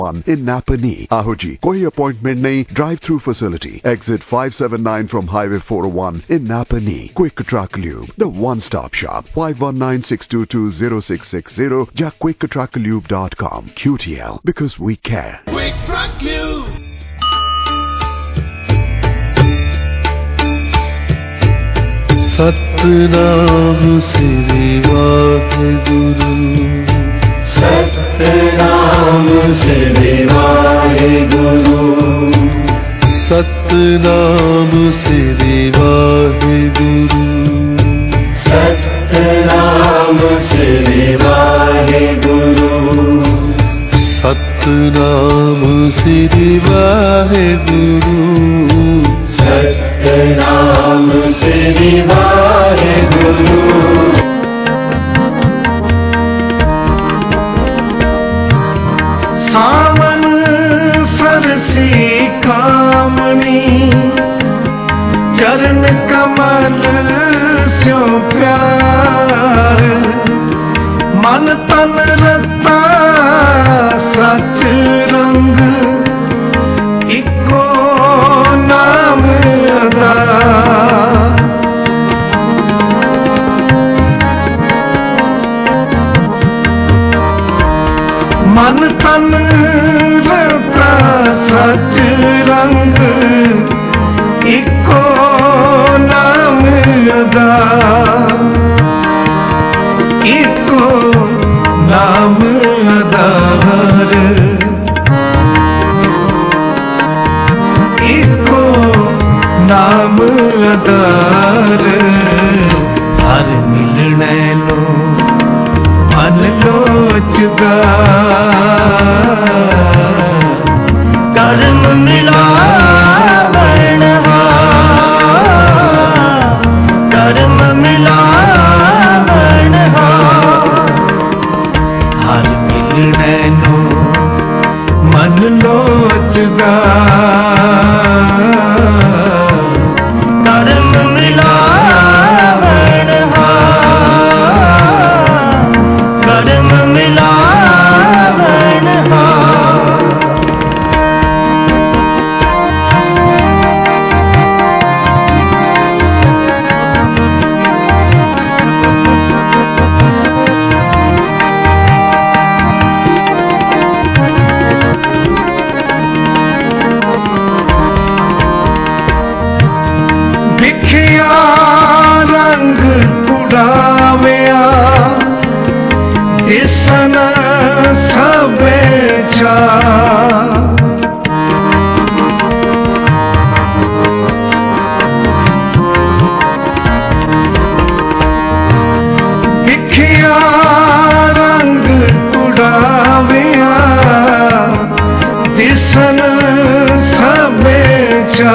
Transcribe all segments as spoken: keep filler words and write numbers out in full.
one in Napanee. Ahoji, koi appointment nahi, drive-through facility. Exit five seven nine from Highway four oh one in Napanee. Quick Truck Lube, the one-stop shop. five one nine, six two two, zero six six zero ja quick truck lube dot com. Q T L, because we care. Quick Truck Lube. Satnam Shri Waheguru Satnam Shri Waheguru Satnam Shri Waheguru Satnam Shri Waheguru Satnam Shri Waheguru Satnam Shri Waheguru सावन सरसी कामनी चरण कमल स्यों प्यार मन तन रता सच रंग इको नाम अदा मन तन रता सच रंग इको नाम अदा इको नाम अदार इको नाम अदार हर मिलने नो मन लोचदा कर्म मिलावण कर्म मिलावण हर मिलने नो मन लोचदा कर्म मिलावण कर्म मिलावण भिखिया रंग कुड़ाविया दिसन सबे चा भिखिया रंग कुड़ाविया दिसन सबे चा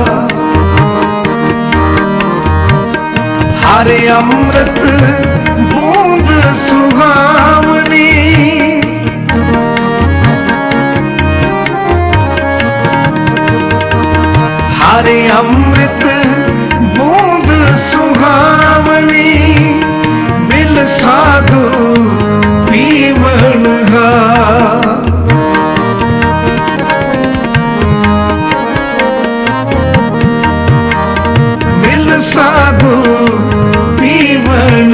हरे अमृत बूंद सुहावनी हरे अमृत बूंद सुहावनी बिल साधु पीवन बिल साधु पीवन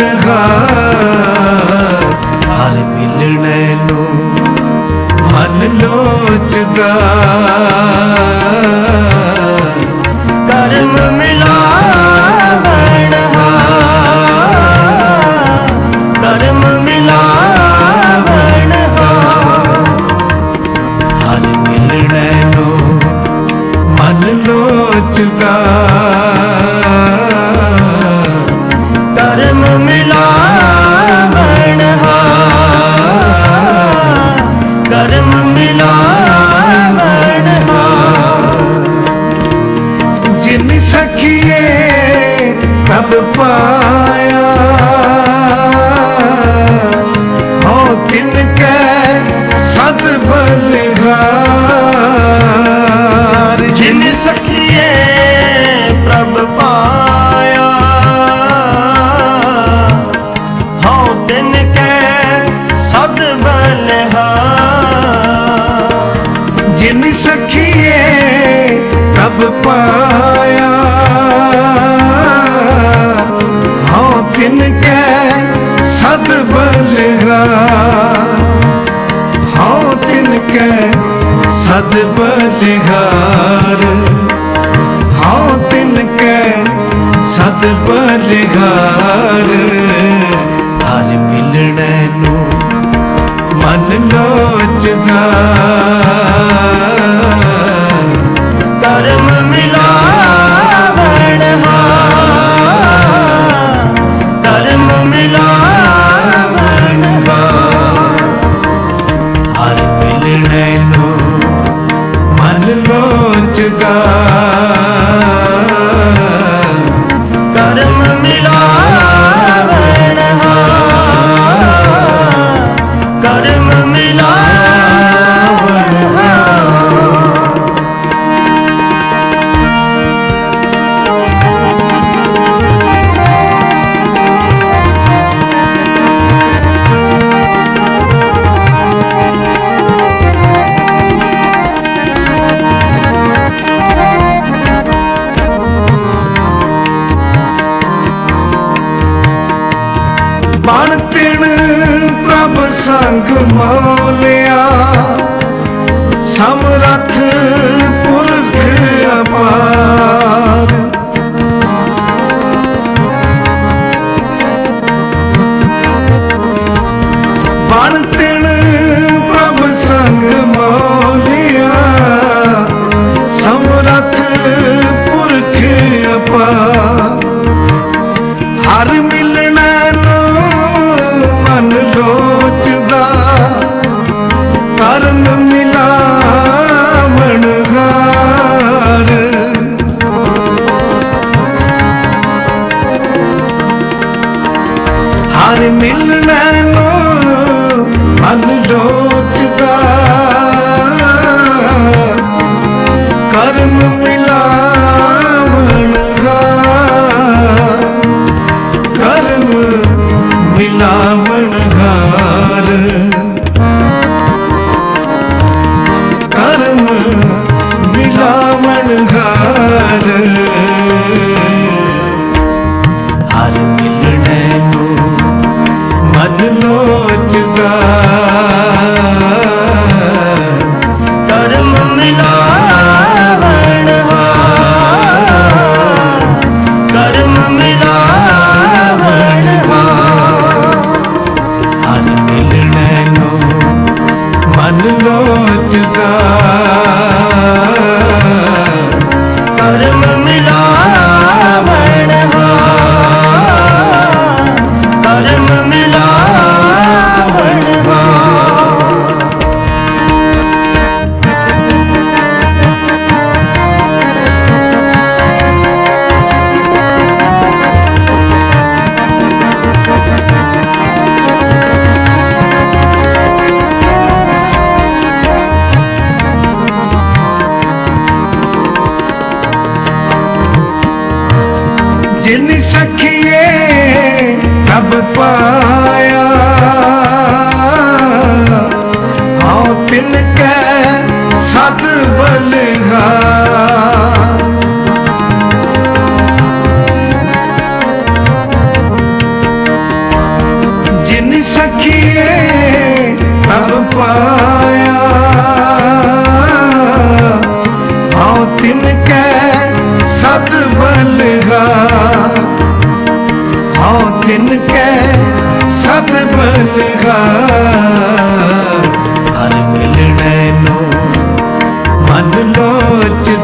हर मिलने नो मन लोचदा कर्म मिलावण कर्म मिलावण हर मिलने नो मन लोचदा कर्म मिलावण कर्म मिलावण जिन सखिए तब पाया हो तिनके सद बलिहार जिन सखिए प्रभ पाया हो तिनके सद बलिहार प्रभ पाया हाँ तिनके सद बलिहार हाँ तिनके सद बलिहार हाँ तिनके सद बलिहार हर मिलने नू मन लोचदा करम मिलावण हार करम मिलावण हार हर मिलने नू मन लोचदा करम मिलावण हार करम मिलावण हार बण तिण प्रभ संग मौलिया समरथ पुरख अपार बण तिण प्रभ संग मौलिया समरथ पुरख अपार हर मिलना मन लोचदा करम मिलावण हार हर मिलना मन लोचदा करम मिलावण हार करम मिलावण हार करम मिलावण हार हर मिलने नू मन लोचदा करम मिलावण हार करम मिलावण हार हर मिलने नू मन लोचदा करम मिलावण हार करम मिलावण हार जिन सखिए प्रभ पाया हाँ तिनके सद बलिहार जिन सखिए प्रभ पाया हाँ तिनके सद बलिहार हाँ तिनके सद बलिहार हर मिलने नू मन लोच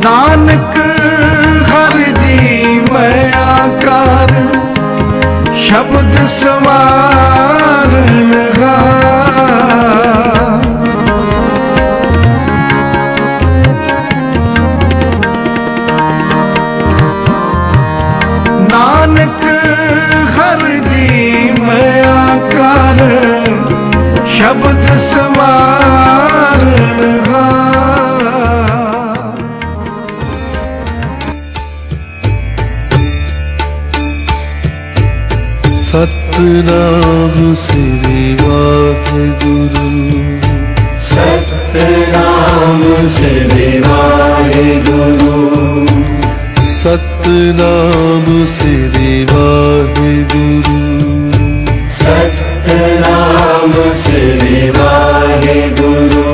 ਨਾਨਕ ਹਰ ਜੀ ਮੈਂ ਆਕਾਰ ਸ਼ਬਦ ਸਵਾਰਨ ਗਾ ਨਾਨਕ ਹਰ ਜੀ ਮੈਂ ਆਕਾਰ ਸ਼ਬਦ ਸਵਾਰਨ ਗਾ ਸਤਿਨਾਮ ਸ੍ਰੀ ਵਾਹਿਗੁਰੂ ਸਤਿਨਾਮ ਸ੍ਰੀ ਵਾਹਿਗੁਰੂ ਸਤਿਨਾਮ ਸ੍ਰੀ ਵਾਹਿਗੁਰੂ ਸਤਿਨਾਮ ਸ੍ਰੀ ਵਾਹਿਗੁਰੂ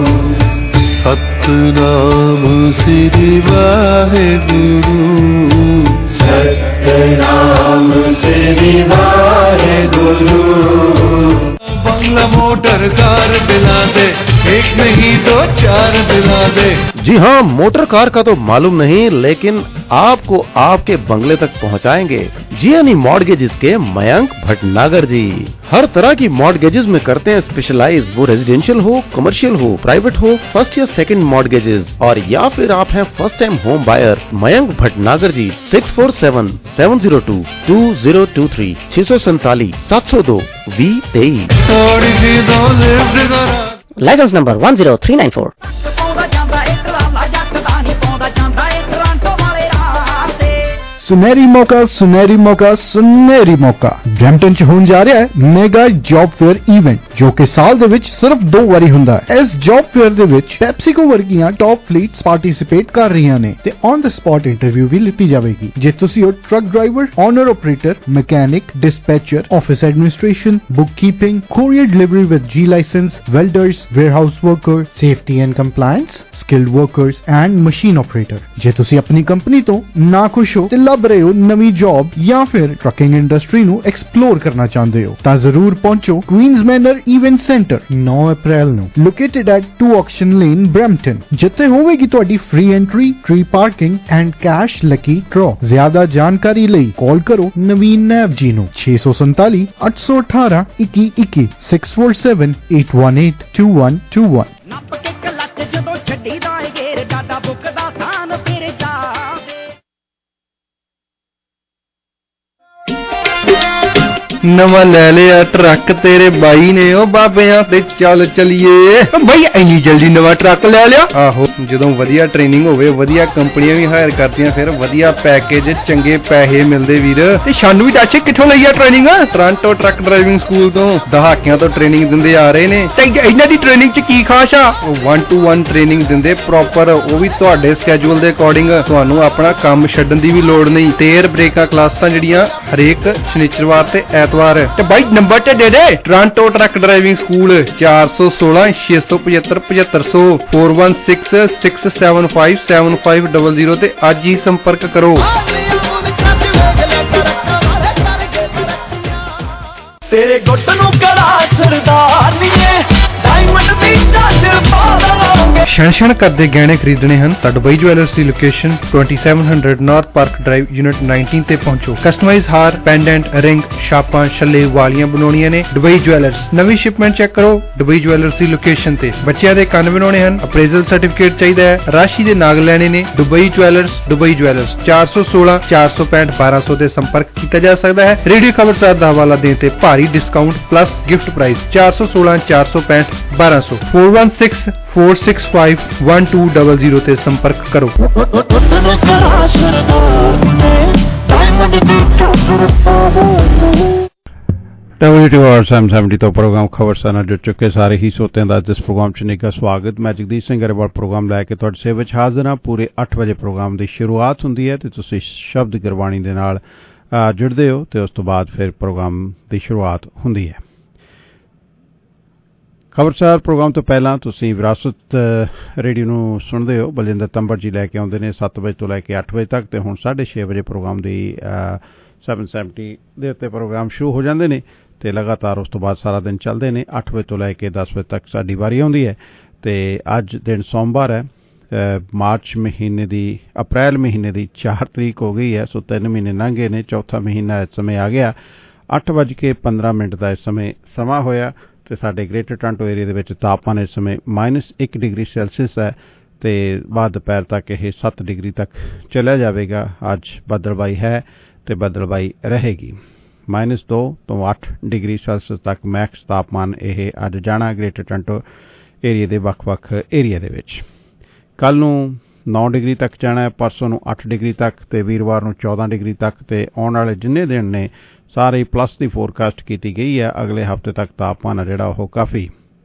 ਸਤਿਨਾਮ ਸ੍ਰੀ ਵਾਹਿਗੁਰੂ ਸਤਿਨਾਮ ਸ੍ਰੀ ਵਾਹਿਗੁਰੂ बंगला मोटर कार दिला दे एक नहीं दो चार दिला दे। जी हाँ, मोटर कार का तो मालूम नहीं, लेकिन आपको आपके बंगले तक पहुँचाएंगे जियानी मॉर्गेजेस के मयंक भटनागर जी। हर तरह की मॉर्गेजेस में करते हैं स्पेशलाइज, वो रेजिडेंशियल हो, कमर्शियल हो, प्राइवेट हो, फर्स्ट या सेकंड मॉर्गेजेस, और या फिर आप हैं first time home buyer. Mayank Bhatnagar ji six four seven seven zero two two zero two three छह सौ सैतालीस सात सौ दो वी तेईस। Licence number one zero three nine four. सुनहरी मौका सुनहरी मौका सुनहरी मौका ब्रैम्पटन च होण जा रहा है मेगा जॉब फेयर इवेंट जो कि साल दे विच सिर्फ दो वारी हुंदा है। इस जॉब फेयर दे विच पेप्सिको वर्गियां टॉप फ्लीट्स पार्टिसिपेट कर रही ने ते ऑन द स्पॉट इंटरव्यू भी लिती जाएगी। जे तुसी हो truck driver, owner operator, mechanic, dispatcher, office administration, bookkeeping, courier delivery with G licence, welders, warehouse worker, safety and compliance, skilled workers and machine operator. जे तुसी अपनी कंपनी तो ना खुश हो ते रहे हो नवी जॉब या फिर ट्रकिंग इंडस्ट्री ਨੂੰ एक्सप्लोर करना चाहते हो ਤਾਂ ਜ਼ਰੂਰ ਪਹੁੰਚੋ क्वींस मैनर इवेंट सेंटर नौ अप्रैल ਨੂੰ located at two auction lane Brampton, ਜਿੱਥੇ ਹੋਵੇਗੀ ਤੁਹਾਡੀ free entry, free parking and cash lucky draw. ज्यादा जानकारी ਲਈ कॉल करो नवीन नैब जी ਨੂੰ छे सौ सैंतालीस आठ सौ अठारह इक्की इक्की six four seven eight one eight two one two one. ਨੱਪ ਕੇ ਕਲੱਚ ਜਦੋਂ ਛੱਡੀ ਦਾ ਗੇਰ ਡਾਡਾ ਬੁੱਕਦਾ ਸਾਨ ਫਿਰ ਜਾ ਨਵਾਂ ਲੈ ਲਿਆ ਟਰੱਕ ਤੇਰੇ ਬਾਈ ਨੇ ਉਹ ਬਾਬਿਆਂ ਤੇ ਚੱਲ ਚਲੀਏ। ਬਾਈ ਇੰਨੀ ਜਲਦੀ ਨਵਾਂ ਟਰੱਕ ਲੈ ਲਿਆ? ਆਹੋ, ਜਦੋਂ ਵਧੀਆ ਟ੍ਰੇਨਿੰਗ ਹੋਵੇ ਵਧੀਆ ਕੰਪਨੀਆਂ ਵੀ ਹਾਇਰ ਕਰਦੀਆਂ, ਫਿਰ ਵਧੀਆ ਪੈਕੇਜ ਚੰਗੇ ਪੈਸੇ ਮਿਲਦੇ ਵੀਰ। ਤੇ ਸਾਨੂੰ ਵੀ ਦੱਸ ਕਿੱਥੋਂ ਲਈ ਆ training? Toronto truck driving school ਤੋਂ ਦਹਾਕਿਆਂ ਤੋਂ ਟ੍ਰੇਨਿੰਗ ਦਿੰਦੇ ਆ ਰਹੇ ਨੇ। ਤੇ ਇਹਨਾਂ ਦੀ ਟ੍ਰੇਨਿੰਗ ਚ ਕੀ ਖਾਸ ਆ? ਉਹ ਵਨ ਟੂ ਵਨ ਟ੍ਰੇਨਿੰਗ ਦਿੰਦੇ ਪ੍ਰੋਪਰ, ਉਹ ਵੀ ਤੁਹਾਡੇ ਸਕੇਜੂਲ ਦੇ ਅਕੋਰਡਿੰਗ। ਤੁਹਾਨੂੰ ਆਪਣਾ ਕੰਮ ਛੱਡਣ ਦੀ ਵੀ ਲੋੜ ਨਹੀਂ। ਤੇਰ ਬ੍ਰੇਕਾਂ ਕਲਾਸਾਂ ਜਿਹੜੀਆਂ ਹਰੇਕ ਸ਼ਨੀਚਰਵਾਰ ਤੇ ਐਤਵਾਰ। ਤੇ ਬਾਈ ਨੰਬਰ ਤੇ ਦੇ ਦੇ ਟੋਰਾਂਟੋ ਟਰੱਕ ਡਰਾਈਵਿੰਗ ਸਕੂਲ ਚਾਰ ਸੌ ਸੋਲਾਂ ਛੇ ਸੌ ਪਝੱਤਰ ਪਝੱਤਰ ਸੌ four one six six seven five seven five double zero ਤੇ ਅੱਜ ਹੀ ਸੰਪਰਕ ਕਰੋ। ਤੇਰੇ ਗੁੱਟ ਨੂੰ ਕੜਾ ਸਰਦਾਰ ਨੀਏ ਡਾਇਮੰਡ ਦੀ ਟੱਚ ਪਾ ਦਵਾਂਗੇ। ਛਣ ਛਣ ਕਰਦੇ ਗਹਿਣੇ ਖਰੀਦਣੇ ਹਨ ਤਾਂ ਦੁਬਈ ਜੁਐਲਰਸ ਦੀ location twenty seven hundred north park drive unit nineteen ਤੇ ਪਹੁੰਚੋ। ਕਸਟਮਾਈਜ਼ ਹਾਰ, ਪੈਂਡੈਂਟ, ਰਿੰਗ, ਛਾਪਾਂ, ਛੱਲੇ, ਵਾਲੀਆਂ ਬਣਾਉਣੀਆਂ ਨੇ ਦੁਬਈ ਜੁਐਲਰਸ। ਨਵੀਂ ਸ਼ਿਪਮੈਂਟ ਚੈੱਕ ਕਰੋ ਦੁਬਈ ਜੁਐਲਰਸ ਦੀ ਲੋਕੇਸ਼ਨ ਤੇ। ਬੱਚਿਆਂ ਦੇ ਕੰਨ ਬਣਾਉਣੇ ਹਨ, ਅਪਰੇਜ਼ਲ ਸਰਟੀਫਿਕੇਟ ਚਾਹੀਦਾ ਹੈ, ਰਾਸ਼ੀ ਦੇ ਨਾਗ ਲੈਣੇ ਨੇ। ਦੁਬਈ ਜੁਐਲਰਸ ਦੁਬਈ ਜੁਐਲਰਸ ਚਾਰ ਸੌ ਸੋਲਾਂ ਚਾਰ ਸੌ ਪੈਂਹਠ ਬਾਰਾਂ ਸੌ ਤੇ ਸੰਪਰਕ ਕੀਤਾ ਜਾ ਸਕਦਾ ਹੈ। ਰੇਡੀਓ ਖਬਰਸਾਰ ਦਾ ਹਵਾਲਾ ਦੇਣ ਤੇ ਭਾਰੀ ਡਿਸਕਾਊਂਟ ਪਲੱਸ ਗਿਫਟ ਪ੍ਰਾਈਜ਼ ਚਾਰ ਸੌ ਸੋਲਾਂ ਚਾਰ ਸੌ ਪੈਂਹਠ ਬਾਰਾਂ ਸੌ four one six four six five one two double zero ਤੇ ਸੰਪਰਕ ਕਰੋ। W T R seven seventy तो प्रोग्राम खबर साना जुड़ चुके सारे ही सोते हैं जिस प्रोग्राम च निका स्वागत। मैं जगदीश सिंह गरेवाल प्रोग्राम लैके तुहाडे सेवा च हाज़र हाँ। पूरे अठ बजे प्रोग्राम की शुरुआत होंदी है ते तुसीं शब्द गुरबाणी दे नाल जुड़दे हो ते उस तो बाद फिर प्रोग्राम की शुरुआत होंदी है। खबरसार प्रोग्राम तो पहला तुसीं विरासत रेडियो नूं सुणदे हो। बलजिंदर तंबर जी लैके आउंदे ने सत्त बजे तो लैके अठ बजे तक ते हुण साढ़े छे बजे प्रोग्राम की सैवन सैमटी दे उत्ते प्रोग्राम शुरू हो जाते हैं ते लगातार उस तो बाद सारा दिन चलते हैं। अठ बजे तो लैके दस बजे तक साडी वारी आउंदी है ते अज दिन सोमवार है ਮਾਰਚ ਮਹੀਨੇ ਦੀ ਅਪ੍ਰੈਲ ਮਹੀਨੇ ਦੀ ਚਾਰ ਤਰੀਕ ਹੋ ਗਈ ਹੈ। ਸੋ ਤਿੰਨ ਮਹੀਨੇ ਲੰਘ ਗਏ ਨੇ, ਚੌਥਾ ਮਹੀਨਾ ਇਸ ਸਮੇਂ ਆ ਗਿਆ। ਅੱਠ ਵੱਜ ਕੇ ਪੰਦਰਾਂ ਮਿੰਟ ਦਾ ਇਸ ਸਮੇਂ ਸਮਾਂ ਹੋਇਆ ਅਤੇ ਸਾਡੇ ਗ੍ਰੇਟਰ ਟੋਰਾਂਟੋ ਏਰੀਆ ਦੇ ਵਿੱਚ ਤਾਪਮਾਨ ਇਸ ਸਮੇਂ ਮਾਈਨਸ ਇੱਕ ਡਿਗਰੀ ਸੈਲਸੀਅਸ ਹੈ ਅਤੇ ਬਾਅਦ ਦੁਪਹਿਰ ਤੱਕ ਇਹ ਸੱਤ ਡਿਗਰੀ ਤੱਕ ਚਲਿਆ ਜਾਵੇਗਾ। ਅੱਜ ਬੱਦਲਬਾਈ ਹੈ ਅਤੇ ਬੱਦਲਬਾਈ ਰਹੇਗੀ। ਮਾਈਨਸ ਦੋ ਤੋਂ ਅੱਠ ਡਿਗਰੀ ਸੈਲਸੀਅਸ ਤੱਕ ਮੈਕਸ ਤਾਪਮਾਨ ਇਹ ਅੱਜ ਜਾਣਾ ਗ੍ਰੇਟਰ ਟੋਰਾਂਟੋ ਏਰੀਆ ਦੇ ਵੱਖ-ਵੱਖ ਏਰੀਆ ਦੇ ਵਿੱਚ। ਕੱਲ੍ਹ ਨੂੰ ਨੌ ਡਿਗਰੀ ਤੱਕ ਜਾਣਾ ਹੈ, ਪਰਸੋਂ ਨੂੰ ਅੱਠ ਡਿਗਰੀ ਤੱਕ ਅਤੇ ਵੀਰਵਾਰ ਨੂੰ ਚੌਦਾਂ ਡਿਗਰੀ ਤੱਕ ਅਤੇ ਆਉਣ ਵਾਲੇ ਜਿੰਨੇ ਦਿਨ ਨੇ ਸਾਰੇ ਪਲੱਸ ਦੀ ਫੋਰਕਾਸਟ ਕੀਤੀ ਗਈ ਹੈ। ਅਗਲੇ ਹਫ਼ਤੇ ਤੱਕ ਤਾਪਮਾਨ ਹੈ ਜਿਹੜਾ ਉਹ ਕਾਫੀ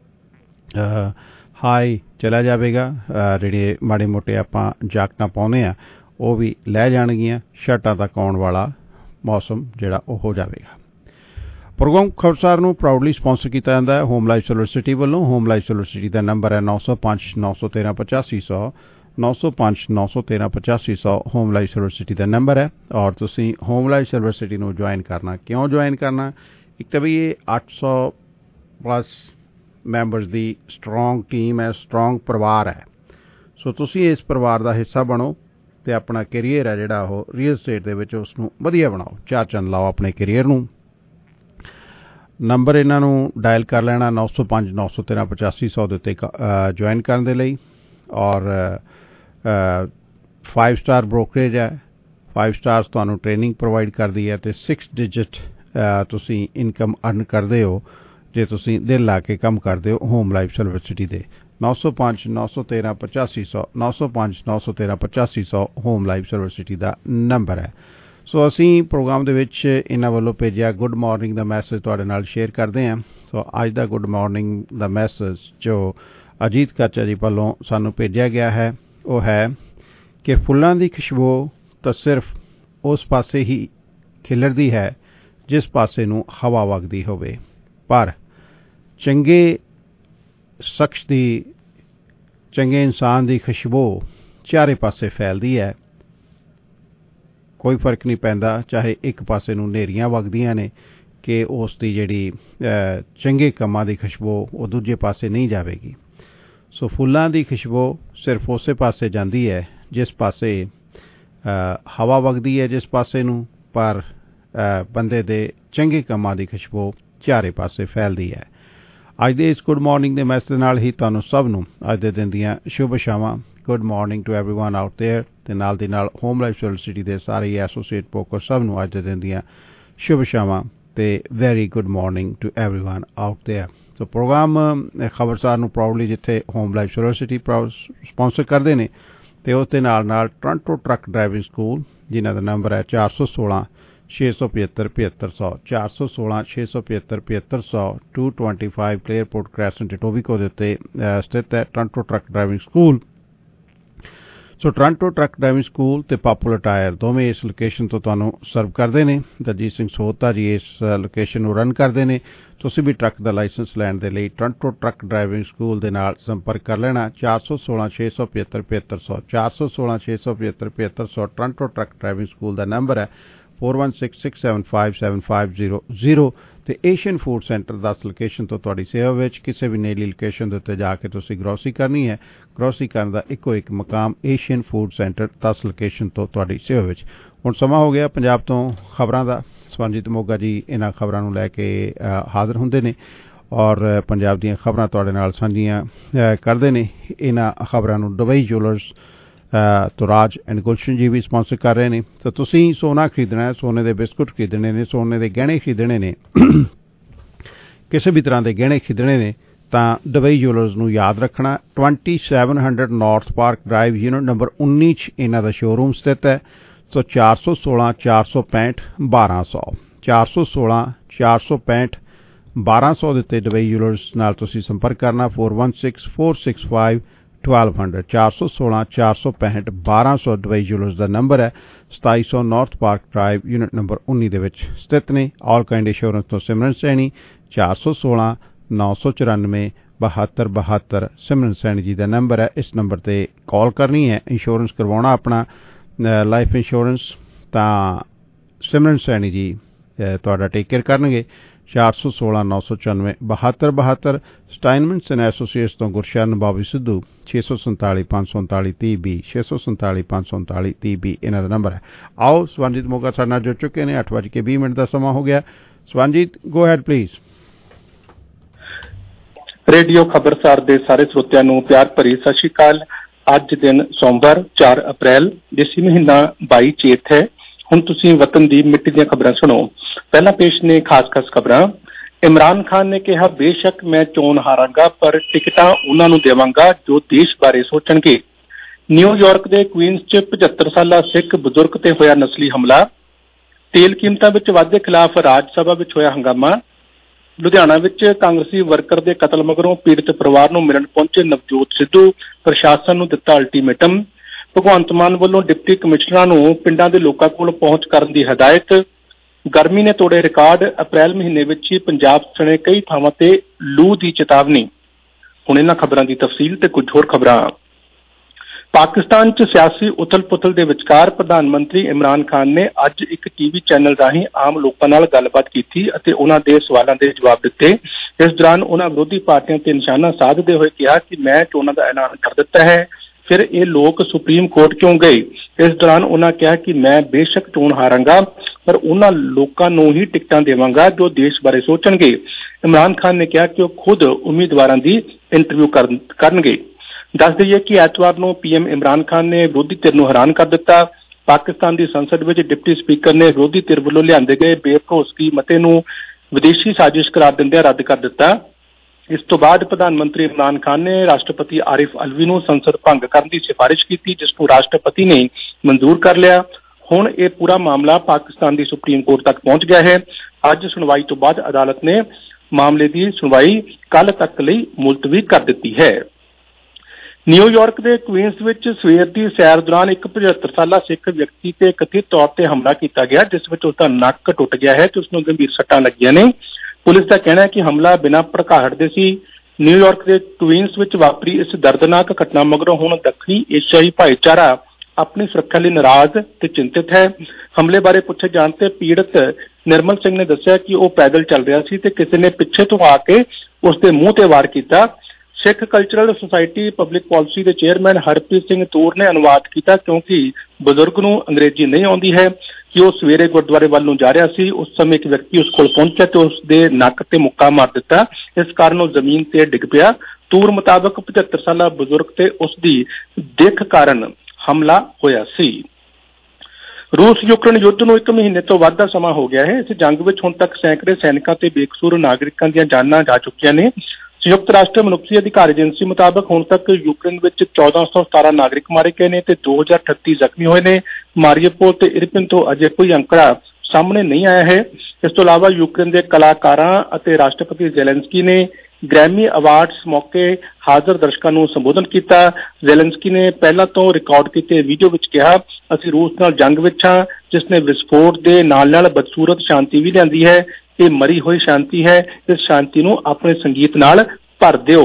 ਹਾਈ ਚਲਾ ਜਾਵੇਗਾ। ਜਿਹੜੇ ਮਾੜੇ ਮੋਟੇ ਆਪਾਂ ਜਾਕਟਾਂ ਪਾਉਂਦੇ ਹਾਂ ਉਹ ਵੀ ਲੈ ਜਾਣਗੀਆਂ। ਸ਼ਰਟਾਂ ਤੱਕ ਆਉਣ ਵਾਲਾ ਮੌਸਮ ਜਿਹੜਾ ਉਹ ਹੋ ਜਾਵੇਗਾ। ਪ੍ਰੋਗਰਾਮ ਖਬਰਸਾਰ ਨੂੰ ਪ੍ਰਾਊਡਲੀ ਸਪਾਂਸਰ ਕੀਤਾ ਜਾਂਦਾ ਹੈ ਹੋਮ ਲਾਈਫ ਸੋਲਰ ਸਿਟੀ ਵੱਲੋਂ। ਹੋਮ ਲਾਈਫ ਸੋਲਰ ਸਿਟੀ ਦਾ ਨੰਬਰ ਹੈ ਨੌ ਸੌ ਪੰਜ ਨੌ ਸੌ ਤੇਰਾਂ ਪਚਾਸੀ ਸੌ ਨੌ ਸੌ ਪੰਜ ਨੌ ਸੌ ਤੇਰਾਂ ਪਚਾਸੀ ਸੌ ਹੋਮ ਲਾਈਫ ਸੋਲਰ ਸਿਟੀ ਦਾ ਨੰਬਰ ਹੈ। ਔਰ ਤੁਸੀਂ ਹੋਮ ਲਾਈਫ ਸੋਲਰ ਸਿਟੀ ਨੂੰ ਜੁਆਇਨ ਕਰਨਾ, ਕਿਉਂ ਜੁਆਇਨ ਕਰਨਾ? ਇੱਕ ਤਾਂ ਵੀ ਇਹ ਅੱਠ ਸੌ ਪਲੱਸ ਮੈਂਬਰਸ ਦੀ ਸਟਰੋਂਗ ਟੀਮ ਹੈ, ਸਟਰੋਂਗ ਪਰਿਵਾਰ ਹੈ। ਸੋ ਤੁਸੀਂ ਇਸ ਪਰਿਵਾਰ ਦਾ ਹਿੱਸਾ ਬਣੋ ਅਤੇ ਆਪਣਾ ਕੈਰੀਅਰ ਹੈ ਜਿਹੜਾ ਉਹ ਰੀਅਲ estate ਦੇ ਵਿੱਚ ਉਸ ਨੂੰ ਵਧੀਆ ਬਣਾਓ, ਚਾਰ ਚੰਦ ਲਾਓ ਆਪਣੇ ਕੈਰੀਅਰ ਨੂੰ। ਨੰਬਰ ਇਹਨਾਂ ਨੂੰ ਡਾਇਲ ਕਰ ਲੈਣਾ ਨੌ ਸੌ ਪੰਜ ਨੌ ਸੌ ਤੇਰਾਂ ਪਚਾਸੀ ਸੌ ਦੇ ਉੱਤੇ ਜੁਆਇਨ ਕਰਨ ਦੇ ਲਈ। ਔਰ ਫਾਈਵ ਸਟਾਰ ਬ੍ਰੋਕਰੇਜ ਹੈ, ਫਾਈਵ ਸਟਾਰਸ ਤੁਹਾਨੂੰ ਟ੍ਰੇਨਿੰਗ ਪ੍ਰੋਵਾਈਡ ਕਰਦੀ ਹੈ ਅਤੇ ਸਿਕਸ ਡਿਜਿਟ ਤੁਸੀਂ ਇਨਕਮ ਅਰਨ ਕਰਦੇ ਹੋ ਜੇ ਤੁਸੀਂ ਦਿਲ ਲਾ ਕੇ ਕੰਮ ਕਰਦੇ ਹੋ ਹੋਮ ਲਾਈਫ ਸੋਲਰ ਸਿਟੀ ਦੇ। ਨੌ ਸੌ ਪੰਜ ਨੌ ਸੌ ਤੇਰਾਂ ਪਚਾਸੀ ਸੌ ਨੌ ਸੌ ਪੰਜ ਨੌ ਸੌ ਤੇਰਾਂ ਪਚਾਸੀ ਸੌ ਹੋਮ ਲਾਈਫ ਸੋਲਰ ਸਿਟੀ ਦਾ ਨੰਬਰ ਹੈ। ਸੋ ਅਸੀਂ ਪ੍ਰੋਗਰਾਮ ਦੇ ਵਿੱਚ ਇਹਨਾਂ ਵੱਲੋਂ ਭੇਜਿਆ ਗੁੱਡ ਮਾਰਨਿੰਗ ਦਾ ਮੈਸੇਜ ਤੁਹਾਡੇ ਨਾਲ ਸ਼ੇਅਰ ਕਰਦੇ ਹਾਂ। ਸੋ ਅੱਜ ਦਾ ਗੁੱਡ ਮਾਰਨਿੰਗ ਦਾ ਮੈਸੇਜ ਜੋ ਅਜੀਤ ਕਾਚਾ ਜੀ ਵੱਲੋਂ ਸਾਨੂੰ ਭੇਜਿਆ ਗਿਆ ਹੈ ਉਹ ਹੈ ਕਿ ਫੁੱਲਾਂ ਦੀ ਖੁਸ਼ਬੂ ਤਾਂ ਸਿਰਫ ਉਸ ਪਾਸੇ ਹੀ ਖਿਲਰਦੀ ਹੈ ਜਿਸ ਪਾਸੇ ਨੂੰ ਹਵਾ ਵਗਦੀ ਹੋਵੇ, ਪਰ ਚੰਗੇ ਸ਼ਖਸ ਦੀ, ਚੰਗੇ ਇਨਸਾਨ ਦੀ ਖੁਸ਼ਬੂ ਚਾਰੇ ਪਾਸੇ ਫੈਲਦੀ ਹੈ। ਕੋਈ ਫਰਕ ਨਹੀਂ ਪੈਂਦਾ ਚਾਹੇ ਇੱਕ ਪਾਸੇ ਨੂੰ ਹਨੇਰੀਆਂ ਵਗਦੀਆਂ ਨੇ ਕਿ ਉਸ ਦੀ ਜਿਹੜੀ ਚੰਗੇ ਕੰਮਾਂ ਦੀ ਖੁਸ਼ਬੂ ਉਹ ਦੂਜੇ ਪਾਸੇ ਨਹੀਂ ਜਾਵੇਗੀ। ਸੋ ਫੁੱਲਾਂ ਦੀ ਖੁਸ਼ਬੂ ਸਿਰਫ ਉਸੇ ਪਾਸੇ ਜਾਂਦੀ ਹੈ ਜਿਸ ਪਾਸੇ ਹਵਾ ਵਗਦੀ ਹੈ ਜਿਸ ਪਾਸੇ ਨੂੰ, ਪਰ ਬੰਦੇ ਦੇ ਚੰਗੇ ਕੰਮਾਂ ਦੀ ਖੁਸ਼ਬੂ ਚਾਰੇ ਪਾਸੇ ਫੈਲਦੀ ਹੈ। ਅੱਜ ਦੇ ਇਸ ਗੁੱਡ ਮਾਰਨਿੰਗ ਦੇ ਮੈਸੇਜ ਨਾਲ ਹੀ ਤੁਹਾਨੂੰ ਸਭ ਨੂੰ ਅੱਜ ਦੇ ਦਿਨ ਦੀਆਂ ਸ਼ੁਭ ਸ਼ਾਮਾਂ। Good morning to everyone out there ਅਤੇ ਨਾਲ ਦੀ ਨਾਲ ਹੋਮ ਲਾਈਫ ਸੋਲਰ ਸਿਟੀ ਦੇ ਸਾਰੇ ਐਸੋਸੀਏਟ ਬ੍ਰੋਕਰ ਸਭ ਨੂੰ ਅੱਜ ਦੇ ਦਿਨ ਦੀਆਂ ਸ਼ੁਭ ਸ਼ਾਮਾਂ ਅਤੇ very good morning to everyone out there. So program Khabarsar ਨੂੰ ਪ੍ਰਾਊਡਲੀ ਜਿੱਥੇ home life solar city sponsor ਕਰਦੇ ਨੇ ਅਤੇ ਉਸ ਦੇ ਨਾਲ ਨਾਲ ਟੋਰਾਂਟੋ ਟਰੱਕ ਡਰਾਈਵਿੰਗ ਸਕੂਲ ਜਿਨ੍ਹਾਂ ਦਾ ਨੰਬਰ ਹੈ ਚਾਰ ਸੌ ਸੋਲਾਂ ਛੇ ਸੌ ਪਝੱਤਰ ਪਝੱਤਰ ਸੌ ਚਾਰ ਸੌ ਸੋਲਾਂ ਛੇ ਸੌ ਪਝੱਤਰ ਪਝੱਤਰ ਸੌ two twenty five Claireport crescent Etobicoke ਦੇ ਉੱਤੇ ਸਥਿਤ ਹੈ Toronto truck driving school. So Toronto truck driving school ਅਤੇ ਪਾਪੂਲਰ ਟਾਇਰ ਦੋਵੇਂ ਇਸ ਲੋਕੇਸ਼ਨ ਤੋਂ ਤੁਹਾਨੂੰ ਸਰਵ ਕਰਦੇ ਨੇ। ਦਲਜੀਤ ਸਿੰਘ ਸੋਹਤਾ ਜੀ ਇਸ ਲੋਕੇਸ਼ਨ ਨੂੰ ਰਨ ਕਰਦੇ ਨੇ। ਤੁਸੀਂ ਵੀ ਟਰੱਕ ਦਾ ਲਾਇਸੈਂਸ ਲੈਣ ਦੇ ਲਈ ਟੋਰਾਂਟੋ ਟਰੱਕ ਡਰਾਈਵਿੰਗ ਸਕੂਲ ਦੇ ਨਾਲ ਸੰਪਰਕ ਕਰ ਲੈਣਾ। ਚਾਰ ਸੌ ਸੋਲਾਂ ਛੇ ਸੌ ਪਝੱਤਰ ਪਝੱਤਰ ਸੌ ਚਾਰ ਸੌ ਸੋਲਾਂ ਛੇ ਸੌ ਪਝੱਤਰ ਪਝੱਤਰ ਸੌ ਟੋਰਾਂਟੋ ਟਰੱਕ ਡਰਾਈਵਿੰਗ ਸਕੂਲ ਦਾ ਨੰਬਰ ਹੈ four one six six seven five seven five zero zero ਅਤੇ ਏਸ਼ੀਅਨ ਫੂਡ ਸੈਂਟਰ ਦਸ ਲੋਕੇਸ਼ਨ ਤੋਂ ਤੁਹਾਡੀ ਸੇਵਾ ਵਿੱਚ। ਕਿਸੇ ਵੀ ਨੇੜਲੀ ਲੋਕੇਸ਼ਨ ਦੇ ਉੱਤੇ ਜਾ ਕੇ ਤੁਸੀਂ ਗਰੋਸਰੀ ਕਰਨੀ ਹੈ, ਗਰੋਸਰੀ ਕਰਨ ਦਾ ਇੱਕੋ ਇੱਕ ਮਕਾਮ ਏਸ਼ੀਅਨ ਫੂਡ ਸੈਂਟਰ ਦਸ ਲੋਕੇਸ਼ਨ ਤੋਂ ਤੁਹਾਡੀ ਸੇਵਾ ਵਿੱਚ। ਹੁਣ ਸਮਾਂ ਹੋ ਗਿਆ ਪੰਜਾਬ ਤੋਂ ਖਬਰਾਂ ਦਾ। ਸਵਰਨਜੀਤ ਮੋਗਾ ਜੀ ਇਹਨਾਂ ਖਬਰਾਂ ਨੂੰ ਲੈ ਕੇ ਹਾਜ਼ਰ ਹੁੰਦੇ ਨੇ ਔਰ ਪੰਜਾਬ ਦੀਆਂ ਖਬਰਾਂ ਤੁਹਾਡੇ ਨਾਲ ਸਾਂਝੀਆਂ ਕਰਦੇ ਨੇ। ਇਹਨਾਂ ਖਬਰਾਂ ਨੂੰ ਦੁਬਈ ਜੁਐਲਰਸ ਤੋਂ ਰਾਜ ਐਂਡ ਗੁਲਸ਼ਨ ਜੀ ਵੀ ਸਪਾਂਸਰ ਕਰ ਰਹੇ ਨੇ। ਤਾਂ ਤੁਸੀਂ ਸੋਨਾ ਖਰੀਦਣਾ ਹੈ, ਸੋਨੇ ਦੇ ਬਿਸਕੁਟ ਖਰੀਦਣੇ ਨੇ, ਸੋਨੇ ਦੇ ਗਹਿਣੇ ਖਰੀਦਣੇ ਨੇ, ਕਿਸੇ ਵੀ ਤਰ੍ਹਾਂ ਦੇ ਗਹਿਣੇ ਖਰੀਦਣੇ ਨੇ ਤਾਂ ਦੁਬਈ ਜੁਐਲਰਸ ਨੂੰ ਯਾਦ ਰੱਖਣਾ। Twenty seven hundred north park drive unit number ਉੱਨੀ 'ਚ ਇਹਨਾਂ ਦਾ ਸ਼ੋਰੂਮ ਸਥਿਤ ਹੈ। ਸੋ ਚਾਰ ਸੌ ਸੋਲਾਂ ਚਾਰ ਸੌ ਪੈਂਹਠ ਬਾਰਾਂ ਸੌ ਚਾਰ ਸੌ ਸੋਲਾਂ ਚਾਰ ਸੌ ਪੈਂਹਠ ਬਾਰਾਂ ਸੌ ਦੇ ਉੱਤੇ ਦੁਬਈ ਜੁਐਲਰਸ ਨਾਲ ਤੁਸੀਂ ਸੰਪਰਕ ਕਰਨਾ। Four one six four six five twelve hundred ਚਾਰ ਸੌ ਸੋਲਾਂ ਚਾਰ ਸੌ ਪੈਂਹਠ ਬਾਰਾਂ ਸੌ ਦੁਬਈ ਜੁਐਲਰਸ ਦਾ ਨੰਬਰ ਹੈ। ਸਤਾਈ ਸੌ north park drive unit number ਉੱਨੀ ਦੇ ਵਿੱਚ ਸਥਿਤ ਨੇ। ਆਲ ਕਾਇੰਡ ਇੰਸ਼ੋਰੈਂਸ ਤੋਂ ਸਿਮਰਨ ਸੈਣੀ ਚਾਰ ਸੌ ਸੋਲਾਂ ਨੌ ਸੌ ਚੁਰਾਨਵੇਂ ਬਹੱਤਰ ਬਹੱਤਰ ਸਿਮਰਨ ਸੈਣੀ ਜੀ ਦਾ ਨੰਬਰ ਹੈ। ਇਸ ਨੰਬਰ 'ਤੇ ਕਾਲ ਕਰਨੀ ਹੈ, ਇੰਸ਼ੋਰੈਂਸ ਕਰਵਾਉਣਾ ਆਪਣਾ ਲਾਈਫ ਇੰਸ਼ੋਰੈਂਸ, ਤਾਂ ਸਿਮਰਨ ਸੈਣੀ ਜੀ ਤੁਹਾਡਾ ਟੇਕ ਕੇਅਰ ਕਰਨਗੇ। ਚਾਰ ਸੌ ਸੋਲਾਂ ਨੌ ਸੌ ਚੁਰਾਨਵੇਂ ਬਹੱਤਰ ਬਹੱਤਰ। ਸਟਾਈਨਮੈਂਟਸ ਐਂਡ ਐਸੋਸੀਏਟਸ ਤੋਂ ਗੁਰਸ਼ਰਨ ਬਾਬੀ ਸਿੱਧੂ ਛੇ ਸੌ ਸੰਤਾਲੀ ਪੰਜ ਸੌ ਉਨਤਾਲੀ ਤੀਹ ਵੀਹ ਛੇ ਸੌ ਸੰਤਾਲੀ ਪੰਜ ਸੌ ਉਨਤਾਲੀ ਤੀਹ ਵੀਹ ਇਹਨਾਂ ਦਾ ਨੰਬਰ ਹੈ। ਆਓ ਸਵਰਨਜੀਤ ਮੋਗਾ ਸਾਡੇ ਨਾਲ ਜੁੜ ਚੁੱਕੇ ਨੇ। ਅੱਠ ਵੱਜ ਕੇ ਵੀਹ ਮਿੰਟ ਦਾ ਸਮਾਂ ਹੋ ਗਿਆ। Swaranjit, go ahead please. Radio Khabarsar ਦੇ ਸਾਰੇ ਸਰੋਤਿਆਂ ਨੂੰ ਪਿਆਰ ਭਰੀ ਸਤਿ ਸ਼੍ਰੀ ਅਕਾਲ। ਅੱਜ ਦਿਨ ਸੋਮਵਾਰ ਚਾਰ ਅਪ੍ਰੈਲ, ਦੇਸੀ ਮਹੀਨਾ ਬਾਈ ਚੇਤ ਹੈ। ਹੁਣ ਤੁਸੀਂ ਵਤਨ ਦੀ ਮਿੱਟੀ ਦੀਆਂ ਖਬਰਾਂ ਸੁਣੋ। ਪਹਿਲਾਂ ਪੇਸ਼ ਨੇ ਖਾਸ ਖਾਸ ਖਬਰਾਂ। ਇਮਰਾਨ ਖਾਨ ਨੇ ਕਿਹਾ, ਬੇਸ਼ੱਕ ਮੈਂ ਚੋਣ ਹਾਰਾਂਗਾ ਪਰ ਟਿਕਟਾਂ ਉਹਨਾਂ ਨੂੰ ਦੇਵਾਂਗਾ ਜੋ ਦੇਸ਼ ਬਾਰੇ ਸੋਚਣਗੇ। ਨਿਊਯਾਰਕ ਦੇ ਕੁਈਨਸ ਚ ਪਝੱਤਰ ਸਾਲਾ ਸਿੱਖ ਬਜ਼ੁਰਗ ਤੇ ਹੋਇਆ ਨਸਲੀ ਹਮਲਾ। ਤੇਲ ਕੀਮਤਾਂ ਵਿੱਚ ਵਾਧੇ ਖਿਲਾਫ ਰਾਜ ਸਭਾ ਵਿੱਚ ਹੋਇਆ ਹੰਗਾਮਾ। ਲੁਧਿਆਣਾ ਵਿੱਚ ਕਾਂਗਰਸੀ ਵਰਕਰ ਦੇ ਕਤਲ ਮਗਰੋਂ ਪੀੜਤ ਪਰਿਵਾਰ ਨੂੰ ਮਿਲਣ ਪਹੁੰਚੇ ਨਵਜੋਤ ਸਿੱਧੂ, ਪ੍ਰਸ਼ਾਸਨ ਨੂੰ ਦਿੱਤਾ ਅਲਟੀਮੇਟਮ। ਭਗਵੰਤ ਮਾਨ ਵੱਲੋਂ ਡਿਪਟੀ ਕਮਿਸ਼ਨਰਾਂ ਨੂੰ ਪਿੰਡਾਂ ਦੇ ਲੋਕਾਂ ਕੋਲ ਪਹੁੰਚ ਕਰਨ ਦੀ ਹਦਾਇਤ। ਗਰਮੀ ਨੇ ਤੋੜੇ ਰਿਕਾਰਡ, ਅਪ੍ਰੈਲ ਮਹੀਨੇ ਵਿੱਚ ਹੀ ਪੰਜਾਬ ਸਣੇ ਕਈ ਥਾਵਾਂ ਤੇ ਲੂ ਦੀ ਚੇਤਾਵਨੀ। ਹੁਣ ਇਹਨਾਂ ਖਬਰਾਂ ਦੀ ਤਫਸੀਲ ਤੇ ਕੁਝ ਹੋਰ ਖਬਰਾਂ। ਪਾਕਿਸਤਾਨ 'ਚ ਸਿਆਸੀ ਉਥਲ-ਪੁਥਲ ਦੇ ਵਿਚਕਾਰ ਪ੍ਰਧਾਨ ਮੰਤਰੀ ਇਮਰਾਨ ਖਾਨ ਨੇ ਅੱਜ ਇੱਕ ਟੀਵੀ ਚੈਨਲ ਰਾਹੀਂ ਆਮ ਲੋਕਾਂ ਨਾਲ ਗੱਲਬਾਤ ਕੀਤੀ ਅਤੇ ਉਹਨਾਂ ਦੇ ਸਵਾਲਾਂ ਦੇ ਜਵਾਬ ਦਿੱਤੇ। ਇਸ ਦੌਰਾਨ ਉਹਨਾਂ ਵਿਰੋਧੀ ਪਾਰਟੀਆਂ ਤੇ ਨਿਸ਼ਾਨਾ ਸਾਧਦੇ ਹੋਏ ਕਿਹਾ ਕਿ ਮੈਂ ਚੋਣਾਂ ਦਾ ਐਲਾਨ ਕਰ ਦਿੱਤਾ ਹੈ, ਫਿਰ ਇਹ ਲੋਕ ਸੁਪਰੀਮ ਕੋਰਟ ਕਿਉਂ ਗਏ। ਇਸ ਦੌਰਾਨ ਉਹਨਾਂ ਕਿਹਾ ਕਿ ਮੈਂ ਬੇਸ਼ੱਕ ਚੋਣ ਹਾਰਾਂਗਾ ਪਰ ਉਹਨਾਂ ਲੋਕਾਂ ਨੂੰ ਹੀ ਟਿਕਟਾਂ ਦੇਵਾਂਗਾ ਜੋ ਦੇਸ਼ ਬਾਰੇ ਸੋਚਣਗੇ। ਇਮਰਾਨ ਖਾਨ ਨੇ ਕਿਹਾ ਕਿ ਉਹ ਖੁਦ ਉਮੀਦਵਾਰਾਂ ਦੀ ਇੰਟਰਵਿਊ ਕਰਨਗੇ। ਦੱਸ ਦਈਏ ਕਿ ਐਤਵਾਰ ਨੂੰ ਪੀਐਮ ਇਮਰਾਨ ਖਾਨ ਨੇ ਵਿਰੋਧੀ ਧਿਰ ਨੂੰ ਹੈਰਾਨ ਕਰ ਦਿੱਤਾ। ਪਾਕਿਸਤਾਨ ਦੀ ਸੰਸਦ ਵਿੱਚ ਡਿਪਟੀ ਸਪੀਕਰ ਨੇ ਵਿਰੋਧੀ ਧਿਰ ਵੱਲੋਂ ਲਿਆਂਦੇ ਗਏ ਬੇਭਰੋਸਗੀ ਮਤੇ ਨੂੰ ਵਿਦੇਸ਼ੀ ਸਾਜ਼ਿਸ਼ ਕਰਾਰ ਦਿੰਦਿਆਂ ਰੱਦ ਕਰ ਦਿੱਤਾ। ਇਸ ਤੋਂ ਬਾਅਦ ਪ੍ਰਧਾਨ ਮੰਤਰੀ ਇਮਰਾਨ ਖਾਨ ਨੇ ਰਾਸ਼ਟਰਪਤੀ ਆਰਿਫ ਅਲਵੀ ਨੂੰ ਸੰਸਦ ਭੰਗ ਕਰਨ ਦੀ ਸਿਫਾਰਿਸ਼ ਕੀਤੀ, ਜਿਸ ਨੂੰ ਰਾਸ਼ਟਰਪਤੀ ਨੇ ਮਨਜ਼ੂਰ ਕਰ ਲਿਆ। ਹੁਣ ਇਹ ਪੂਰਾ ਮਾਮਲਾ ਪਾਕਿਸਤਾਨ ਦੀ ਸੁਪਰੀਮ ਕੋਰਟ ਤੱਕ ਪਹੁੰਚ ਗਿਆ ਹੈ। ਅੱਜ ਸੁਣਵਾਈ ਤੋਂ ਬਾਅਦ ਅਦਾਲਤ ਨੇ ਮਾਮਲੇ ਦੀ ਸੁਣਵਾਈ ਕੱਲ੍ਹ ਤੱਕ ਲਈ ਮੁਲਤਵੀ ਕਰ ਦਿੱਤੀ ਹੈ। ਨਿਊਯਾਰਕ ਦੇ ਕੁਈਨਸ ਵਿੱਚ ਸਵੇਰ ਦੀ ਸੈਰ ਦੌਰਾਨ ਇੱਕ ਪਝੱਤਰ ਸਾਲਾ ਸਿੱਖ ਵਿਅਕਤੀ ਤੇ ਕਥਿਤ ਤੌਰ ਤੇ ਹਮਲਾ ਕੀਤਾ ਗਿਆ, ਜਿਸ ਵਿੱਚ ਉਸਦਾ ਨੱਕ ਟੁੱਟ ਗਿਆ ਹੈ ਤੇ ਉਸਨੂੰ ਗੰਭੀਰ ਸੱਟਾਂ ਲੱਗੀਆਂ ਨੇ। ਪੁਲਿਸ ਦਾ ਕਹਿਣਾ ਹੈ ਕਿ ਹਮਲਾ ਬਿਨਾਂ ਭੜਕਾਹਟ ਦੇ ਸੀ। ਨਿਊਯਾਰਕ ਦੇ ਕੁਈਨਸ ਵਿੱਚ ਵਾਪਰੀ ਇਸ ਦਰਦਨਾਕ ਘਟਨਾ ਮਗਰੋਂ ਹੁਣ ਦੱਖਣੀ ਏਸ਼ੀਆਈ ਭਾਈਚਾਰਾ ਆਪਣੀ ਸੁਰੱਖਿਆ ਲਈ ਨਾਰਾਜ਼ ਤੇ ਚਿੰਤਿਤ ਹੈ। ਹਮਲੇ ਬਾਰੇ ਪੁੱਛੇ ਜਾਣ ਤੇ ਪੀੜਤ ਨਿਰਮਲ ਸਿੰਘ ਨੇ ਦੱਸਿਆ ਕਿ ਉਹ ਪੈਦਲ ਚੱਲ ਰਿਹਾ ਸੀ ਤੇ ਕਿਸੇ ਨੇ ਪਿੱਛੇ ਤੋਂ ਆ ਕੇ ਉਸਦੇ ਮੂੰਹ ਤੇ ਵਾਰ ਕੀਤਾ। Sikh cultural society public policy ਦੇ ਚੇਅਰਮੈਨ ਹਰਪ੍ਰੀਤ ਸਿੰਘ ਤੂਰ ਨੇ ਅਨੁਵਾਦ ਕੀਤਾ, ਕਿਉਂਕਿ ਬਜ਼ੁਰਗ ਨੂੰ ਅੰਗਰੇਜ਼ੀ ਨਹੀਂ ਆਉਂਦੀ ਹੈ, ਕਿ ਉਹ ਸਵੇਰੇ ਗੁਰਦੁਆਰੇ ਵੱਲ ਨੂੰ ਜਾ ਰਿਹਾ ਸੀ। ਉਸ ਸਮੇਂ ਇੱਕ ਵਿਅਕਤੀ ਉਸ ਕੋਲ ਪਹੁੰਚਿਆ ਤੇ ਉਸ ਦੇ ਨੱਕ ਤੇ ਮੁੱਕਾ ਮਾਰ ਦਿੱਤਾ। ਇਸ ਕਾਰਨ ਉਹ ਜ਼ਮੀਨ ਤੇ ਡਿੱਗ ਪਿਆ। ਤੂਰ ਮੁਤਾਬਕ ਪਝੱਤਰ ਸਾਲਾ ਬਜ਼ੁਰਗ ਤੇ ਉਸ ਦੀ ਦਿੱਖ ਕਾਰਨ ਹਮਲਾ ਹੋਇਆ ਸੀ। ਰੂਸ ਯੂਕਰੇਨ ਯੁੱਧ ਨੂੰ ਇੱਕ ਮਹੀਨੇ ਤੋਂ ਵੱਧ ਦਾ ਸਮਾਂ ਹੋ ਗਿਆ ਹੈ। ਇਸ ਜੰਗ ਵਿੱਚ ਹੁਣ ਤੱਕ ਸੈਂਕੜੇ ਸੈਨਿਕਾਂ ਤੇ ਬੇਕਸੂਰ ਨਾਗਰਿਕਾਂ ਦੀਆਂ ਜਾਨਾਂ ਜਾ ਚੁੱਕੀਆਂ ਨੇ। ਸੰਯੁਕਤ ਰਾਸ਼ਟਰ ਮਨੁੱਖੀ ਅਧਿਕਾਰ ਏਜੰਸੀ ਮੁਤਾਬਕ ਹੁਣ ਤੱਕ ਯੂਕਰੇਨ ਵਿੱਚ ਚੌਦਾਂ ਸੌ ਸਤਾਰਾਂ ਨਾਗਰਿਕ ਮਾਰੇ ਗਏ ਨੇ ਤੇ ਦੋ ਹਜ਼ਾਰ ਅਠੱਤੀ ਜ਼ਖਮੀ ਹੋਏ ਨੇ। ਮਾਰੀਉਪੋਲ ਤੇ ਇਰਪਿਨ ਤੋਂ ਅਜੇ ਕੋਈ ਅੰਕੜਾ ਸਾਹਮਣੇ ਨਹੀਂ ਆਇਆ ਹੈ। ਇਸ ਤੋਂ ਇਲਾਵਾ ਯੂਕਰੇਨ ਦੇ ਕਲਾਕਾਰਾਂ ਅਤੇ ਰਾਸ਼ਟਰਪਤੀ ਜ਼ੈਲੈਂਸਕੀ ਨੇ ਗ੍ਰੈਮੀ ਅਵਾਰਡਸ ਮੌਕੇ ਹਾਜ਼ਰ ਦਰਸ਼ਕਾਂ ਨੂੰ ਸੰਬੋਧਨ ਕੀਤਾ। ਜ਼ੈਲੈਂਸਕੀ ਨੇ ਪਹਿਲਾਂ ਤੋਂ ਰਿਕਾਰਡ ਕੀਤੇ ਵੀਡੀਓ ਵਿੱਚ ਕਿਹਾ, ਅਸੀਂ ਰੂਸ ਨਾਲ ਜੰਗ ਵਿੱਚ ਹਾਂ, ਜਿਸ ਨੇ ਵਿਸਫੋਟ ਦੇ ਨਾਲ ਨਾਲ ਬਦਸੂਰਤ ਸ਼ਾਂਤੀ ਵੀ ਲਿਆਂਦੀ ਹੈ। ਇਹ ਮਰੀ ਹੋਈ ਸ਼ਾਂਤੀ ਹੈ। ਇਸ ਸ਼ਾਂਤੀ ਨੂੰ ਆਪਣੇ ਸੰਗੀਤ ਨਾਲ ਭਰ ਦਿਓ।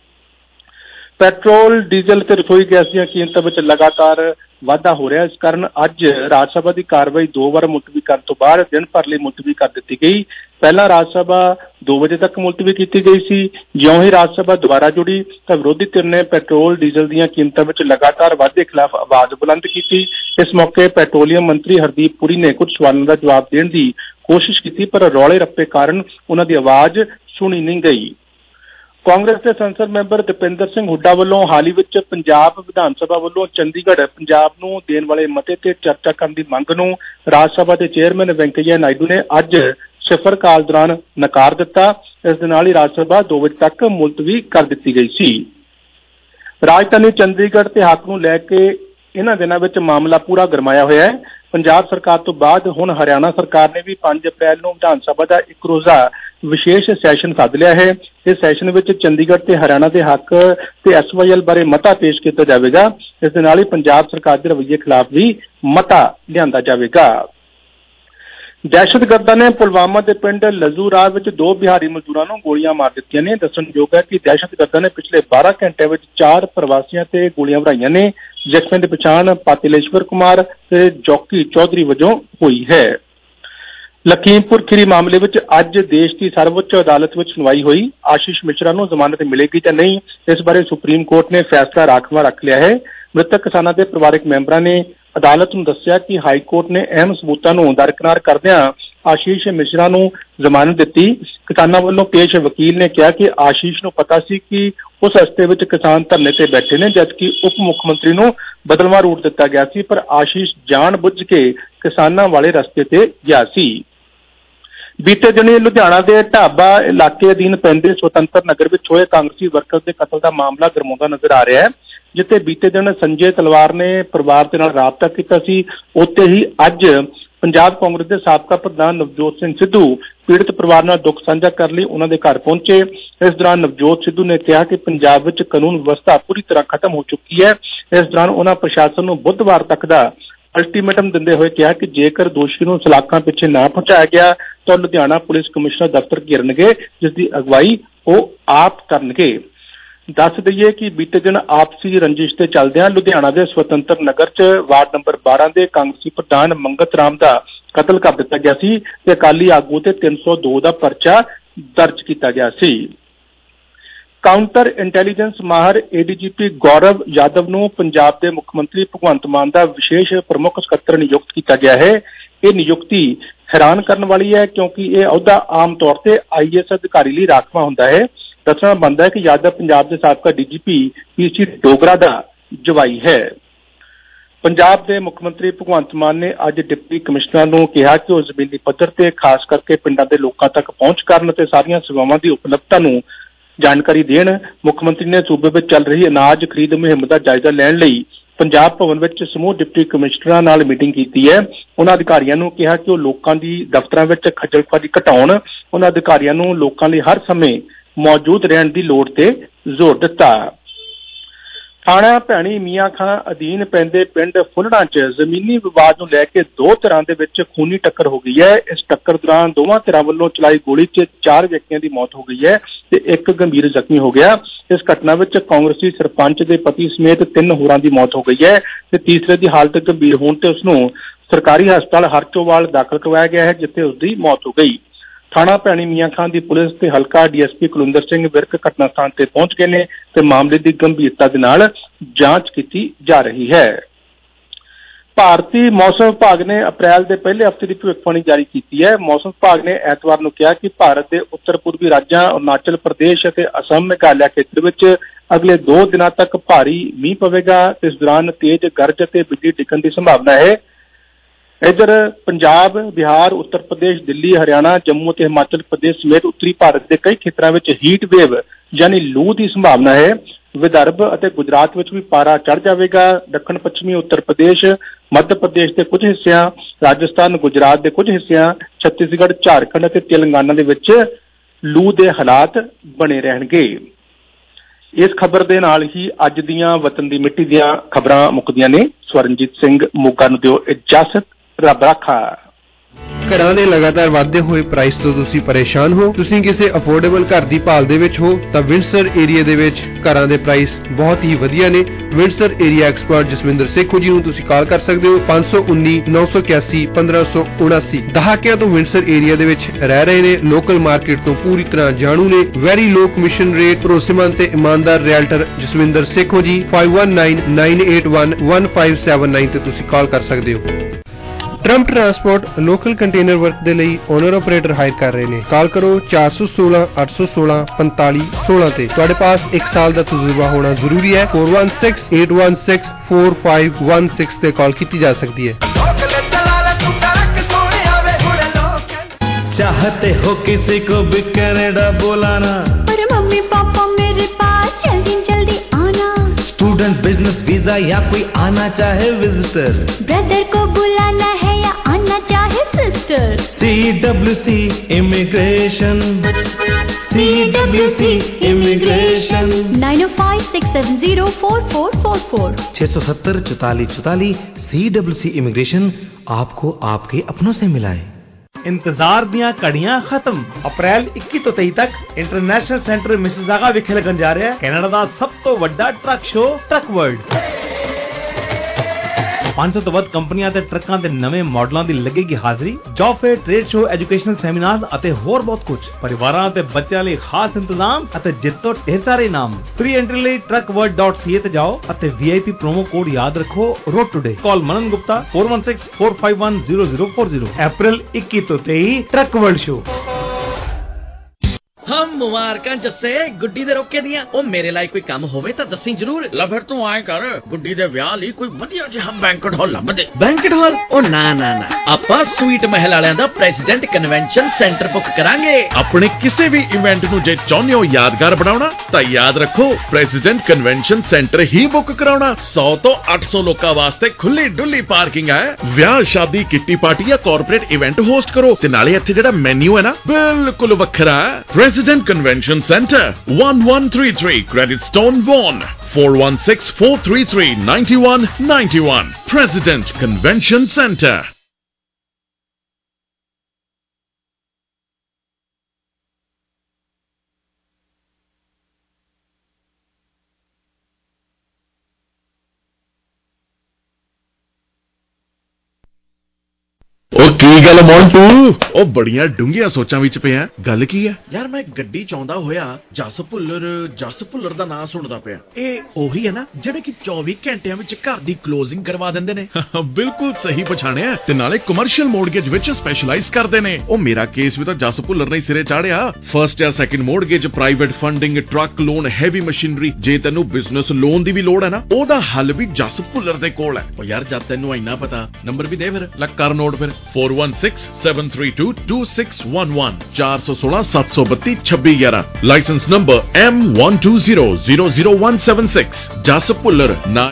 ਪੈਟਰੋਲ, ਡੀਜ਼ਲ ਤੇ ਰਸੋਈ ਗੈਸ ਦੀਆਂ ਕੀਮਤਾਂ ਵਿੱਚ ਲਗਾਤਾਰ ਵਾਧਾ ਹੋ ਰਿਹਾ। ਇਸ ਕਾਰਨ ਅੱਜ ਰਾਜ ਸਭਾ ਦੀ ਕਾਰਵਾਈ ਦੋ ਵਾਰ ਮੁਲਤਵੀ ਕਰਨ ਤੋਂ ਬਾਅਦ ਦਿਨ ਭਰ ਲਈ ਮੁਲਤਵੀ ਕਰ ਦਿੱਤੀ ਗਈ। ਪਹਿਲਾਂ ਰਾਜ ਸਭਾ ਦੋ ਵਜੇ ਤੱਕ ਮੁਲਤਵੀ ਕੀਤੀ ਗਈ ਸੀ। ਜਿਉਂ ਹੀ ਰਾਜ ਸਭਾ ਦੁਬਾਰਾ ਜੁੜੀ ਤਾਂ ਵਿਰੋਧੀ ਧਿਰ ਨੇ ਪੈਟਰੋਲ, ਡੀਜ਼ਲ ਦੀਆਂ ਕੀਮਤਾਂ ਵਿੱਚ ਲਗਾਤਾਰ ਵਾਧੇ ਖਿਲਾਫ ਆਵਾਜ਼ ਬੁਲੰਦ ਕੀਤੀ। ਇਸ ਮੌਕੇ ਪੈਟਰੋਲੀਅਮ ਮੰਤਰੀ ਹਰਦੀਪ ਪੁਰੀ ਨੇ ਕੁਝ ਸਵਾਲਾਂ ਦਾ ਜਵਾਬ ਦੇਣ ਦੀ ਕੋਸ਼ਿਸ਼ ਕੀਤੀ, ਪਰ ਰੌਲੇ ਰੱਪੇ ਕਾਰਨ ਉਹਨਾਂ ਦੀ ਆਵਾਜ਼ ਸੁਣੀ ਨਹੀਂ ਗਈ। ਕਾਂਗਰਸ ਦੇ ਸੰਸਦ ਮੈਂਬਰ ਦੀਪਿੰਦਰ ਸਿੰਘ ਹੁੱਡਾ ਵੱਲੋਂ ਹਾਲ ਹੀ ਵਿੱਚ ਪੰਜਾਬ ਵਿਧਾਨ ਸਭਾ ਵੱਲੋਂ ਚੰਡੀਗੜ੍ਹ ਪੰਜਾਬ ਨੂੰ ਦੇਣ ਵਾਲੇ ਮਤੇ ਤੇ ਚਰਚਾ ਕਰਨ ਦੀ ਮੰਗ ਨੂੰ ਰਾਜ ਸਭਾ ਦੇ ਚੇਅਰਮੈਨ ਵੈਂਕਈਆ ਨਾਇਡੂ ਨੇ ਅੱਜ ਸਿਫਰ ਕਾਲ ਦੌਰਾਨ ਨਕਾਰ ਦਿੱਤਾ। ਇਸ ਦੇ ਨਾਲ ਹੀ ਰਾਜ ਸਭਾ ਦੋ ਵਜੇ ਤੱਕ ਮੁਲਤਵੀ ਕਰ ਦਿੱਤੀ ਗਈ ਸੀ। ਰਾਜਧਾਨੀ ਚੰਡੀਗੜ੍ਹ ਤੇ ਹੱਕ ਨੂੰ ਲੈ ਕੇ ਇਹਨਾਂ ਦਿਨਾਂ ਵਿੱਚ ਮਾਮਲਾ ਪੂਰਾ ਗਰਮਾਇਆ ਹੋਇਆ ਹੈ। ਪੰਜਾਬ ਸਰਕਾਰ ਤੋਂ ਬਾਅਦ ਹੁਣ ਹਰਿਆਣਾ ਸਰਕਾਰ ਨੇ ਵੀ ਪੰਜ ਅਪ੍ਰੈਲ ਨੂੰ ਵਿਧਾਨ ਸਭਾ ਦਾ ਇੱਕ ਰੋਜ਼ਾ ਵਿਸ਼ੇਸ਼ ਸੈਸ਼ਨ ਸੱਦ ਲਿਆ ਹੈ। ਇਸ ਸੈਸ਼ਨ ਵਿੱਚ ਚੰਡੀਗੜ੍ਹ ਤੇ ਹਰਿਆਣਾ ਦੇ ਹੱਕ ਤੇ ਐਸ ਵਾਈ ਐਲ ਬਾਰੇ ਮਤਾ ਪੇਸ਼ ਕੀਤਾ ਜਾਵੇਗਾ। ਇਸ ਦੇ ਨਾਲ ਹੀ ਪੰਜਾਬ ਸਰਕਾਰ ਦੇ ਰਵੱਈਏ ਖਿਲਾਫ ਵੀ ਮਤਾ ਲਿਆਂਦਾ ਜਾਵੇਗਾ। ਦਹਿਸ਼ਤਗਰਦਾਂ ਨੇ ਪੁਲਵਾਮਾ ਦੇ ਪਿੰਡ ਲਜ਼ੂਰਾਹ ਵਿੱਚ ਦੋ ਬਿਹਾਰੀ ਮਜ਼ਦੂਰਾਂ ਨੂੰ ਗੋਲੀਆਂ ਮਾਰ ਦਿੱਤੀਆਂ ਨੇ। ਦੱਸਣਯੋਗ ਹੈ ਕਿ ਦਹਿਸ਼ਤਗਰਦਾਂ ਨੇ ਪਿਛਲੇ ਬਾਰਾਂ ਘੰਟਿਆਂ ਵਿੱਚ ਚਾਰ ਪ੍ਰਵਾਸੀਆਂ ਤੇ ਗੋਲੀਆਂ ਭਰਾਈਆਂ ਨੇ। ਜ਼ਖਮੀਆਂ ਦੀ ਪਛਾਣ ਪਾਤਿਲੇਸ਼ਵਰ ਕੁਮਾਰ ਤੇ ਜੋਕੀ ਚੌਧਰੀ ਵਜੋਂ ਹੋਈ ਹੈ। ਲਖੀਮਪੁਰ ਖੀਰੀ ਮਾਮਲੇ ਵਿੱਚ ਅੱਜ ਦੇਸ਼ ਦੀ ਸਰਵਉੱਚ ਅਦਾਲਤ ਵਿੱਚ ਸੁਣਵਾਈ ਹੋਈ। ਆਸ਼ੀਸ਼ ਮਿਸ਼ਰਾ ਨੂੰ ਜ਼ਮਾਨਤ ਮਿਲੇਗੀ ਜਾਂ ਨਹੀਂ, ਇਸ ਬਾਰੇ ਸੁਪਰੀਮ ਕੋਰਟ ਨੇ ਫੈਸਲਾ ਰਾਖਵਾਂ ਰੱਖ ਲਿਆ ਹੈ। ਮ੍ਰਿਤਕ ਕਿਸਾਨਾਂ ਦੇ ਪਰਿਵਾਰਕ ਮੈਂਬਰਾਂ ਨੇ ਅਦਾਲਤ ਨੂੰ ਦੱਸਿਆ ਕਿ ਹਾਈ ਕੋਰਟ ਨੇ ਅਹਿਮ ਸਬੂਤਾਂ ਨੂੰ ਦਰਕਿਨਾਰ ਕਰਦਿਆਂ ਆਸ਼ੀਸ਼ ਮਿਸ਼ਰਾ ਨੂੰ ਜ਼ਮਾਨਤ ਦਿੱਤੀ। ਕਿਸਾਨਾਂ ਵੱਲੋਂ ਪੇਸ਼ ਵਕੀਲ ਨੇ ਕਿਹਾ ਕਿ ਆਸ਼ੀਸ਼ ਨੂੰ ਪਤਾ ਸੀ ਕਿ ਉਸ ਰਸਤੇ ਵਿੱਚ ਕਿਸਾਨ ਧਰਨੇ ਤੇ ਬੈਠੇ ਨੇ, ਜਦਕਿ ਉਪ ਮੁੱਖ ਮੰਤਰੀ ਨੂੰ ਬਦਲਵਾਂ ਰੂਟ ਦਿੱਤਾ ਗਿਆ ਸੀ, ਪਰ ਆਸ਼ੀਸ਼ ਜਾਣ ਬੁੱਝ ਕੇ ਕਿਸਾਨਾਂ ਵਾਲੇ ਰਸਤੇ ਤੇ ਗਿਆ ਸੀ। ਬੀਤੇ ਦਿਨੀ ਲੁਧਿਆਣਾ ਦੇ ਢਾਬਾ ਇਲਾਕੇ ਅਧੀਨ ਪੈਂਦੇ ਸੁਤੰਤਰ ਨਗਰ ਵਿੱਚ ਹੋਏ ਕਾਂਗਰਸੀ ਵਰਕਰ ਦੇ ਕਤਲ ਦਾ ਮਾਮਲਾ ਗਰਮਾਉਂਦਾ ਨਜ਼ਰ ਆ ਰਿਹਾ ਹੈ। ਜਿੱਥੇ ਬੀਤੇ ਦਿਨ ਸੰਜੇ ਤਲਵਾਰ ਨੇ ਪਰਿਵਾਰ ਦੇ ਨਾਲ ਰਾਬਤਾ ਕੀਤਾ ਸੀ, ਉੱਥੇ ਹੀ ਅੱਜ ਪੰਜਾਬ ਕਾਂਗਰਸ ਦੇ ਸਾਬਕਾ ਪ੍ਰਧਾਨ ਨਵਜੋਤ ਸਿੰਘ ਸਿੱਧੂ ਪੀੜਤ ਪਰਿਵਾਰ ਨਾਲ ਦੁੱਖ ਸਾਂਝਾ ਕਰਨ ਲਈ ਉਹਨਾਂ ਦੇ ਘਰ ਪਹੁੰਚੇ। ਇਸ ਦੌਰਾਨ ਨਵਜੋਤ ਸਿੱਧੂ ਨੇ ਕਿਹਾ ਕਿ ਪੰਜਾਬ ਵਿੱਚ ਕਾਨੂੰਨ ਵਿਵਸਥਾ ਪੂਰੀ ਤਰ੍ਹਾਂ ਖਤਮ ਹੋ ਚੁੱਕੀ ਹੈ। ਇਸ ਦੌਰਾਨ ਉਹਨਾਂ ਪ੍ਰਸ਼ਾਸਨ ਨੂੰ ਬੁੱਧਵਾਰ ਤੱਕ ਦਾ ਅਲਟੀਮੇਟਮ ਦਿੰਦੇ ਹੋਏ ਕਿਹਾ ਕਿ ਜੇਕਰ ਦੋਸ਼ੀ ਨੂੰ ਸਲਾਖਾਂ ਪਿੱਛੇ ਨਾ ਪਹੁੰਚਾਇਆ ਗਿਆ ਤਾਂ ਲੁਧਿਆਣਾ ਪੁਲਿਸ ਕਮਿਸ਼ਨਰ ਦਫ਼ਤਰ ਘੇਰਨਗੇ, ਜਿਸ ਦੀ ਅਗਵਾਈ ਉਹ ਆਪ ਕਰਨਗੇ। ਦੱਸ ਦਈਏ ਕਿ ਬੀਤੇ ਦਿਨ ਆਪਸੀ ਰੰਜਿਸ਼ ਦੇ ਚੱਲਦਿਆਂ ਲੁਧਿਆਣਾ ਦੇ ਸੁਤੰਤਰ ਨਗਰ 'ਚ ਵਾਰਡ ਨੰਬਰ ਬਾਰਾਂ ਦੇ ਕਾਂਗਰਸੀ ਪ੍ਰਧਾਨ ਮੰਗਤ ਰਾਮ ਦਾ ਕਤਲ ਕਰ ਦਿੱਤਾ ਗਿਆ ਸੀ ਤੇ ਅਕਾਲੀ ਆਗੂ ਤੇ ਤਿੰਨ ਸੌ ਦੋ ਦਾ ਪਰਚਾ ਦਰਜ ਕੀਤਾ ਗਿਆ ਸੀ। ਕਾਊਂਟਰ ਇੰਟੈਲੀਜੈਂਸ ਮਾਹਰ ਏ ਡੀ ਜੀ ਪੀ ਗੌਰਵ ਯਾਦਵ ਨੂੰ ਪੰਜਾਬ ਦੇ ਮੁੱਖ ਮੰਤਰੀ ਭਗਵੰਤ ਮਾਨ ਦਾ ਵਿਸ਼ੇਸ਼ ਪ੍ਰਮੁੱਖ ਸਕੱਤਰ ਨਿਯੁਕਤ ਕੀਤਾ ਗਿਆ ਹੈ। ਇਹ ਨਿਯੁਕਤੀ ਹੈਰਾਨ ਕਰਨ ਵਾਲੀ ਹੈ ਕਿਉਂਕਿ ਇਹ ਅਹੁਦਾ ਆਮ ਤੌਰ ਤੇ ਆਈ ਏ ਐਸ ਅਧਿਕਾਰੀ ਲਈ ਰਾਖਵਾਂ ਹੁੰਦਾ ਹੈ। ਦੱਸਣਾ ਬਣਦਾ ਹੈ ਕਿ ਯਾਦਵ ਪੰਜਾਬ ਦੇ ਸਾਬਕਾ ਡੀ ਜੀ ਪੀ ਪੀ ਸੀ ਡੋਗਰਾ ਦਾ ਜਵਾਈ ਹੈ। ਪੰਜਾਬ ਦੇ ਮੁੱਖ ਮੰਤਰੀ ਭਗਵੰਤ ਮਾਨ ਨੇ ਅੱਜ ਡਿਪਟੀ ਕਮਿਸ਼ਨਰ ਨੂੰ ਕਿਹਾ ਕਿ ਉਹ ਜ਼ਮੀਨੀ ਪੱਧਰ ਤੇ ਖਾਸ ਕਰਕੇ ਪਿੰਡਾਂ ਦੇ ਲੋਕਾਂ ਤੱਕ ਪਹੁੰਚ ਕਰਨ ਅਤੇ ਸਾਰੀਆਂ ਸੇਵਾਵਾਂ ਦੀ ਉਪਲਬਧਤਾ ਨੂੰ ਜਾਣਕਾਰੀ ਦੇਣ। ਮੁੱਖ ਮੰਤਰੀ ਨੇ ਸੂਬੇ ਵਿੱਚ ਚੱਲ ਰਹੀ ਅਨਾਜ ਖਰੀਦ ਮੁਹਿੰਮ ਦਾ ਜਾਇਜ਼ਾ ਲੈਣ ਲਈ ਪੰਜਾਬ ਭਵਨ ਵਿੱਚ ਸਮੂਹ ਡਿਪਟੀ ਕਮਿਸ਼ਨਰਾਂ ਨਾਲ ਮੀਟਿੰਗ ਕੀਤੀ ਹੈ। ਉਹਨਾਂ ਅਧਿਕਾਰੀਆਂ ਨੂੰ ਕਿਹਾ ਕਿ ਉਹ ਲੋਕਾਂ ਦੀ ਦਫ਼ਤਰਾਂ ਵਿੱਚ ਖੱਜਲਖੁਆਰੀ ਘਟਾਉਣ। ਉਹਨਾਂ ਅਧਿਕਾਰੀਆਂ ਨੂੰ ਲੋਕਾਂ ਲਈ ਹਰ ਸਮੇਂ ਮੌਜੂਦ ਰਹਿਣ ਦੀ ਲੋੜ ਤੇ ਜ਼ੋਰ ਦਿੱਤਾ। ਥਾਣਾ ਭੈਣੀ ਮੀਆਂ ਖਾਂ ਅਧੀਨ ਪੈਂਦੇ ਪਿੰਡ ਫੁੱਲੜਾਂ 'ਚ ਜ਼ਮੀਨੀ ਵਿਵਾਦ ਨੂੰ ਲੈ ਕੇ ਦੋ ਧਿਰਾਂ ਦੇ ਵਿੱਚ ਖੂਨੀ ਟੱਕਰ ਹੋ ਗਈ ਹੈ। ਇਸ ਟੱਕਰ ਦੌਰਾਨ ਦੋਵਾਂ ਧਿਰਾਂ ਵੱਲੋਂ ਚਲਾਈ ਗੋਲੀ 'ਚ ਚਾਰ ਵਿਅਕਤੀਆਂ ਦੀ ਮੌਤ ਹੋ ਗਈ ਹੈ ਤੇ ਇੱਕ ਗੰਭੀਰ ਜ਼ਖਮੀ ਹੋ ਗਿਆ। ਇਸ ਘਟਨਾ ਵਿੱਚ ਕਾਂਗਰਸੀ ਸਰਪੰਚ ਦੇ ਪਤੀ ਸਮੇਤ ਤਿੰਨ ਹੋਰਾਂ ਦੀ ਮੌਤ ਹੋ ਗਈ ਹੈ ਤੇ ਤੀਸਰੇ ਦੀ ਹਾਲਤ ਗੰਭੀਰ ਹੋਣ ਤੇ ਉਸ ਨੂੰ ਸਰਕਾਰੀ ਹਸਪਤਾਲ ਹਰਚੋਵਾਲ ਦਾਖਲ ਕਰਵਾਇਆ ਗਿਆ ਹੈ, ਜਿੱਥੇ ਉਸ ਦੀ ਮੌਤ ਹੋ ਗਈ। ਥਾਣਾ ਭੈਣੀ ਮੀਆਂ ਖਾਂ ਦੀ ਪੁਲਿਸ ਤੇ ਹਲਕਾ D S P Kulwinder Singh Virk ਘਟਨਾ ਸਥਾਨ ਤੇ ਪਹੁੰਚ ਗਏ ਨੇ ਤੇ ਮਾਮਲੇ ਦੀ ਗੰਭੀਰਤਾ ਦੇ ਨਾਲ ਜਾਂਚ ਕੀਤੀ ਜਾ ਰਹੀ ਹੈ। ਭਾਰਤੀ ਮੌਸਮ ਵਿਭਾਗ ਨੇ ਅਪ੍ਰੈਲ ਦੇ ਪਹਿਲੇ ਹਫ਼ਤੇ ਦੀ ਭਵਿੱਖਬਾਣੀ ਜਾਰੀ ਕੀਤੀ ਹੈ। ਮੌਸਮ ਵਿਭਾਗ ਨੇ ਐਤਵਾਰ ਨੂੰ ਕਿਹਾ ਕਿ ਭਾਰਤ ਦੇ ਉੱਤਰ ਪੂਰਬੀ ਰਾਜਾਂ ਅਰੁਣਾਚਲ ਪ੍ਰਦੇਸ਼ ਅਤੇ ਅਸਮ ਮੇਘਾਲਿਆ ਖੇਤਰ ਵਿੱਚ ਅਗਲੇ ਦੋ ਦਿਨਾਂ ਤੱਕ ਭਾਰੀ ਮੀਂਹ ਪਵੇਗਾ ਤੇ ਇਸ ਦੌਰਾਨ ਤੇਜ਼ ਗਰਜ ਅਤੇ ਬਿਜਲੀ ਡਿੱਗਣ ਦੀ ਸੰਭਾਵਨਾ ਹੈ। ਇੱਧਰ ਪੰਜਾਬ, ਬਿਹਾਰ, ਉੱਤਰ ਪ੍ਰਦੇਸ਼, ਦਿੱਲੀ, ਹਰਿਆਣਾ, ਜੰਮੂ ਅਤੇ ਹਿਮਾਚਲ ਪ੍ਰਦੇਸ਼ ਸਮੇਤ ਉੱਤਰੀ ਭਾਰਤ ਦੇ ਕਈ ਖੇਤਰਾਂ ਵਿੱਚ ਹੀਟ ਵੇਵ ਯਾਨੀ ਲੂ ਦੀ ਸੰਭਾਵਨਾ ਹੈ। ਵਿਦਰਭ ਅਤੇ ਗੁਜਰਾਤ ਵਿੱਚ ਵੀ ਪਾਰਾ ਚੜ੍ਹ ਜਾਵੇਗਾ। ਦੱਖਣ ਪੱਛਮੀ ਉੱਤਰ ਪ੍ਰਦੇਸ਼, ਮੱਧ ਪ੍ਰਦੇਸ਼ ਦੇ ਕੁਝ ਹਿੱਸਿਆਂ, ਰਾਜਸਥਾਨ, ਗੁਜਰਾਤ ਦੇ ਕੁਝ ਹਿੱਸਿਆਂ, ਛੱਤੀਸਗੜ੍ਹ, ਝਾਰਖੰਡ ਅਤੇ ਤੇਲੰਗਾਨਾ ਦੇ ਵਿੱਚ ਲੂ ਦੇ ਹਾਲਾਤ ਬਣੇ ਰਹਿਣਗੇ। ਇਸ ਖਬਰ ਦੇ ਨਾਲ ਹੀ ਅੱਜ ਦੀਆਂ ਵਤਨ ਦੀ ਮਿੱਟੀ ਦੀਆਂ ਖਬਰਾਂ ਮੁੱਕਦੀਆਂ ਨੇ। ਸਵਰਨਜੀਤ ਸਿੰਘ ਮੋਗਾ ਨੂੰ ਦਿਓ ਇਜਾਜ਼ਤ। ਰੱਬ ਰਾਖਾ। ਘਰਾਂ ਦੇ ਲਗਾਤਾਰ ਵਧਦੇ ਹੋਏ ਪ੍ਰਾਈਸ ਤੋਂ ਤੁਸੀਂ ਪਰੇਸ਼ਾਨ ਹੋ, ਤੁਸੀਂ ਕਿਸੇ ਅਫੋਰਡੇਬਲ ਘਰ ਦੀ ਭਾਲ ਦੇ ਵਿੱਚ ਹੋ ਤਾਂ ਵਿੰਡਸਰ ਏਰੀਆ ਦੇ ਵਿੱਚ ਘਰਾਂ ਦੇ ਪ੍ਰਾਈਸ ਬਹੁਤ ਹੀ ਵਧੀਆ ਨੇ। Windsor area expert Jaswinder Sekhon ji ਨੂੰ ਤੁਸੀਂ ਕਾਲ ਕਰ ਸਕਦੇ ਹੋ ਪੰਜ ਸੌ ਉੱਨੀ ਨੌ ਸੌ ਇਕਿਆਸੀ ਪੰਦਰਾਂ ਸੌ ਉਨਾਸੀ। ਦਹਾਕਿਆਂ ਤੋਂ ਵਿੰਡਸਰ ਏਰੀਆ ਦੇ ਵਿੱਚ ਰਹਿ ਰਹੇ ਨੇ, ਲੋਕਲ ਮਾਰਕੀਟ ਤੋਂ ਪੂਰੀ ਤਰ੍ਹਾਂ ਜਾਣੂ ਨੇ। ਵੈਰੀ ਲੋ ਕਮਿਸ਼ਨ ਰੇਟ, ਭਰੋਸੇਮੰਦ ਤੇ ਇਮਾਨਦਾਰ ਰਿਐਲਟਰ ਜਸਵਿੰਦਰ ਸੇਖੋ ਜੀ five one nine nine eight one one five seven nine ਤੇ ਤੁਸੀਂ ਕਾਲ ਕਰ ਸਕਦੇ ਹੋ। Trump transport local container work ਦੇ ਲਈ ਓਨਰ ਆਪਰੇਟਰ ਹਾਇਰ ਕਰ ਰਹੇ ਨੇ। ਕਾਲ ਕਰੋ ਚਾਰ ਸੌ ਸੋਲਾਂ ਅੱਠ ਸੌ ਸੋਲਾਂ ਪੰਤਾਲੀ ਸੋਲਾਂ ਤੇ। ਤੁਹਾਡੇ ਪਾਸ ਇੱਕ ਸਾਲ ਦਾ ਤਜਰਬਾ ਹੋਣਾ ਜ਼ਰੂਰੀ ਹੈ। four one six eight one six four five one six ਤੇ ਕਾਲ ਕੀਤੀ ਜਾ ਸਕਦੀ ਹੈ। चाहते हो किसी को भी कनाडा बुलाना, पर मम्मी पापा मेरे पास जल्दी जल्दी आना। स्टूडेंट, बिजनेस वीजा या कोई आना चाहे विजिटर, ब्रदर को बुलाना है या आना चाहे sister. C W C immigration, C W C immigration. Nine O five six seven zero four four four four छह सौ सत्तर चौतालीस चौतालीस। सी डब्ल्यू सी इमिग्रेशन आपको आपके अपनों से मिलाए। ਇੰਤਜ਼ਾਰ ਦੀਆਂ ਘੜੀਆਂ ਖਤਮ। ਅਪ੍ਰੈਲ ਇੱਕੀ ਤੋਂ ਤੇਈ ਤੱਕ ਇੰਟਰਨੈਸ਼ਨਲ ਸੈਂਟਰ ਮਿਸਿਸਾਗਾ ਵਿਖੇ ਲੱਗਣ ਜਾ ਰਿਹਾ ਹੈ ਕੈਨੇਡਾ ਦਾ ਸਭ ਤੋਂ ਵੱਡਾ ਟਰੱਕ ਸ਼ੋਅ ਟਰੱਕ ਵਰਲਡ। पांच सौ तो ਵੱਧ ਕੰਪਨੀਆਂ ਤੇ ਟਰੱਕਾਂ ਦੇ ਨਵੇਂ ਮਾਡਲਾਂ ਦੀ ਲੱਗੇਗੀ ਹਾਜ਼ਰੀ। Job fair, trade show, educational seminars ਅਤੇ ਹੋਰ ਬਹੁਤ ਕੁਝ। ਪਰਿਵਾਰਾਂ ਅਤੇ ਬੱਚਿਆਂ ਲਈ ਖਾਸ ਇੰਤਜ਼ਾਮ ਅਤੇ ਜਿੱਤੋ ਢੇਰ ਸਾਰੇ ਇਨਾਮ। ਫ੍ਰੀ ਐਂਟਰੀ ਲਈ truck world dot C A ਤੇ ਜਾਓ ਅਤੇ ਵੀ ਆਈ ਪੀ ਪ੍ਰੋਮੋ ਕੋਡ ਯਾਦ ਰੱਖੋ, road today. Call Manan Gupta four one six four five one zero zero four zero। April ਇੱਕੀ ਤੋਂ ਤੇਈ ਟਰੱਕ ਵਰਲਡ ਸ਼ੋ। हम मुबारकां जस्से गुड्डी दे रोके दियां। ओ मेरे लायक कोई काम होवे तां दस्सी जरूर। ला फिर तू आए कर, गुड्डी दे विआह लई कोई वधिया जिहा बैंकेट हॉल लभ दे। Banquet hall? ओ ना ना ना, आपां स्वीट महल वालियां दा प्रेसिडेंट कन्वेंशन सेंटर बुक करांगे। अपने किसी भी इवेंट नूं जे चाहुंदे हो यादगार बनाउणा तां याद रखो प्रेसिडेंट कन्वेंशन सेंटर ही बुक कराउणा। सौ तो आठ सौ लोकां वास्ते खुली डुली पार्किंग है। विआह, शादी, किट्टी पार्टी या कॉर्पोरेट इवेंट होस्ट करो ते नाले इत्थे जेहड़ा मेन्यू है ना बिल्कुल वखरा है। President Convention Center, one one three three Credit Stone Vaughan, four one six four three three nine one nine one. President Convention Center. ਉਹ ਕੀ ਗੱਲ ਮੌਂਟੂ? ਉਹ ਬੜੀਆਂ ਡੂੰਘੀਆਂ ਸੋਚਾਂ ਵਿੱਚ ਪਿਆ। ਗੱਲ ਕੀ ਹੈ ਯਾਰ? ਮੈਂ ਗੱਡੀ ਚਾਹੁੰਦਾ ਹੋਇਆ ਜਸ ਭੁੱਲਰ ਜਸ ਭੁੱਲਰ ਦਾ ਨਾਂ ਸੁਣਦਾ ਪਿਆ। ਇਹ ਉਹੀ ਹੈ ਨਾ ਜਿਹੜੇ ਕਿ ਚੌਵੀ ਘੰਟਿਆਂ ਵਿੱਚ ਘਰ ਦੀ ਕਲੋਜ਼ਿੰਗ ਕਰਵਾ ਦਿੰਦੇ ਨੇ? ਬਿਲਕੁਲ ਸਹੀ ਪਛਾਣਿਆ ਤੇ ਨਾਲੇ ਕਮਰਸ਼ੀਅਲ ਮੋਰਗੇਜ ਵਿੱਚ ਸਪੈਸ਼ਲਾਈਜ਼ ਕਰਦੇ ਨੇ। ਉਹ ਮੇਰਾ ਕੇਸ ਵੀ ਤਾਂ ਜਸ ਭੁੱਲਰ ਨੇ ਸਿਰੇ ਚਾੜਿਆ। ਫਰਸਟ ਜਾਂ second mortgage, private funding, truck loan, heavy machinery. ਜੇ ਤੈਨੂੰ ਬਿਜ਼ਨਸ ਲੋਨ ਦੀ ਵੀ ਲੋੜ ਹੈ ਨਾ ਉਹਦਾ ਹੱਲ ਵੀ ਜਸ ਭੁੱਲਰ ਦੇ ਕੋਲ ਹੈ। ਉਹ ਯਾਰ ਜਦ ਤੈਨੂੰ ਇੰਨਾ ਪਤਾ ਨੰਬਰ ਵੀ ਦੇ ਫਿਰ, ਲੈ ਕਰ ਨੋਟ ਫਿਰ। four one six seven three two two six one one four one six seven two two six one six one one। Licence number M one two zero zero zero one seven six। Jas Bhullar ਨਾ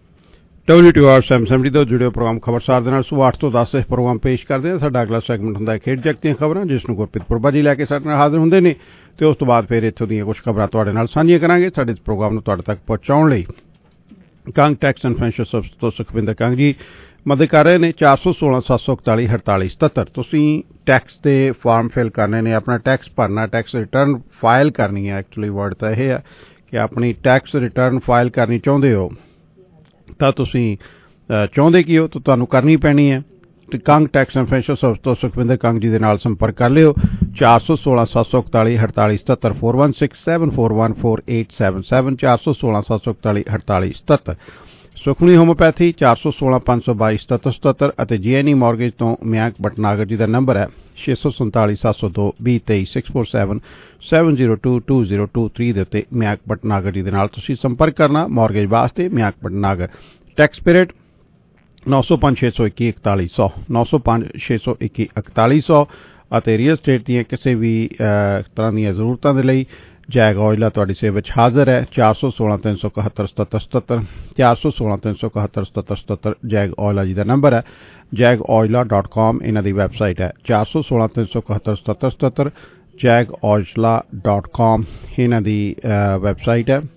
W T R seven seventy ਤੋਂ ਜੁੜਿਓ programme ਖਬਰਸਾਰ ਦੇ ਨਾਲ ਸਵੇਰ ਅੱਠ ਤੋਂ ਦਸ ਇਸ ਪ੍ਰੋਗਰਾਮ ਪੇਸ਼ ਕਰਦੇ ਹਾਂ। ਸਾਡਾ ਅਗਲਾ ਸੈਗਮੈਂਟ ਹੁੰਦਾ ਹੈ ਖੇਡ ਜਗਤ ਦੀਆਂ ਖਬਰਾਂ, ਜਿਸ ਨੂੰ ਗੁਰਪ੍ਰੀਤ ਪੁਰਬਾ ਜੀ ਲੈ ਕੇ ਸਾਡੇ ਨਾਲ ਹਾਜ਼ਰ ਹੁੰਦੇ ਨੇ ਤੇ ਉਸ ਤੋਂ ਬਾਅਦ ਫਿਰ ਇੱਥੋਂ ਦੀਆਂ ਕੁਝ ਖਬਰਾਂ ਤੁਹਾਡੇ ਨਾਲ ਸਾਂਝੀਆਂ ਕਰਾਂਗੇ। ਸਾਡੇ ਇਸ ਪ੍ਰੋਗਰਾਮ ਨੂੰ ਤੁਹਾਡੇ ਤੱਕ ਪਹੁੰਚਾਉਣ ਲਈ Kang tax and financial service ਤੋਂ ਸੁਖਵਿੰਦਰ ਕੰਗ ਜੀ ਮਦਦ ਕਰ ਰਹੇ ਨੇ। ਚਾਰ ਸੌ ਸੋਲਾਂ ਸੱਤ ਸੌ ਇਕਤਾਲੀ ਅੜਤਾਲੀ ਸਤੱਤਰ। ਤੁਸੀਂ ਟੈਕਸ ਦੇ ਫਾਰਮ ਫਿਲ ਕਰਨੇ ਨੇ, ਆਪਣਾ ਟੈਕਸ ਭਰਨਾ, ਟੈਕਸ ਰਿਟਰਨ ਫਾਈਲ ਕਰਨੀ ਹੈ। ਐਕਚੁਅਲੀ ਵਰਡ ਤਾਂ ਇਹ ਹੈ ਕਿ ਆਪਣੀ ਟੈਕਸ ਰਿਟਰਨ ਫਾਈਲ ਕਰਨੀ ਚਾਹੁੰਦੇ ਹੋ ਤਾਂ ਤੁਸੀਂ ਚਾਹੁੰਦੇ ਕੀ ਹੋ ਤਾਂ ਤੁਹਾਨੂੰ ਕਰਨੀ ਪੈਣੀ ਹੈ। ਤੇ Kang tax and financial service ਤੋਂ ਸੁਖਵਿੰਦਰ ਕੰਗ ਜੀ ਦੇ ਨਾਲ ਸੰਪਰਕ ਕਰ ਲਿਓ। ਚਾਰ ਸੌ ਸੋਲਾਂ ਸੱਤ ਸੌ ਇਕਤਾਲੀ ਅੜਤਾਲੀ ਸਤੱਤਰ four one six seven four one four eight seven seven ਚਾਰ ਸੌ ਸੋਲਾਂ ਸੱਤ ਸੌ ਇਕਤਾਲੀ ਅੜਤਾਲੀ ਸਤੱਤਰ। ਸੁਖਮਨੀ ਹੋਮੋਪੈਥੀ ਚਾਰ ਸੌ ਸੋਲਾਂ ਪੰਜ ਸੌ ਬਾਈ ਸਤੱਤਰ ਸਤੱਤਰ ਅਤੇ ਜੀ ਐਨ ਈ ਮੌਰਗੇਜ ਤੋਂ ਮਯੰਕ ਭਟਨਾਗਰ ਜੀ ਦਾ ਨੰਬਰ ਹੈ ਛੇ ਸੌ ਸੰਤਾਲੀ ਸੱਤ ਸੌ ਦੋ ਵੀਹ ਤੇਈ six four seven seven zero two two zero two three ਦੇ ਉੱਤੇ ਮਯੰਕ ਭਟਨਾਗਰ ਜੀ ਦੇ ਨਾਲ ਤੁਸੀਂ ਸੰਪਰਕ ਕਰਨਾ ਮੌਰਗੇਜ ਵਾਸਤੇ। ਮਯੰਕ ਭਟਨਾਗਰ। ਟੈਕਸ ਪੀਰੀਅਡ ਨੌ ਸੌ ਪੰਜ ਛੇ ਸੌ ਇੱਕੀ ਇਕਤਾਲੀ ਸੌ ਨੌ ਸੌ ਪੰਜ ਛੇ ਸੌ ਇੱਕੀ ਇਕਤਾਲੀ ਸੌ ਅਤੇ ਰੀਅਲ ਸਟੇਟ ਦੀਆਂ ਕਿਸੇ ਵੀ ਤਰ੍ਹਾਂ ਦੀਆਂ ਜ਼ਰੂਰਤਾਂ ਦੇ ਲਈ ਜੈਗ ਔਜਲਾ ਤੁਹਾਡੀ ਸੇਵਾ ਵਿੱਚ ਹਾਜ਼ਰ ਹੈ। ਚਾਰ ਸੌ ਸੋਲਾਂ ਤਿੰਨ ਸੌ ਇਕਹੱਤਰ ਸਤੱਤਰ ਸਤੱਤਰ ਚਾਰ ਸੌ ਸੋਲਾਂ ਤਿੰਨ ਸੌ ਇਕਹੱਤਰ ਸਤੱਤਰ ਸਤੱਤਰ ਜੈਗ ਔਜਲਾ ਜੀ ਦਾ ਨੰਬਰ ਹੈ। ਜੈਗ ਔਜਲਾ ਡਾਟ ਕਾਮ ਇਹਨਾਂ ਦੀ ਵੈਬਸਾਈਟ ਹੈ। ਚਾਰ ਸੌ ਸੋਲਾਂ ਤਿੰਨ ਸੌ ਇਕਹੱਤਰ ਸਤੱਤਰ ਸਤੱਤਰ ਜੈਗ ਔਜਲਾ ਡਾਟ ਕਾਮ ਇਹਨਾਂ ਦੀ ਵੈਬਸਾਈਟ ਹੈ।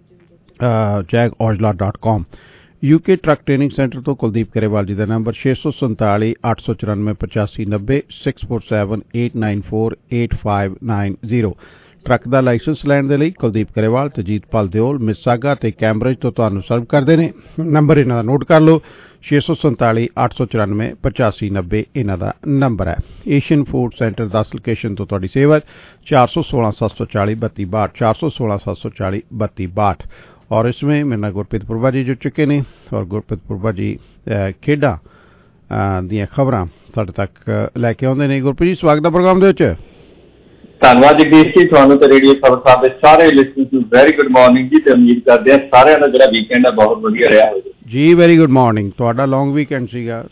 Jag Aujla dot com. UK truck training centre ਤੋਂ ਕੁਲਦੀਪ ਕਰੇਵਾਲ ਜੀ ਦਾ ਨੰਬਰ ਛੇ ਸੌ ਸੰਤਾਲੀ ਅੱਠ ਸੌ ਚੁਰਾਨਵੇਂ ਪਚਾਸੀ ਨੱਬੇ six four seven eight nine four eight five nine zero। Truck ਦਾ ਲਾਇਸੈਂਸ ਲੈਣ ਦੇ ਲਈ ਕੁਲਦੀਪ ਕਰੇਵਾਲ, ਤਜੀਤਪਾਲ ਦਿਓਲ, ਮਿਸਾਗਾ ਤੇ ਕੈਂਬਰਿਜ ਤੋਂ ਤੁਹਾਨੂੰ ਸਰਵ ਕਰਦੇ ਨੇ। ਨੰਬਰ ਇਹਨਾਂ ਦਾ ਨੋਟ ਕਰ ਲਓ ਛੇ ਸੌ ਸੰਤਾਲੀ ਅੱਠ ਸੌ ਚੁਰਾਨਵੇਂ ਪਚਾਸੀ ਨੱਬੇ ਇਹਨਾਂ ਦਾ ਨੰਬਰ ਹੈ। ਏਸ਼ੀਅਨ ਫੂਡ ਸੈਂਟਰ ਦਸ ਲੋਕੇਸ਼ਨ ਤੋਂ ਤੁਹਾਡੀ ਸੇਵਾ ਚਾਰ ਸੌ ਸੋਲਾਂ ਸੱਤ ਸੌ ਚਾਲੀ ਬੱਤੀ ਬਾਹਠ ਚਾਰ ਸੌ ਸੋਲਾਂ ਸੱਤ ਸੌ ਚਾਲੀ ਬੱਤੀ ਬਾਹਠ। और इसमें मेरे नाल गुरप्रीत पुरबा जी जुड़ चुके हैं और गुरप्रीत पुरबा जी खेडा ਦੀਆਂ ਖਬਰਾਂ ਤੁਹਾਡੇ ਤੱਕ ਲੈ ਕੇ ਆਉਂਦੇ ਨੇ। ਗੁਰਪ੍ਰੀਤ ਜੀ ਸਵਾਗਤ ਹੈ ਪ੍ਰੋਗਰਾਮ ਦੇ ਵਿੱਚ। ਧੰਨਵਾਦ ਜਗਦੀਸ਼ ਜੀ, ਤੁਹਾਨੂੰ ਤੇ ਰੇਡੀਓ ਖਬਰ ਸਾਹਿਬ ਦੇ ਸਾਰੇ ਲਿਸਨਰਸ ਨੂੰ ਵੈਰੀ ਗੁੱਡ ਮਾਰਨਿੰਗ ਜੀ ਤੇ ਉਮੀਦ ਕਰਦੇ ਹਾਂ ਸਾਰਿਆਂ ਦਾ ਜਿਹੜਾ ਵੀਕਐਂਡ ਹੈ ਬਹੁਤ ਵਧੀਆ ਰਿਹਾ ਹੋਵੇ ਜੀ। Very good morning. ਤੁਹਾਡਾ ਲੌਂਗ ਵੀਕਐਂਡ ਸੀਗਾ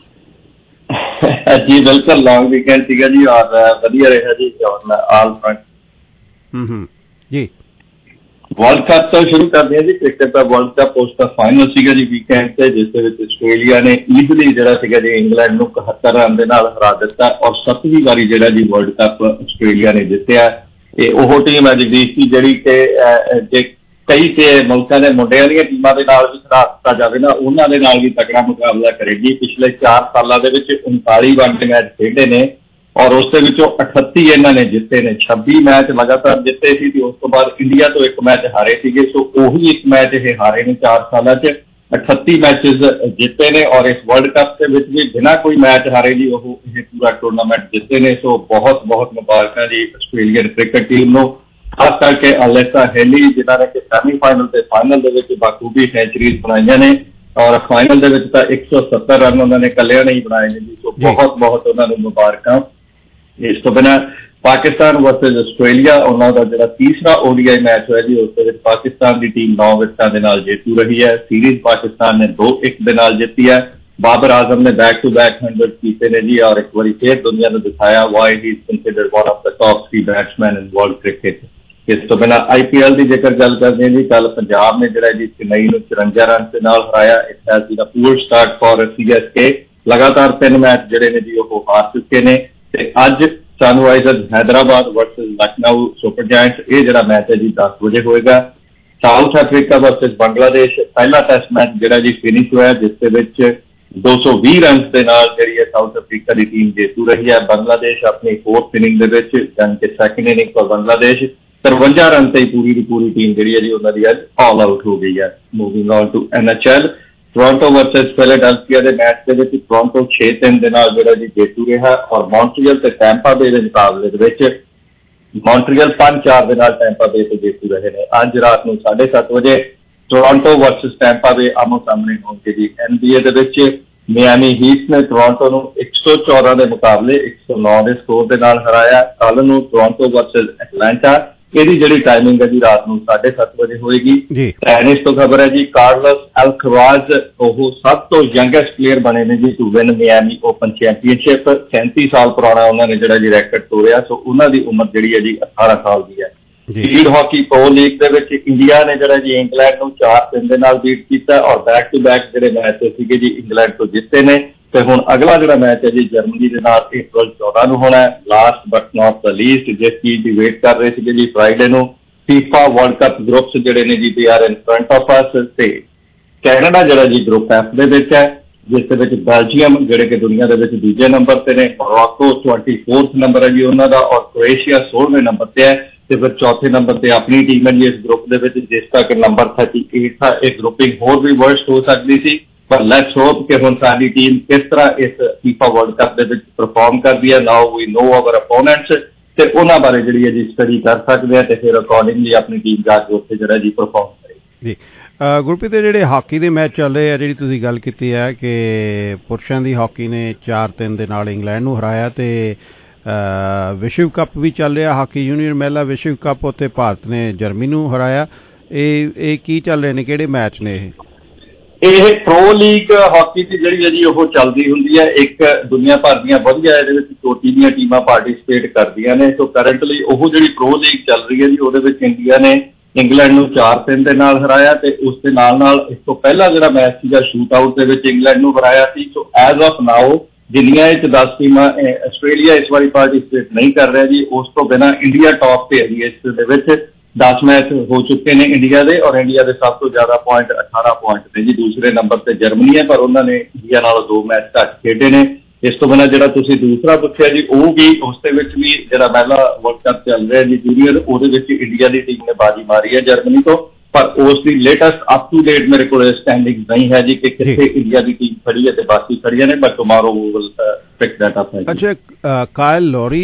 ਜੀ? ਬਿਲਕੁਲ ਲੌਂਗ ਵੀਕਐਂਡ ਸੀਗਾ ਜੀ ਔਰ ਵਧੀਆ ਰਿਹਾ ਜੀ ਆਲ ਫਰੰਟ। ਹੂੰ ਹੂੰ ਜੀ। ਵਰਲਡ ਕੱਪ ਤੋਂ ਸ਼ੁਰੂ ਕਰਦੇ ਹਾਂ ਜੀ। ਕ੍ਰਿਕਟ ਦਾ ਵਰਲਡ ਕੱਪ ਉਸ ਦਾ ਫਾਈਨਲ ਸੀਗਾ ਜੀ ਵੀਕਐਂਡ ਤੇ, ਜਿਸ ਦੇ ਵਿੱਚ ਆਸਟ੍ਰੇਲੀਆ ਨੇ ਈਜ਼ਲੀ ਜਿਹੜਾ ਸੀਗਾ ਜੀ ਇੰਗਲੈਂਡ ਨੂੰ ਇਕਹੱਤਰ ਰਨ ਦੇ ਨਾਲ ਹਰਾ ਦਿੱਤਾ ਔਰ ਸੱਤਵੀਂ ਵਾਰੀ ਜਿਹੜਾ ਜੀ ਵਰਲਡ ਕੱਪ ਆਸਟ੍ਰੇਲੀਆ ਨੇ ਜਿੱਤਿਆ। ਇਹ ਉਹ ਟੀਮ ਹੈ ਜਗਦੀਸ਼ ਜੀ ਜਿਹੜੀ ਕਿ ਜੇ ਕਈ ਤੇ ਮੁਲਕਾਂ ਦੇ ਮੁੰਡਿਆਂ ਦੀਆਂ ਟੀਮਾਂ ਦੇ ਨਾਲ ਵੀ ਖੜਾ ਦਿੱਤਾ ਜਾਵੇ ਨਾ ਉਹਨਾਂ ਦੇ ਨਾਲ ਵੀ ਤਕੜਾ ਮੁਕਾਬਲਾ ਕਰੇਗੀ। ਪਿਛਲੇ ਚਾਰ ਸਾਲਾਂ ਦੇ ਵਿੱਚ ਉਨਤਾਲੀ ਵਨਡੇ ਮੈਚ ਖੇਡੇ ਨੇ ਔਰ ਉਸ ਦੇ ਵਿੱਚੋਂ ਅਠੱਤੀ ਇਹਨਾਂ ਨੇ ਜਿੱਤੇ ਨੇ। ਛੱਬੀ ਮੈਚ ਲਗਾਤਾਰ ਜਿੱਤੇ ਸੀ ਤੇ ਉਸ ਤੋਂ ਬਾਅਦ ਇੰਡੀਆ ਤੋਂ ਇੱਕ ਮੈਚ ਹਾਰੇ ਸੀਗੇ। ਸੋ ਉਹੀ ਇੱਕ ਮੈਚ ਇਹ ਹਾਰੇ ਨੇ ਚਾਰ ਸਾਲਾਂ 'ਚ अठत्ती मैचेस जिते ने और इस वर्ल्ड कप के विच भी बिना कोई मैच हारे जी वो ये पूरा टूर्नामेंट जिते ने। सो बहुत बहुत मुबारक जी आस्ट्रेलियन क्रिकेट टीम को, खास करके अलेक्सा हेली जिन्होंने कि सैमीफाइनल से फाइनल के बाखूबी सेंचुरीज बनाई ने और फाइनल के एक सौ सत्तर रन उन्होंने कलिया नहीं बनाए ने जी। सो बहुत बहुत उन्होंने मुबारक। इस तो बिना पाकिस्तान वर्सेज आस्ट्रेलिया उन्होंने जो तीसरा ओडीआई मैच होया जी उस पाकिस्तान की टीम नौ विकेटां दे नाल जेतू रही है। सीरीज पाकिस्तान ने दो एक दे नाल जीती है। बाबर आजम ने बैक टू बैक हंड्रेड कीते ने जी और एक बार फिर दुनिया ने दिखाया why he is considered one of the top three batsman in world cricket. इस तो बिना आईपीएल की जेकर गल करते हैं जी कल पंजाब ने जो जी चेन्नई को चुरंजा रन के नाल हराया। It has been a poor start for CSK, लगातार तीन मैच जिहड़े ने जी वो हार चुके ने ते अज Sunrisers Hyderabad versus Lucknow super giants ये जरा मैच है जी दस बजे होएगा। साउथ अफ्रीका वर्सेज बांग्लादेश पहला टेस्ट मैच जरा जी फिनिश हुआ जिसके दो सौ भी रन के नाल जी है साउथ अफ्रीका की टीम जेतू रही है। बांग्लादेश अपनी फोर्थ इनिंग यानी कि सैकेंड इनिंग पर बांग्लादेश तिरवंजा रन से पूरी की पूरी टीम जी है जी उन्होंने अज ऑल आउट हो गई है। Moving on to N H L Toronto versus Philadelphia के मैच के टोरंटो छे तीन के नाल जो जी जेतू रहा और मॉन्ट्रियल से टैंपा बे के मुकाबले मॉन्ट्रियल पांच चार के नाल टैंपा बे से जेतू रहे हैं। अज रात को साढ़े सत्त बजे टोरंटो वर्सेज टैंपा बे आमो सामने होंगे जी। एनबीए मियामी हीट ने टोरंटो को एक सौ चौदह के मुकाबले एक सौ नौ के स्कोर के नाल हराया। कल को टोरंटो वर्सेज एटलांटा ਇਹਦੀ ਜਿਹੜੀ ਟਾਈਮਿੰਗ ਹੈ ਜੀ ਰਾਤ ਨੂੰ साढ़े सत्त ਵਜੇ ਹੋਏਗੀ। ਟੈਨਿਸ ਤੋਂ ਖਬਰ ਹੈ ਜੀ ਕਾਰਲੋਸ ਅਲਕਰਾਜ਼ ਉਹ ਸਭ ਤੋਂ ਯੰਗੈਸਟ ਪਲੇਅਰ ਬਣੇ ਨੇ ਜੀ to win Miami Open championship. सैंतीस ਸਾਲ ਪੁਰਾਣਾ ਉਹਨਾਂ ਨੇ ਜਿਹੜਾ ਜੀ ਰੈਕਟ ਤੋੜਿਆ। ਸੋ ਉਹਨਾਂ ਦੀ ਉਮਰ ਜਿਹੜੀ ਹੈ ਜੀ अठारह ਸਾਲ ਦੀ ਹੈ। ਫੀਲਡ ਹਾਕੀ ਪ੍ਰੋ ਲੀਗ ਦੇ ਵਿੱਚ ਇੰਡੀਆ ਨੇ ਜਿਹੜਾ ਜੀ ਇੰਗਲੈਂਡ ਨੂੰ ਚਾਰ ਤਿੰਨ ਦੇ ਨਾਲ ਬੀਟ ਕੀਤਾ ਔਰ ਬੈਕ ਟੂ ਬੈਕ ਜਿਹੜੇ ਮੈਚ ਸੀਗੇ ਜੀ ਇੰਗਲੈਂਡ ਤੋਂ ਜਿੱਤੇ ਨੇ। ਤੇ ਹੁਣ ਅਗਲਾ ਜਿਹੜਾ ਮੈਚ ਹੈ ਜੀ ਜਰਮਨੀ ਦੇ ਨਾਲ ਅਪ੍ਰੈਲ ਚੌਦਾਂ ਨੂੰ ਹੋਣਾ ਹੈ। Last but not the least ਜਿਸ ਚੀਜ਼ ਦੀ ਵੇਟ ਕਰ ਰਹੇ ਸੀਗੇ ਜੀ ਫਰਾਈਡੇ ਨੂੰ ਫੀਫਾ ਵਰਲਡ ਕੱਪ ਗਰੁੱਪਸ ਜਿਹੜੇ ਨੇ ਜੀ they are in front of us ਤੇ ਕੈਨੇਡਾ ਜਿਹੜਾ ਜੀ ਗਰੁੱਪ ਐਫ ਦੇ ਵਿੱਚ ਹੈ ਜਿਸ ਦੇ ਵਿੱਚ ਬੈਲਜੀਅਮ ਜਿਹੜੇ ਕਿ ਦੁਨੀਆ ਦੇ ਵਿੱਚ ਦੂਜੇ ਨੰਬਰ ਤੇ ਨੇ। ਮੋਰੋਕੋ ਚੌਂਤੀਸਵਾਂ ਨੰਬਰ ਹੈ ਜੀ ਉਹਨਾਂ ਦਾ ਔਰ ਕ੍ਰੋਏਸ਼ੀਆ सोलहवें ਨੰਬਰ ਤੇ ਹੈ ਤੇ ਫਿਰ ਚੌਥੇ ਨੰਬਰ ਤੇ ਆਪਣੀ ਟੀਮ ਹੈ ਜੀ ਇਸ ਗਰੁੱਪ ਦੇ ਵਿੱਚ ਜਿਸ ਦਾ ਕਿ ਨੰਬਰ अड़तीस था। ਇਹ ਗਰੁੱਪਿੰਗ ਹੋਰ ਵੀ ਵਰਸਟ ਹੋ ਸਕਦੀ ਸੀ पर लैट्स होप कि हुण साडी टीम किस तरह इस फीफा वर्ल्ड कप दे विच परफॉर्म करदी है। Now we know our opponents ते उन्हां बारे जिहड़ी है जी स्टडी कर सकदे हैं ते फिर अकॉर्डिंगली अपनी टीम जाके उत्थे जिहड़ा जी परफॉर्म करे जी। ਗੁਰਪ੍ਰੀਤ ਜਿਹੜੇ ਹਾਕੀ ਦੇ ਮੈਚ ਚੱਲ ਰਹੇ ਆ ਜਿਹੜੀ ਤੁਸੀਂ ਗੱਲ ਕੀਤੀ ਹੈ ਕਿ ਪੁਰਸ਼ਾਂ ਦੀ ਹਾਕੀ ਨੇ ਚਾਰ ਤਿੰਨ ਦੇ ਨਾਲ ਇੰਗਲੈਂਡ ਨੂੰ ਹਰਾਇਆ ਤੇ ਵਿਸ਼ਵ ਕੱਪ ਵੀ ਚੱਲ ਰਿਹਾ ਹਾਕੀ ਯੂਨੀਅਨ ਮਹਿਲਾ ਵਿਸ਼ਵ ਕੱਪ ਉੱਤੇ ਭਾਰਤ ਨੇ ਜਰਮਨੀ ਨੂੰ ਹਰਾਇਆ। ਇਹ ਇਹ ਕੀ ਚੱਲ ਰਹੇ ਨੇ ਕਿਹੜੇ ਮੈਚ ਨੇ ਇਹ? ਇਹ ਪ੍ਰੋ ਲੀਗ ਹਾਕੀ ਦੀ ਜਿਹੜੀ ਹੈ ਜੀ ਉਹ ਚੱਲਦੀ ਹੁੰਦੀ ਹੈ। ਇੱਕ ਦੁਨੀਆ ਭਰ ਦੀਆਂ ਵਧੀਆ ਇਹਦੇ ਵਿੱਚ ਚੋਟੀ ਦੀਆਂ ਟੀਮਾਂ ਪਾਰਟਿਸਿਪੇਟ ਕਰਦੀਆਂ ਨੇ। ਸੋ ਕਰੰਟਲੀ ਉਹ ਜਿਹੜੀ ਪ੍ਰੋ ਲੀਗ ਚੱਲ ਰਹੀ ਹੈ ਜੀ ਉਹਦੇ ਵਿੱਚ ਇੰਡੀਆ ਨੇ ਇੰਗਲੈਂਡ ਨੂੰ ਚਾਰ ਤਿੰਨ ਦੇ ਨਾਲ ਹਰਾਇਆ ਤੇ ਉਸ ਦੇ ਨਾਲ ਨਾਲ ਇਸ ਤੋਂ ਪਹਿਲਾਂ ਜਿਹੜਾ ਮੈਚ ਸੀਗਾ ਸ਼ੂਟ ਆਊਟ ਦੇ ਵਿੱਚ ਇੰਗਲੈਂਡ ਨੂੰ ਹਰਾਇਆ ਸੀ। ਸੋ ਐਜ਼ ਆਫ ਨਾਓ ਜਿੰਨੀਆਂ ਇਹ 'ਚ ਦਸ ਟੀਮਾਂ ਆਸਟ੍ਰੇਲੀਆ ਇਸ ਵਾਰੀ ਪਾਰਟਿਸਿਪੇਟ ਨਹੀਂ ਕਰ ਰਿਹਾ ਜੀ। ਉਸ ਤੋਂ ਬਿਨਾਂ ਇੰਡੀਆ ਟੌਪ ਤੇ ਹੈ ਜੀ ਇਸ ਦੇ ਵਿੱਚ दस मैच हो चुके हैं इंडिया के और इंडिया के सब तो ज्यादा पॉइंट अठारह पॉइंट ने जी। दूसरे नंबर पर जर्मनी है पर उन्होंने इंडिया नालों दो मैच घट खेडे ने। इस तो बिना जो तुसीं दूसरा पूछा जी वो भी उस भी जो पहला वर्ल्ड कप चल रहा है जी जूनियर वो इंडिया की टीम ने बाजी मारी है जर्मनी तो पर उसकी लेटेस्ट अप टू डेट मेरे को स्टैंडिंग नहीं है जी कि कितने इंडिया की टीम खड़ी है बाकी खड़िया ने but tomorrow we will pick that up है। अच्छा कायल लॉरी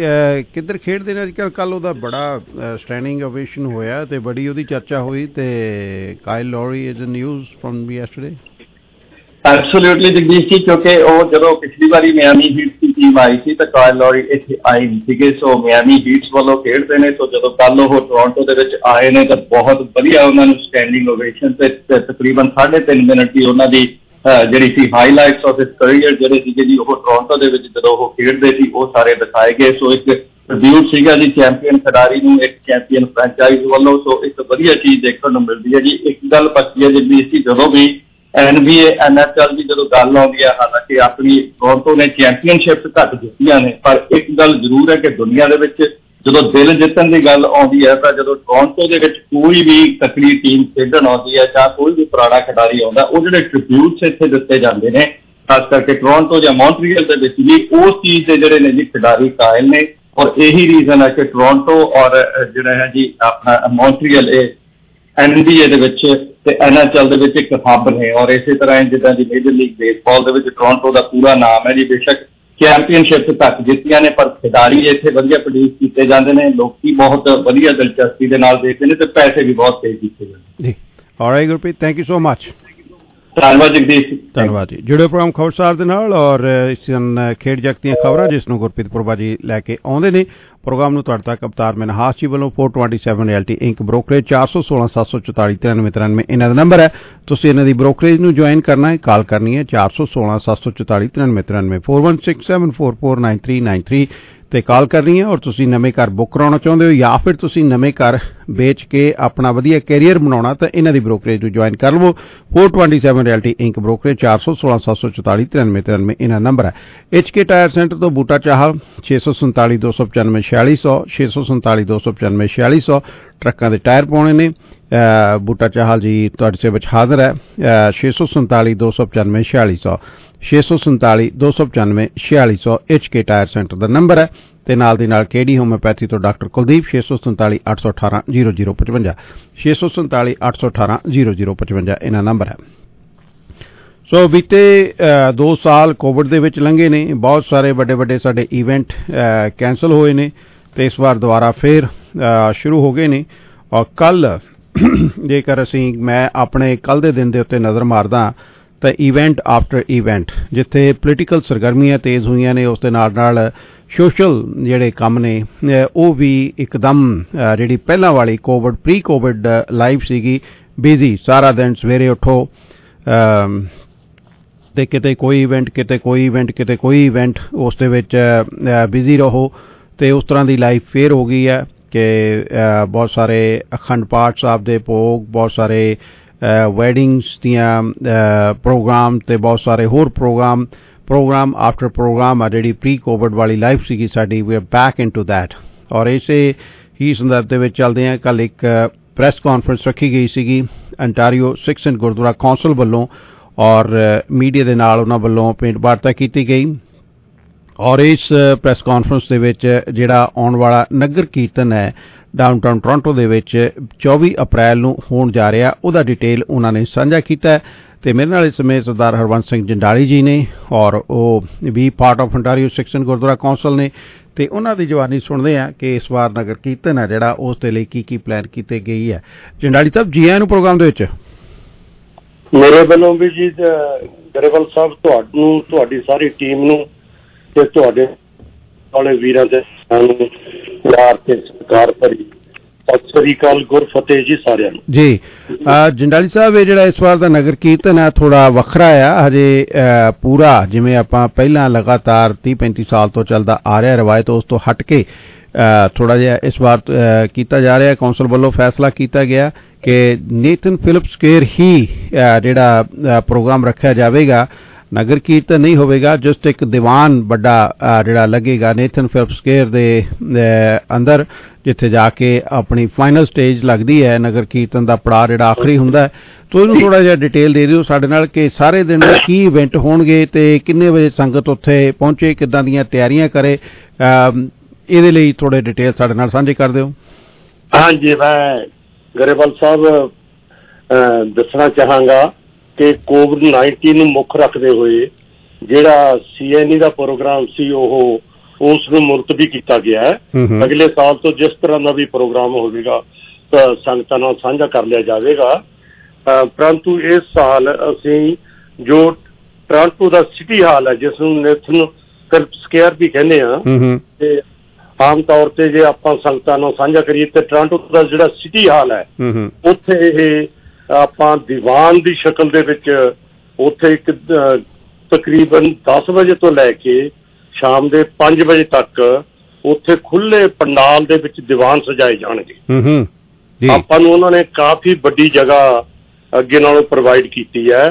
किधर खेडदे ने अजकल? कल ਉਹਦਾ बड़ा स्टैंडिंग ओवेशन होया ते बड़ी ਉਹਦੀ चर्चा हुई ते Kyle Lowry is a news from yesterday. Absolutely Jagdish ji क्योंकि वो जो पिछली बारी मियामी हीट्स की टीम आई थी तो कायल लॉरी इत्थे आई नहीं थे। सो मियामी हीट्स वालों खेडते हैं तो जो कल वो टोरंटो दे विच आए ने तो बहुत वधिया उन्होंने स्टैंडिंग ओवेशन से तकरीबन साढ़े तीन मिनट की उन्होंने जिहड़ी सी हाईलाइट्स ऑफ हिज करियर जिहड़े सीगे जी वो टोरंटो दे विच जदों वो खेडदे सी वो सारे दिखाए गए। सो एक ट्रिब्यूट सीगा जी चैंपीयन खिडारी नूं एक चैंपीयन फ्रेंचाइज वालों। सो एक वधिया चीज़ देखने को मिलती है जी। एक गल बची है जगदीश जी जदों भी N B A N H L की जो गल आती है हालांकि अपनी टोरंटो ने चैंपीयनशिप घट जीतियां ने पर एक गल जरूर है कि दुनिया के जो दिल जितन की गल आती है तो जो टोरंटो के कोई भी तकड़ी टीम खेडन आती है चाहे कोई भी पुराना खिडारी आता वो जो ट्रिब्यूट्स इतने दिते जाते हैं खास करके टोरंटो या मॉन्ट्रियल के भी उस चीज़ के जोड़े ने जी खिडारी कायल ने और यही रीजन है कि टोरंटो और जो है जी अपना मॉन्ट्रियल एन बी ए ਤੇ ਐਨ ਐਚ ਐਲ ਦੇ ਵਿੱਚ ਇੱਕ ਹੱਬ ਨੇ। ਔਰ ਇਸੇ ਤਰ੍ਹਾਂ ਜਿੱਦਾਂ ਦੀ ਮੇਜਰ ਲੀਗ ਬੇਸਬਾਲ ਦੇ ਵਿੱਚ ਟੋਰਾਂਟੋ ਦਾ ਪੂਰਾ ਨਾਮ ਹੈ ਜੀ, ਬੇਸ਼ੱਕ ਚੈਂਪੀਅਨਸ਼ਿਪ ਤੱਕ ਜਿੱਤੀਆਂ ਨੇ, ਪਰ ਖਿਡਾਰੀ ਇੱਥੇ ਵਧੀਆ ਪ੍ਰੋਡਿਊਸ ਕੀਤੇ ਜਾਂਦੇ ਨੇ, ਲੋਕੀ ਬਹੁਤ ਵਧੀਆ ਦਿਲਚਸਪੀ ਦੇ ਨਾਲ ਦੇਖਦੇ ਨੇ ਤੇ ਪੈਸੇ ਵੀ ਬਹੁਤ ਪੇ ਕੀਤੇ ਜਾਂਦੇ ਜੀ। Alright Gurpreet, thank you so much. ਧੰਨਵਾਦ ਜਗਦੀਸ਼ ਜੀ। ਧੰਨਵਾਦ ਜੀ। ਜੁੜੇ ਪ੍ਰੋਗਰਾਮ ਖਬਰਸਾਰ ਦੇ ਨਾਲ ਔਰ ਇਸ ਦਿਨ ਖੇਡ ਜਗਤ ਦੀਆਂ ਖਬਰਾਂ ਜਿਸ ਨੂੰ ਗੁਰਪ੍ਰੀਤ ਪੁਰਬਾ ਜੀ ਲੈ ਕੇ ਆਉਂਦੇ ਨੇ। ਪ੍ਰੋਗਰਾਮ ਨੂੰ ਤੁਹਾਡੇ ਤੱਕ ਅਵਤਾਰ ਮਨਹਾਸ ਜੀ ਵੱਲੋਂ ਚਾਰ ਸੌ ਸੱਤਾਈ ਰਿਐਲਟੀ ਇੰਕ ਬ੍ਰੋਕਰੇਜ ਚਾਰ ਸੌ ਸੋਲਾਂ ਸੱਤ ਸੌ ਚੁਤਾਲੀ ਤਿਰਾਨਵੇਂ ਤਿਰਾਨਵੇਂ ਇਹਨਾਂ ਦਾ ਨੰਬਰ ਹੈ। ਤੁਸੀਂ ਇਹਨਾਂ ਦੀ ਬ੍ਰੋਕਰੇਜ ਨੂੰ ਜੁਆਇਨ ਕਰਨਾ ਹੈ, ਕਾਲ ਕਰਨੀ ਹੈ ਚਾਰ ਸੌ ਸੋਲਾਂ ਸੱਤ ਸੌ ਚੁਤਾਲੀ ਤਿਰਾਨਵੇਂ ਤਿਰਾਨਵੇਂ ਚਾਰ ਇੱਕ ਛੇ ਸੱਤ ਚਾਰ ਚਾਰ ਨੌ ਤਿੰਨ ਨੌ ਤਿੰਨ ਤੇ ਕਾਲ ਕਰਨੀ ਹੈ। ਔਰ ਤੁਸੀਂ ਨਵੇਂ ਘਰ ਬੁੱਕ ਕਰਾਉਣਾ ਚਾਹੁੰਦੇ ਹੋ ਜਾਂ ਫਿਰ ਤੁਸੀਂ ਨਵੇਂ ਘਰ ਵੇਚ ਕੇ ਆਪਣਾ ਵਧੀਆ ਕੈਰੀਅਰ ਬਣਾਉਣਾ ਤਾਂ ਇਹਨਾਂ ਦੀ ਬ੍ਰੋਕਰੇਜ ਨੂੰ ਜੁਆਇਨ ਕਰ ਲਵੋ। ਚਾਰ ਸੌ ਸੱਤਾਈ ਰਿਐਲਟੀ ਇੰਕ ਬ੍ਰੋਕਰੇਜ ਚਾਰ ਸੌ ਸੋਲਾਂ ਸੱਤ ਸੌ ਚੁਤਾਲੀ ਤਿਰਾਨਵੇਂ ਤਿਰਾਨਵੇਂ ਇਹਨਾਂ ਨੰਬਰ ਹੈ। ਐਚ ਕੇ ਟਾਇਰ ਸੈਂਟਰ ਤੋਂ ਬੂਟਾ ਚਾਹਲ ਛੇ ਸੌ ਸੰਤਾਲੀ ਦੋ ਸੌ ਪਚਾਨਵੇਂ ਛਿਆਲੀ ਸੌ ਛੇ ਸੌ ਸੰਤਾਲੀ ਦੋ ਸੌ ਪਚਾਨਵੇਂ ਛਿਆਲੀ ਸੌ ਟਰੱਕਾਂ ਦੇ ਟਾਇਰ ਪਾਉਣੇ ਨੇ। ਬੂਟਾ ਚਾਹਲ ਜੀ ਤੁਹਾਡੇ ਸੇਵਾ ਵਿੱਚ ਹਾਜ਼ਰ ਹੈ। ਛੇ ਸੌ ਸੰਤਾਲੀ ਦੋ ਸੌ ਪਚਾਨਵੇਂ ਛਿਆਲੀ ਸੌ ਛੇ ਸੌ ਸੰਤਾਲੀ ਦੋ ਸੌ ਪਚਾਨਵੇਂ ਛਿਆਲੀ ਸੌ ਐਚ ਕੇ ਟਾਇਰ ਸੈਂਟਰ ਦਾ ਨੰਬਰ ਹੈ। ਤੇ ਨਾਲ ਦੀ ਨਾਲ ਕਿਹੜੀ ਹੋਮਿਓਪੈਥੀ ਤੋਂ ਡਾਕਟਰ ਕੁਲਦੀਪ ਛੇ ਸੌ ਸੰਤਾਲੀ ਅੱਠ ਸੌ ਅਠਾਰਾਂ ਜ਼ੀਰੋ ਜ਼ੀਰੋ ਪਚਵੰਜਾ ਛੇ ਸੌ ਸੰਤਾਲੀ ਅੱਠ ਸੌ ਅਠਾਰਾਂ ਜ਼ੀਰੋ ਜ਼ੀਰੋ ਪਚਵੰਜਾ ਇਹਨਾਂ ਨੰਬਰ ਹੈ। ਸੋ ਬੀਤੇ ਦੋ ਸਾਲ ਕੋਵਿਡ ਦੇ ਵਿੱਚ ਲੰਘੇ ਨੇ, ਬਹੁਤ ਸਾਰੇ ਵੱਡੇ ਵੱਡੇ ਸਾਡੇ ਈਵੈਂਟ ਕੈਂਸਲ ਹੋਏ ਨੇ ਤੇ ਇਸ ਵਾਰ ਦੁਬਾਰਾ ਫੇਰ ਸ਼ੁਰੂ ਹੋ ਗਏ ਨੇ। ਔਰ ਕੱਲ ਜੇਕਰ ਅਸੀਂ ਮੈਂ ਆਪਣੇ ਕੱਲ ਦੇ ਦਿਨ ਦੇ ਉੱਤੇ ਨਜ਼ਰ ਮਾਰਦਾ ਤਾਂ ਈਵੈਂਟ ਆਫਟਰ ਈਵੈਂਟ ਜਿੱਥੇ ਪੋਲੀਟੀਕਲ ਸਰਗਰਮੀਆਂ ਤੇਜ਼ ਹੋਈਆਂ ਨੇ, ਉਸ ਦੇ ਨਾਲ ਨਾਲ ਸੋਸ਼ਲ ਜਿਹੜੇ ਕੰਮ ਨੇ ਉਹ ਵੀ ਇੱਕਦਮ ਜਿਹੜੀ ਪਹਿਲਾਂ ਵਾਲੀ ਕੋਵਿਡ ਪ੍ਰੀ ਕੋਵਿਡ ਲਾਈਫ ਸੀਗੀ ਬਿਜ਼ੀ, ਸਾਰਾ ਦਿਨ ਸਵੇਰੇ ਉੱਠੋ ਤੇ ਕਿਤੇ ਕੋਈ ਇਵੈਂਟ ਕਿਤੇ ਕੋਈ ਇਵੈਂਟ ਕਿਤੇ ਕੋਈ ਇਵੈਂਟ, ਉਸ ਦੇ ਵਿੱਚ ਬਿਜ਼ੀ ਰਹੋ। ਤੇ ਉਸ ਤਰ੍ਹਾਂ ਦੀ ਲਾਈਫ ਫੇਰ ਹੋ ਗਈ ਹੈ ਕਿ ਬਹੁਤ ਸਾਰੇ ਅਖੰਡ ਪਾਠ ਸਾਹਿਬ ਦੇ ਭੋਗ, ਬਹੁਤ ਸਾਰੇ ਵੈਡਿੰਗਸ ਦੀਆਂ ਪ੍ਰੋਗਰਾਮ ਤੇ ਬਹੁਤ ਸਾਰੇ ਹੋਰ ਪ੍ਰੋਗਰਾਮ ਪ੍ਰੋਗਰਾਮ ਆਫਟਰ ਪ੍ਰੋਗਰਾਮ ਆ ਜਿਹੜੀ ਪ੍ਰੀ ਕੋਵਿਡ ਵਾਲੀ ਲਾਈਫ ਸੀਗੀ ਸਾਡੀ, we are back into that. ਔਰ ਇਸੇ ਹੀ ਸੰਦਰਭ ਦੇ ਵਿੱਚ ਚੱਲਦੇ ਹਾਂ, ਕੱਲ ਇੱਕ ਪ੍ਰੈਸ ਕਾਨਫਰੰਸ ਰੱਖੀ ਗਈ ਸੀਗੀ Ontario Sikh and Gurdwara Council ਵੱਲੋਂ ਔਰ ਮੀਡੀਆ ਦੇ ਨਾਲ ਉਹਨਾਂ ਵੱਲੋਂ ਭੇਂਟ ਵਾਰਤਾ ਕੀਤੀ ਗਈ। ਔਰ ਇਸ ਪ੍ਰੈਸ ਕਾਨਫਰੰਸ ਦੇ ਵਿੱਚ ਜਿਹੜਾ ਆਉਣ ਵਾਲਾ ਨਗਰ ਕੀਰਤਨ ਹੈ ਡਾਊਨਟਾਊਨ ਟੋਰਾਂਟੋ ਦੇ ਵਿੱਚ ਚੌਵੀ ਅਪ੍ਰੈਲ ਨੂੰ ਹੋਣ ਜਾ ਰਿਹਾ, ਉਹਦਾ ਡਿਟੇਲ ਉਹਨਾਂ ਨੇ ਸਾਂਝਾ ਕੀਤਾ। ਤੇ ਮੇਰੇ ਨਾਲ ਇਸ ਸਮੇਂ ਸਰਦਾਰ ਹਰਵੰਸ ਸਿੰਘ ਜੰਡਾਲੀ ਜੀ ਨੇ ਔਰ ਉਹ ਵੀ part of Ontario Sikh and Gurdwara Council ਨੇ ਤੇ ਉਹਨਾਂ ਦੀ ਜਵਾਨੀ ਸੁਣਦੇ ਆ ਕਿ ਇਸ ਵਾਰ ਨਗਰ ਕੀਰਤਨ ਹੈ ਜਿਹੜਾ ਉਸ ਦੇ ਲਈ ਕੀ ਕੀ ਪਲਾਨ ਕੀਤੇ ਗਈ ਹੈ। ਜੰਡਾਲੀ ਸਾਹਿਬ ਜੀ ਆਇਆਂ ਨੂੰ ਪ੍ਰੋਗਰਾਮ ਦੇ ਵਿੱਚ। ਮੇਰੇ ਵੱਲੋਂ ਵੀ ਜੀ ਗਰੇਵਾਲ ਸਾਹਿਬ ਤੁਹਾਨੂੰ, ਤੁਹਾਡੀ ਸਾਰੀ ਟੀਮ ਨੂੰ ਤੇ ਤੁਹਾਡੇ ਵਾਲੇ ਵੀਰਾਂ ਤੇ ਸਾਨੂੰ ਪਿਆਰ ਤੇ ਸਤਿਕਾਰ ਭਰੀ ਸਤਿ ਸ੍ਰੀ ਅਕਾਲ, ਗੁਰਫਤਿਹ ਜੀ ਸਾਰਿਆਂ ਨੂੰ। ਜੀ ਜੰਡਾਲੀ ਸਾਹਿਬ, ਇਹ ਜਿਹੜਾ ਇਸ ਵਾਰ ਦਾ ਨਗਰ ਕੀਰਤਨ ਹੈ ਥੋੜਾ ਵੱਖਰਾ ਆ, ਹਜੇ ਪੂਰਾ ਜਿਵੇਂ ਆਪਾਂ ਪਹਿਲਾਂ ਲਗਾਤਾਰ ਤੀਹ ਪੈਂਤੀ ਸਾਲ ਤੋਂ ਚੱਲਦਾ ਆ ਰਿਹਾ ਰਵਾਇਤ, ਉਸ ਤੋਂ ਹਟ ਕੇ ਥੋੜਾ ਜਿਹਾ ਇਸ ਵਾਰ ਕੀਤਾ ਜਾ ਰਿਹਾ। ਕੌਂਸਲ ਵੱਲੋਂ ਫੈਸਲਾ ਕੀਤਾ ਗਿਆ ਕਿ ਨੇਥਨ ਫਿਲਿਪ ਸਕੁਏਅਰ ਹੀ ਜਿਹੜਾ ਪ੍ਰੋਗਰਾਮ ਰੱਖਿਆ ਜਾਵੇਗਾ, ਨਗਰ ਕੀਰਤਨ ਨਹੀਂ ਹੋਵੇਗਾ। ਜਸਟ ਇੱਕ ਦੀਵਾਨ ਵੱਡਾ ਜਿਹੜਾ ਲੱਗੇਗਾ ਨੇਥਨ ਫਿਲਿਪ ਸਕੁਏਅਰ ਦੇ ਅੰਦਰ, ਜਿੱਥੇ ਜਾ ਕੇ ਆਪਣੀ ਫਾਈਨਲ ਸਟੇਜ ਲੱਗਦੀ ਹੈ ਨਗਰ ਕੀਰਤਨ ਦਾ ਪੜਾਅ ਜਿਹੜਾ ਆਖਰੀ ਹੁੰਦਾ ਹੈ। ਤੋ ਇਹਨੂੰ ਥੋੜਾ ਜਿਹਾ ਡਿਟੇਲ ਦੇ ਦਿਓ ਸਾਡੇ ਨਾਲ ਕਿ ਸਾਰੇ ਦਿਨ ਕੀ ਇਵੈਂਟ ਹੋਣਗੇ ਤੇ ਕਿੰਨੇ ਵਜੇ ਸੰਗਤ ਉੱਥੇ ਪਹੁੰਚੇ, ਕਿੱਦਾਂ ਦੀਆਂ ਤਿਆਰੀਆਂ ਕਰੇ, ਇਹਦੇ ਲਈ ਥੋੜੇ ਡਿਟੇਲ ਸਾਡੇ ਨਾਲ ਸਾਂਝੇ ਕਰ ਦਿਓ। ਹਾਂਜੀ, ਮੈਂ ਗਰੇਵਾਲ ਸਾਹਿਬ ਦੱਸਣਾ ਚਾਹਾਂਗਾ ਕਿ ਕੋਵਿਡ ਨਾਈਨਟੀਨ ਨੂੰ ਮੁੱਖ ਰੱਖਦੇ ਹੋਏ ਜਿਹੜਾ ਸੀ ਐਨ ਈ ਦਾ ਪ੍ਰੋਗਰਾਮ ਸੀ ਉਹ ਉਸ ਨੂੰ ਮੁਲਤਵੀ ਕੀਤਾ ਗਿਆ ਹੈ। ਅਗਲੇ ਸਾਲ ਤੋਂ ਜਿਸ ਤਰ੍ਹਾਂ ਦਾ ਵੀ ਪ੍ਰੋਗਰਾਮ ਹੋਵੇਗਾ ਤਾਂ ਸੰਗਤਾਂ ਨਾਲ ਸਾਂਝਾ ਕਰ ਲਿਆ ਜਾਵੇਗਾ। ਪਰੰਤੂ ਇਸ ਸਾਲ ਅਸੀਂ ਜੋ ਟੋਰਾਂਟੋ ਦਾ ਸਿਟੀ ਹਾਲ ਹੈ, ਜਿਸ ਨੂੰ ਨੇਥਨ ਫਿਲਿਪ ਸਕੁਏਅਰ ਵੀ ਕਹਿੰਦੇ ਆ, ਤੇ ਆਮ ਤੌਰ ਤੇ ਜੇ ਆਪਾਂ ਸੰਗਤਾਂ ਨੂੰ ਸਾਂਝਾ ਕਰੀਏ ਤੇ ਟੋਰਾਂਟੋ ਦਾ ਜਿਹੜਾ ਸਿਟੀ ਹਾਲ ਹੈ ਉੱਥੇ ਇਹ ਆਪਾਂ ਦੀਵਾਨ ਦੀ ਸ਼ਕਲ ਦੇ ਵਿੱਚ ਉੱਥੇ ਇੱਕ ਤਕਰੀਬਨ ਦਸ ਵਜੇ ਤੋਂ ਲੈ ਕੇ ਸ਼ਾਮ ਦੇ ਪੰਜ ਵਜੇ ਤੱਕ ਉੱਥੇ ਖੁੱਲੇ ਪੰਡਾਲ ਦੇ ਵਿੱਚ ਦੀਵਾਨ ਸਜਾਏ ਜਾਣਗੇ। ਆਪਾਂ ਨੂੰ ਉਹਨਾਂ ਨੇ ਕਾਫੀ ਵੱਡੀ ਜਗ੍ਹਾ ਅੱਗੇ ਨਾਲੋਂ ਪ੍ਰੋਵਾਈਡ ਕੀਤੀ ਹੈ,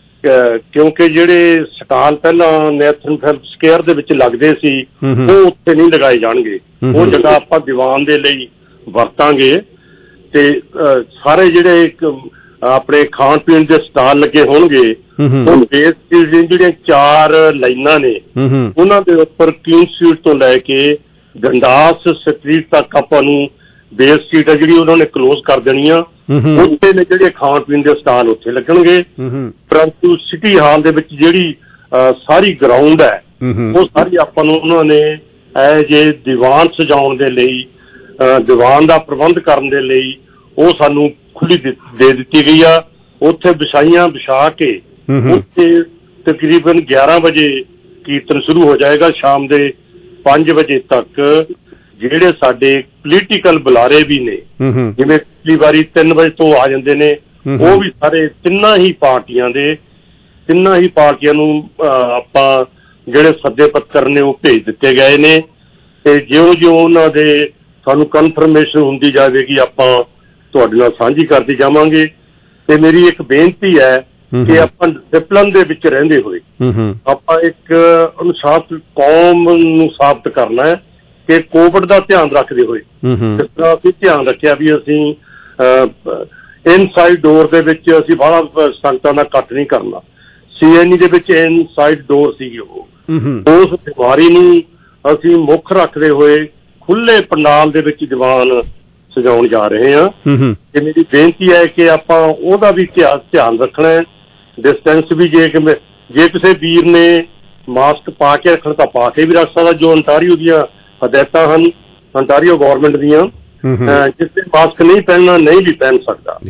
ਕਿਉਂਕਿ ਜਿਹੜੇ ਸਟਾਲ ਪਹਿਲਾਂ ਨੇਥਨ ਫਿਲਿਪ ਸਕੁਏਅਰ ਦੇ ਵਿੱਚ ਲੱਗਦੇ ਸੀ ਉਹ ਉੱਥੇ ਨਹੀਂ ਲਗਾਏ ਜਾਣਗੇ। ਉਹ ਜਗ੍ਹਾ ਆਪਾਂ ਦੀਵਾਨ ਦੇ ਲਈ ਵਰਤਾਂਗੇ ਤੇ ਸਾਰੇ ਜਿਹੜੇ ਇੱਕ ਆਪਣੇ ਖਾਣ ਪੀਣ ਦੇ ਸਟਾਲ ਲੱਗੇ ਹੋਣਗੇ, ਉਹ ਬੇਸ ਜਿਹੜੀਆਂ ਚਾਰ ਲਾਈਨਾਂ ਨੇ ਉਹਨਾਂ ਦੇ ਉੱਪਰ ਕਿੰਗ ਸਟਰੀਟ ਤੋਂ ਲੈ ਕੇ ਗੰਡਾਸ ਸਟਰੀਟ ਤੱਕ ਆਪਾਂ ਨੂੰ ਬੇਸ ਸਟਰੀਟ ਹੈ ਜਿਹੜੀ ਉਹਨਾਂ ਨੇ ਕਲੋਜ਼ ਕਰ ਦੇਣੀ ਆ। ਉੱਥੇ ਨੇ ਜਿਹੜੇ ਖਾਣ ਪੀਣ ਦੇ ਸਟਾਲ ਉੱਥੇ ਲੱਗਣਗੇ, ਪਰੰਤੂ ਸਿਟੀ ਹਾਲ ਦੇ ਵਿੱਚ ਜਿਹੜੀ ਸਾਰੀ ਗਰਾਊਂਡ ਹੈ ਉਹ ਸਾਰੀ ਆਪਾਂ ਨੂੰ ਉਹਨਾਂ ਨੇ ਐਜ ਏ ਦੀਵਾਨ ਸਜਾਉਣ ਦੇ ਲਈ, ਦੀਵਾਨ ਦਾ ਪ੍ਰਬੰਧ ਕਰਨ ਦੇ ਲਈ ਉਹ ਸਾਨੂੰ ਖੁੱਲੀ ਦੇ ਦਿੱਤੀ ਗਈ ਆ। ਉੱਥੇ ਵਿਛਾਈਆਂ ਵਿਛਾ ਕੇ ਉੱਥੇ ਤਕਰੀਬਨ ਗਿਆਰਾਂ ਵਜੇ ਕੀਰਤਨ ਸ਼ੁਰੂ ਹੋ ਜਾਏਗਾ। ਸ਼ਾਮ ਦੇ ਪੰਜ ਵਜੇ ਤੱਕ ਜਿਹੜੇ ਸਾਡੇ ਪੋਲੀਟੀਕਲ ਬੁਲਾਰੇ ਵੀ ਨੇ, ਜਿਵੇਂ ਪਿਛਲੀ ਵਾਰੀ ਤਿੰਨ ਵਜੇ ਤੋਂ ਆ ਜਾਂਦੇ ਨੇ, ਉਹ ਵੀ ਸਾਰੇ ਤਿੰਨਾਂ ਹੀ ਪਾਰਟੀਆਂ ਦੇ ਤਿੰਨਾਂ ਹੀ ਪਾਰਟੀਆਂ ਨੂੰ ਆਪਾਂ ਜਿਹੜੇ ਸੱਦੇ ਪੱਤਰ ਨੇ ਉਹ ਭੇਜ ਦਿੱਤੇ ਗਏ ਨੇ, ਤੇ ਜਿਉਂ ਜਿਉਂ ਉਹਨਾਂ ਦੇ ਸਾਨੂੰ ਕਨਫਰਮੇਸ਼ਨ ਹੁੰਦੀ ਜਾਵੇਗੀ ਆਪਾਂ ਤੁਹਾਡੇ ਨਾਲ ਸਾਂਝੀ ਕਰਦੇ ਜਾਵਾਂਗੇ। ਤੇ ਮੇਰੀ ਇੱਕ ਬੇਨਤੀ ਹੈ ਕਿ ਆਪਾਂ ਡਿਸਪਲਨ ਦੇ ਵਿੱਚ ਰਹਿੰਦੇ ਹੋਏ ਆਪਾਂ ਇੱਕ ਅਨੁਸ਼ਾਸਨ ਕੌਮ ਨੂੰ ਸਾਬਤ ਕਰਨਾ ਹੈ ਕਿ ਕੋਵਿਡ ਦਾ ਧਿਆਨ ਰੱਖਦੇ ਹੋਏ, ਜਿਸ ਤਰ੍ਹਾਂ ਅਸੀਂ ਧਿਆਨ ਰੱਖਿਆ ਵੀ ਅਸੀਂ ਇਨਸਾਈਡ ਡੋਰ ਦੇ ਵਿੱਚ ਅਸੀਂ ਬਾਹਲਾ ਸੰਗਤਾਂ ਦਾ ਇਕੱਠ ਨਹੀਂ ਕਰਨਾ। ਸੀ ਐਨ ਈ ਦੇ ਵਿੱਚ ਇਨਸਾਈਡ ਡੋਰ ਸੀਗੀ, ਉਹ ਉਸ ਬਿਮਾਰੀ ਨੂੰ ਅਸੀਂ ਮੁੱਖ ਰੱਖਦੇ ਹੋਏ ਖੁੱਲੇ ਪੰਡਾਲ ਦੇ ਵਿੱਚ ਦੀਵਾਨ ਸਜਾਉਣ ਜਾ ਰਹੇ ਹਾਂ। ਤੇ ਮੇਰੀ ਬੇਨਤੀ ਹੈ ਕਿ ਆਪਾਂ ਉਹਦਾ ਵੀ ਧਿਆਨ ਰੱਖਣਾ ਹੈ। ਡਿਸਟੈਂਸ ਵੀ ਜੇ ਜੇ ਕਿਸੇ ਵੀਰ ਨੇ ਮਾਸਕ ਪਾ ਕੇ ਰੱਖਣ ਤਾਂ ਪਾ ਕੇ ਵੀ ਰੱਖ ਸਕਦਾ, ਜੋ ਅੰਟਾਰੀਓ ਦੀਆਂ ਹਦਾਇਤਾਂ ਹਨ, ਅੰਟਾਰੀਓ ਗੌਰਮੈਂਟ ਦੀਆਂ, ਜਿਸਨੇ ਮਾਸਕ ਨਹੀਂ ਪਹਿਨਣਾ ਨਹੀਂ ਵੀ ਪਹਿਨ ਸਕਦਾ।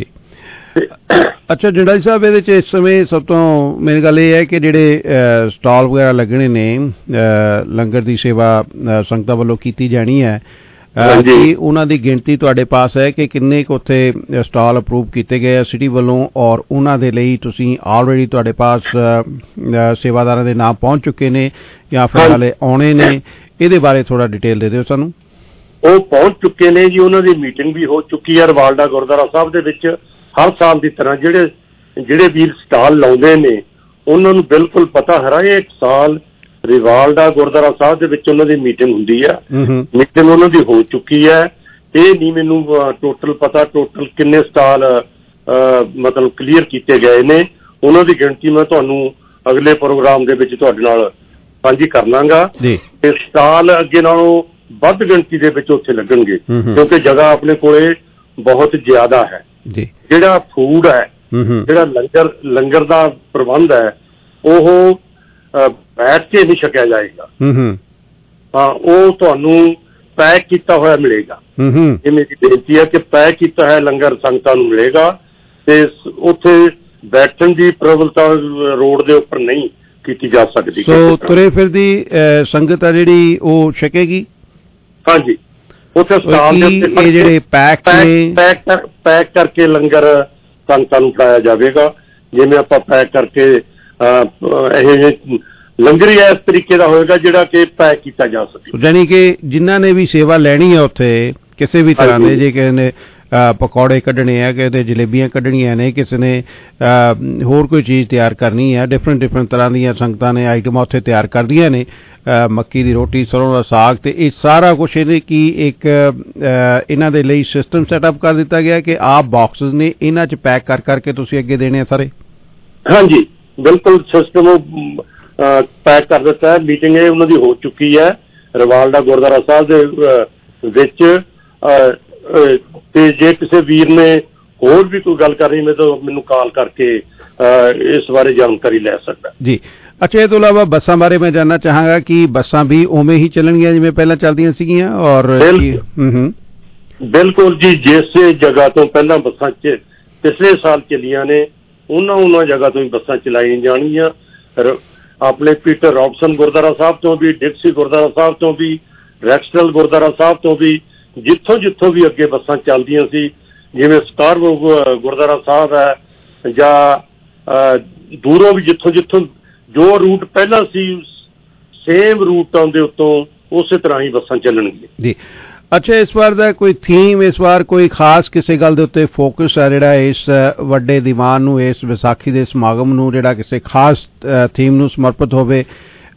ਅੱਛਾ ਜੰਡਾਈ ਸਾਹਿਬ, ਇਹਦੇ 'ਚ ਇਸ ਸਮੇਂ ਸਭ ਤੋਂ ਮੇਨ ਗੱਲ ਇਹ ਹੈ ਕਿ ਜਿਹੜੇ ਸਟਾਲ ਵਗੈਰਾ ਲੱਗਣੇ ਨੇ, ਲੰਗਰ ਦੀ ਸੇਵਾ ਸੰਗਤਾਂ ਵੱਲੋਂ ਕੀਤੀ ਜਾਣੀ ਹੈ, ਕਿ ਉਹਨਾਂ ਦੀ ਗਿਣਤੀ ਤੁਹਾਡੇ ਪਾਸ ਹੈ ਕਿ ਕਿੰਨੇ ਕੁ ਉੱਥੇ ਸਟਾਲ ਅਪਰੂਵ ਕੀਤੇ ਗਏ ਆ ਸਿਟੀ ਵੱਲੋਂ, ਔਰ ਉਹਨਾਂ ਦੇ ਲਈ ਤੁਸੀਂ ਆਲਰੇਡੀ ਤੁਹਾਡੇ ਪਾਸ ਸੇਵਾਦਾਰਾਂ ਦੇ ਨਾਮ ਪਹੁੰਚ ਚੁੱਕੇ ਨੇ ਜਾਂ ਫਿਰ ਹਾਲੇ ਆਉਣੇ ਨੇ? ਇਹਦੇ ਬਾਰੇ ਥੋੜਾ ਡਿਟੇਲ ਦੇ ਦਿਓ ਸਾਨੂੰ। ਉਹ ਪਹੁੰਚ ਚੁੱਕੇ ਨੇ ਜੀ, ਉਹਨਾਂ ਦੀ ਮੀਟਿੰਗ ਵੀ ਹੋ ਚੁੱਕੀ ਹੈ ਰਵਾਲਡਾ ਗੁਰਦੁਆਰਾ ਸਾਹਿਬ ਦੇ ਵਿੱਚ। ਹਰ ਸਾਲ ਦੀ ਤਰ੍ਹਾਂ ਜਿਹੜੇ ਜਿਹੜੇ ਵੀਰ ਸਟਾਲ ਲਾਉਂਦੇ ਨੇ ਉਹਨਾਂ ਨੂੰ ਬਿਲਕੁਲ ਪਤਾ ਹਰੇਕ ਸਾਲ ਰਿਵਾਲਡਾ ਗੁਰਦੁਆਰਾ ਸਾਹਿਬ ਦੇ ਵਿੱਚ ਉਹਨਾਂ ਦੀ ਮੀਟਿੰਗ ਹੁੰਦੀ ਆ। ਮੀਟਿੰਗ ਉਹਨਾਂ ਦੀ ਹੋ ਚੁੱਕੀ ਹੈ। ਇਹ ਨਹੀਂ ਮੈਨੂੰ ਟੋਟਲ ਪਤਾ ਟੋਟਲ ਕਿੰਨੇ ਸਟਾਲ ਮਤਲਬ ਕਲੀਅਰ ਕੀਤੇ ਗਏ ਨੇ, ਉਹਨਾਂ ਦੀ ਗਿਣਤੀ ਮੈਂ ਤੁਹਾਨੂੰ ਅਗਲੇ ਪ੍ਰੋਗਰਾਮ ਦੇ ਵਿੱਚ ਤੁਹਾਡੇ ਨਾਲ ਸਾਂਝੀ ਕਰ ਲਾਂਗਾ। ਤੇ ਸਟਾਲ ਅੱਗੇ ਨਾਲੋਂ ਵੱਧ ਗਿਣਤੀ ਦੇ ਵਿੱਚ ਉੱਥੇ ਲੱਗਣਗੇ ਕਿਉਂਕਿ ਜਗ੍ਹਾ ਆਪਣੇ ਕੋਲੇ ਬਹੁਤ ਜ਼ਿਆਦਾ ਹੈ। ਜਿਹੜਾ ਫੂਡ ਹੈ, ਜਿਹੜਾ ਲੰਗਰ ਲੰਗਰ ਦਾ ਪ੍ਰਬੰਧ ਹੈ, ਉਹ ਬੈਠ ਕੇ ਨਹੀਂ ਛਕਿਆ ਜਾਏਗਾ। ਹਾਂ, ਉਹ ਤੁਹਾਨੂੰ ਪੈਕ ਕੀਤਾ ਹੋਇਆ ਮਿਲੇਗਾ। ਇਹ ਮੇਰੀ ਬੇਨਤੀ ਹੈ ਕਿ ਪੈਕ ਕੀਤਾ ਹੋਇਆ ਲੰਗਰ ਸੰਗਤਾਂ ਨੂੰ ਮਿਲੇਗਾ ਤੇ ਉੱਥੇ ਬੈਠਣ ਦੀ ਪ੍ਰਬਲਤਾ ਰੋਡ ਦੇ ਉੱਪਰ ਨਹੀਂ ਕੀਤੀ ਜਾ ਸਕਦੀ। ਸੋ ਤੁਰੇ ਫਿਰਦੀ ਸੰਗਤ ਆ ਜਿਹੜੀ ਉਹ ਛਕੇਗੀ? ਹਾਂਜੀ, ਉੱਥੇ ਸਟਾਲ ਦੇ ਉੱਤੇ ਜਿਹੜੇ ਪੈਕ ਪੈਕ ਪੈਕ ਕਰਕੇ ਲੰਗਰ ਸੰਗਤਾਂ ਨੂੰ ਖਿਲਾਇਆ ਜਾਵੇਗਾ। ਜਿਵੇਂ ਆਪਾਂ ਪੈਕ ਕਰਕੇ ਇਹ ਜਿਹੇ ਲੰਗਰ ਹੀ ਇਸ ਤਰੀਕੇ ਦਾ ਹੋਏਗਾ ਜਿਹੜਾ ਕਿ ਪੈਕ ਕੀਤਾ ਜਾ ਸਕੇ। ਯਾਨੀ ਕਿ ਜਿਨ੍ਹਾਂ ਨੇ ਵੀ ਸੇਵਾ ਲੈਣੀ ਹੈ ਉੱਥੇ ਕਿਸੇ ਵੀ ਤਰ੍ਹਾਂ ਦੇ, ਜੇ ਕਿਸੇ ਨੇ ਪਕੌੜੇ ਕੱਢਣੇ ਆ, ਕਿਸੇ ਨੇ ਜਲੇਬੀਆਂ ਕੱਢਣੀਆਂ ਨੇ, ਕਿਸੇ ਨੇ ਹੋਰ ਕੋਈ ਚੀਜ਼ ਤਿਆਰ ਕਰਨੀ ਹੈ, ਡਿਫਰੈਂਟ ਡਿਫਰੈਂਟ ਤਰ੍ਹਾਂ ਦੀਆਂ ਸੰਗਤਾਂ ਨੇ ਆਈਟਮਾਂ ਉੱਥੇ ਤਿਆਰ ਕਰਦੀਆਂ ਨੇ, ਮੱਕੀ ਦੀ ਰੋਟੀ, ਸਰੋਂ ਦਾ ਸਾਗ, ਤੇ ਇਹ ਸਾਰਾ ਕੁਛ ਇਹਦੇ ਕੀ ਇੱਕ ਇਹਨਾਂ ਦੇ ਲਈ ਸਿਸਟਮ ਸੈਟਅਪ ਕਰ ਦਿੱਤਾ ਗਿਆ ਕਿ ਆਹ ਬਾਕਸਿਸ ਨੇ, ਇਹਨਾਂ 'ਚ ਪੈਕ ਕਰ ਕਰਕੇ ਤੁਸੀਂ ਅੱਗੇ ਦੇਣੇ ਆ ਸਾਰੇ? ਹਾਂਜੀ, ਬਿਲਕੁਲ ਸਿਸਟਮ ਪੈਕ ਕਰ ਦਿੱਤਾ ਹੈ। ਮੀਟਿੰਗ ਇਹ ਉਹਨਾਂ ਦੀ ਹੋ ਚੁੱਕੀ ਹੈ ਰਵਾਲਡਾ ਗੁਰਦੁਆਰਾ ਸਾਹਿਬ ਦੇ ਵਿੱਚ। ਤੇ ਜੇ ਕਿਸੇ ਵੀਰ ਨੇ ਹੋਰ ਵੀ ਕੋਈ ਗੱਲ ਕਰਨੀ ਮੈਂ ਤਾਂ ਮੈਨੂੰ ਕਾਲ ਕਰਕੇ ਇਸ ਬਾਰੇ ਜਾਣਕਾਰੀ ਲੈ ਸਕਦਾ ਜੀ। ਅੱਛਾ, ਇਹ ਤੋਂ ਇਲਾਵਾ ਬੱਸਾਂ ਬਾਰੇ ਮੈਂ ਜਾਣਨਾ ਚਾਹਾਂਗਾ ਕਿ ਬੱਸਾਂ ਵੀ ਉਵੇਂ ਹੀ ਚੱਲਣਗੀਆਂ ਜਿਵੇਂ ਪਹਿਲਾਂ ਚੱਲਦੀਆਂ ਸੀਗੀਆਂ? ਔਰ ਬਿਲਕੁਲ ਜੀ, ਜਿਸ ਜਗ੍ਹਾ ਤੋਂ ਪਹਿਲਾਂ ਬੱਸਾਂ ਚ ਪਿਛਲੇ ਸਾਲ ਚੱਲੀਆਂ ਨੇ ਉਹਨਾਂ ਉਹਨਾਂ ਜਗ੍ਹਾ ਤੋਂ ਹੀ ਬੱਸਾਂ ਚਲਾਈਆਂ ਜਾਣਗੀਆਂ। ਆਪਣੇ ਪੀਟਰ ਰੌਬਸਨ ਗੁਰਦੁਆਰਾ ਸਾਹਿਬ ਤੋਂ ਵੀ, ਡਿਕਸੀ ਗੁਰਦੁਆਰਾ ਸਾਹਿਬ ਤੋਂ ਵੀ, ਰੈਕਸਟਲ ਗੁਰਦੁਆਰਾ ਸਾਹਿਬ ਤੋਂ ਵੀ, ਜਿੱਥੋਂ ਜਿੱਥੋਂ ਵੀ ਅੱਗੇ ਬੱਸਾਂ ਚੱਲਦੀਆਂ ਸੀ, ਜਿਵੇਂ ਸਟਾਰਬੋ ਗੁਰਦੁਆਰਾ ਸਾਹਿਬ ਹੈ ਜਾਂ ਦੂਰੋਂ ਵੀ ਜਿੱਥੋਂ ਜਿੱਥੋਂ ਜੋ ਰੂਟ ਪਹਿਲਾਂ ਸੀ ਸੇਮ ਰੂਟਾਂ ਦੇ ਉੱਤੋਂ ਉਸੇ ਤਰ੍ਹਾਂ ਹੀ ਬੱਸਾਂ ਚੱਲਣਗੀਆਂ ਜੀ। ਅੱਛਾ, ਇਸ ਵਾਰ ਦਾ ਕੋਈ ਥੀਮ, ਇਸ ਵਾਰ ਕੋਈ ਖਾਸ ਕਿਸੇ ਗੱਲ ਦੇ ਉੱਤੇ ਫੋਕਸ ਹੈ ਜਿਹੜਾ ਇਸ ਵੱਡੇ ਦੀਵਾਨ ਨੂੰ, ਇਸ ਵਿਸਾਖੀ ਦੇ ਸਮਾਗਮ ਨੂੰ, ਜਿਹੜਾ ਕਿਸੇ ਖਾਸ ਥੀਮ ਨੂੰ ਸਮਰਪਿਤ ਹੋਵੇ?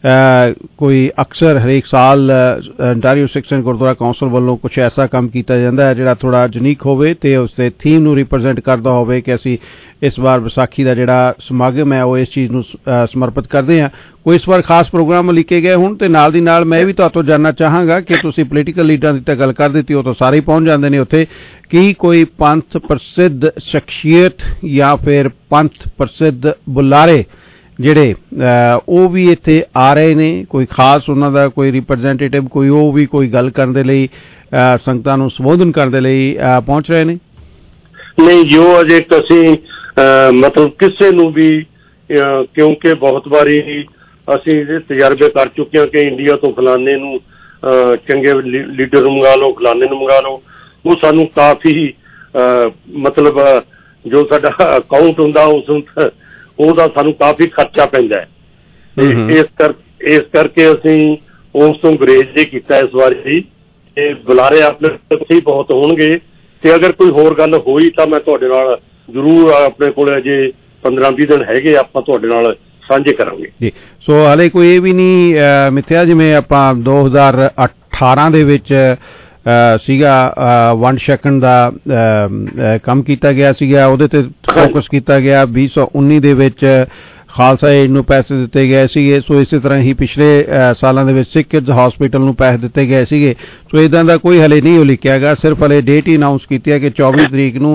ਕੋਈ ਅਕਸਰ ਹਰੇਕ ਸਾਲ Ontario Sikh and Gurdwara Council ਵੱਲੋਂ ਕੁਝ ਐਸਾ ਕੰਮ ਕੀਤਾ ਜਾਂਦਾ ਹੈ ਜਿਹੜਾ ਥੋੜਾ ਯੂਨੀਕ ਹੋਵੇ ਤੇ ਉਸ ਦੇ ਥੀਮ ਨੂੰ ਰਿਪਰੈਜ਼ੈਂਟ ਕਰਦਾ ਹੋਵੇ ਕਿ ਅਸੀਂ ਇਸ ਵਾਰ ਵਿਸਾਖੀ ਦਾ ਜਿਹੜਾ ਸਮਾਗਮ ਹੈ ਉਹ ਇਸ ਚੀਜ਼ ਨੂੰ ਸਮਰਪਿਤ ਕਰਦੇ ਹਾਂ। ਕੋਈ ਇਸ ਵਾਰ ਖਾਸ ਪ੍ਰੋਗਰਾਮ ਲਿਖੇ ਗਏ ਹੁਣ ਤੇ ਨਾਲ ਦੀ ਨਾਲ ਮੈਂ ਵੀ ਤੁਹਾਤੋਂ ਜਾਣਨਾ ਚਾਹਾਂਗਾ ਕਿ ਤੁਸੀਂ ਪੋਲੀਟੀਕਲ ਲੀਡਰਾਂ ਦੀ ਤਾਂ ਗੱਲ ਕਰ ਦਿੱਤੀ, ਉਹ ਤਾਂ ਸਾਰੇ ਹੀ ਪਹੁੰਚ ਜਾਂਦੇ ਨੇ ਉੱਥੇ, ਕੀ ਕੋਈ ਪੰਥ ਪ੍ਰਸਿੱਧ ਸ਼ਖਸੀਅਤ ਜਾਂ ਫਿਰ ਪੰਥ ਪ੍ਰਸਿੱਧ ਬੁਲਾਰੇ ਜਿਹੜੇ ਉਹ ਵੀ ਇੱਥੇ ਆ ਰਹੇ ਨੇ, ਕੋਈ ਖਾਸ ਉਹਨਾਂ ਦਾ ਕੋਈ ਰਿਪਰੈਜ਼ੈਂਟੇਟਿਵ ਕੋਈ ਉਹ ਵੀ ਕੋਈ ਗੱਲ ਕਰਨ ਦੇ ਲਈ ਸੰਗਤਾਂ ਨੂੰ ਸੰਬੋਧਨ ਕਰਨ ਦੇ ਲਈ ਪਹੁੰਚ ਰਹੇ ਨੇ? ਨਹੀਂ, ਜੋ ਅਜੇ ਅਸੀਂ ਮਤਲਬ ਕਿਸੇ ਨੂੰ ਵੀ, ਕਿਉਂਕਿ ਬਹੁਤ ਵਾਰੀ ਅਸੀਂ ਇਹ ਤਜਰਬੇ ਕਰ ਚੁੱਕੇ ਹਾਂ ਕਿ ਇੰਡੀਆ ਤੋਂ ਫਲਾਣੇ ਨੂੰ ਚੰਗੇ ਲੀਡਰ ਨੂੰ ਮੰਗਾ ਲਓ, ਫਲਾਣੇ ਨੂੰ ਮੰਗਾ ਲਓ, ਉਹ ਸਾਨੂੰ ਕਾਫੀ ਮਤਲਬ ਜੋ ਸਾਡਾ ਅਕਾਊਂਟ ਹੁੰਦਾ ਉਸ ਉਹਦਾ ਸਾਨੂੰ ਕਾਫੀ ਖਰਚਾ ਪੈਂਦਾ ਹੈ। ਇਸ ਕਰ ਇਸ ਕਰਕੇ ਅਸੀਂ ਉਸ ਤੋਂ ਗੁਰੇਜ਼ ਹੀ ਕੀਤਾ ਇਸ ਵਾਰੀ ਤੇ ਬੁਲਾਰੇ ਆਪਣੇ ਬਹੁਤ ਹੋਣਗੇ ਤੇ ਅਗਰ ਕੋਈ ਹੋਰ ਗੱਲ ਹੋਈ ਤਾਂ ਮੈਂ ਤੁਹਾਡੇ ਨਾਲ ਜ਼ਰੂਰ ਆਪਣੇ ਕੋਲ ਅਜੇ ਪੰਦਰਾਂ ਵੀਹ ਦਿਨ ਹੈਗੇ, ਆਪਾਂ ਤੁਹਾਡੇ ਨਾਲ ਸਾਂਝੇ ਕਰਾਂਗੇ ਜੀ। ਸੋ ਹਾਲੇ ਕੋਈ ਇਹ ਵੀ ਨਹੀਂ ਮਿੱਥਿਆ, ਜਿਵੇਂ ਆਪਾਂ ਦੋ ਹਜ਼ਾਰ ਅਠਾਰਾਂ ਦੇ ਵਿੱਚ ਸੀਗਾ ਵੰਡ ਛਕਣ ਦਾ ਕੰਮ ਕੀਤਾ ਗਿਆ ਸੀਗਾ, ਉਹਦੇ ਤੇ ਫੋਕਸ ਕੀਤਾ ਗਿਆ। ਵੀਹ ਸੌ ਉੱਨੀ ਦੇ ਵਿੱਚ ਖਾਲਸਾ ਏਡ ਨੂੰ ਪੈਸੇ ਦਿੱਤੇ ਗਏ ਸੀਗੇ। ਸੋ ਇਸੇ ਤਰ੍ਹਾਂ ਹੀ ਪਿਛਲੇ ਸਾਲਾਂ ਦੇ ਵਿੱਚ ਸਿੱਖ ਕਿਡਜ਼ ਹਸਪੀਟਲ ਨੂੰ ਪੈਸੇ ਦਿੱਤੇ ਗਏ ਸੀਗੇ। ਸੋ ਇੱਦਾਂ ਦਾ ਕੋਈ ਹਲੇ ਨਹੀਂ ਉਲੀਕਿਆ ਗਿਆ, ਸਿਰਫ ਹਲੇ ਡੇਟ ਹੀ ਅਨਾਊਂਸ ਕੀਤੀ ਹੈ ਕਿ ਚੌਵੀ ਤਰੀਕ ਨੂੰ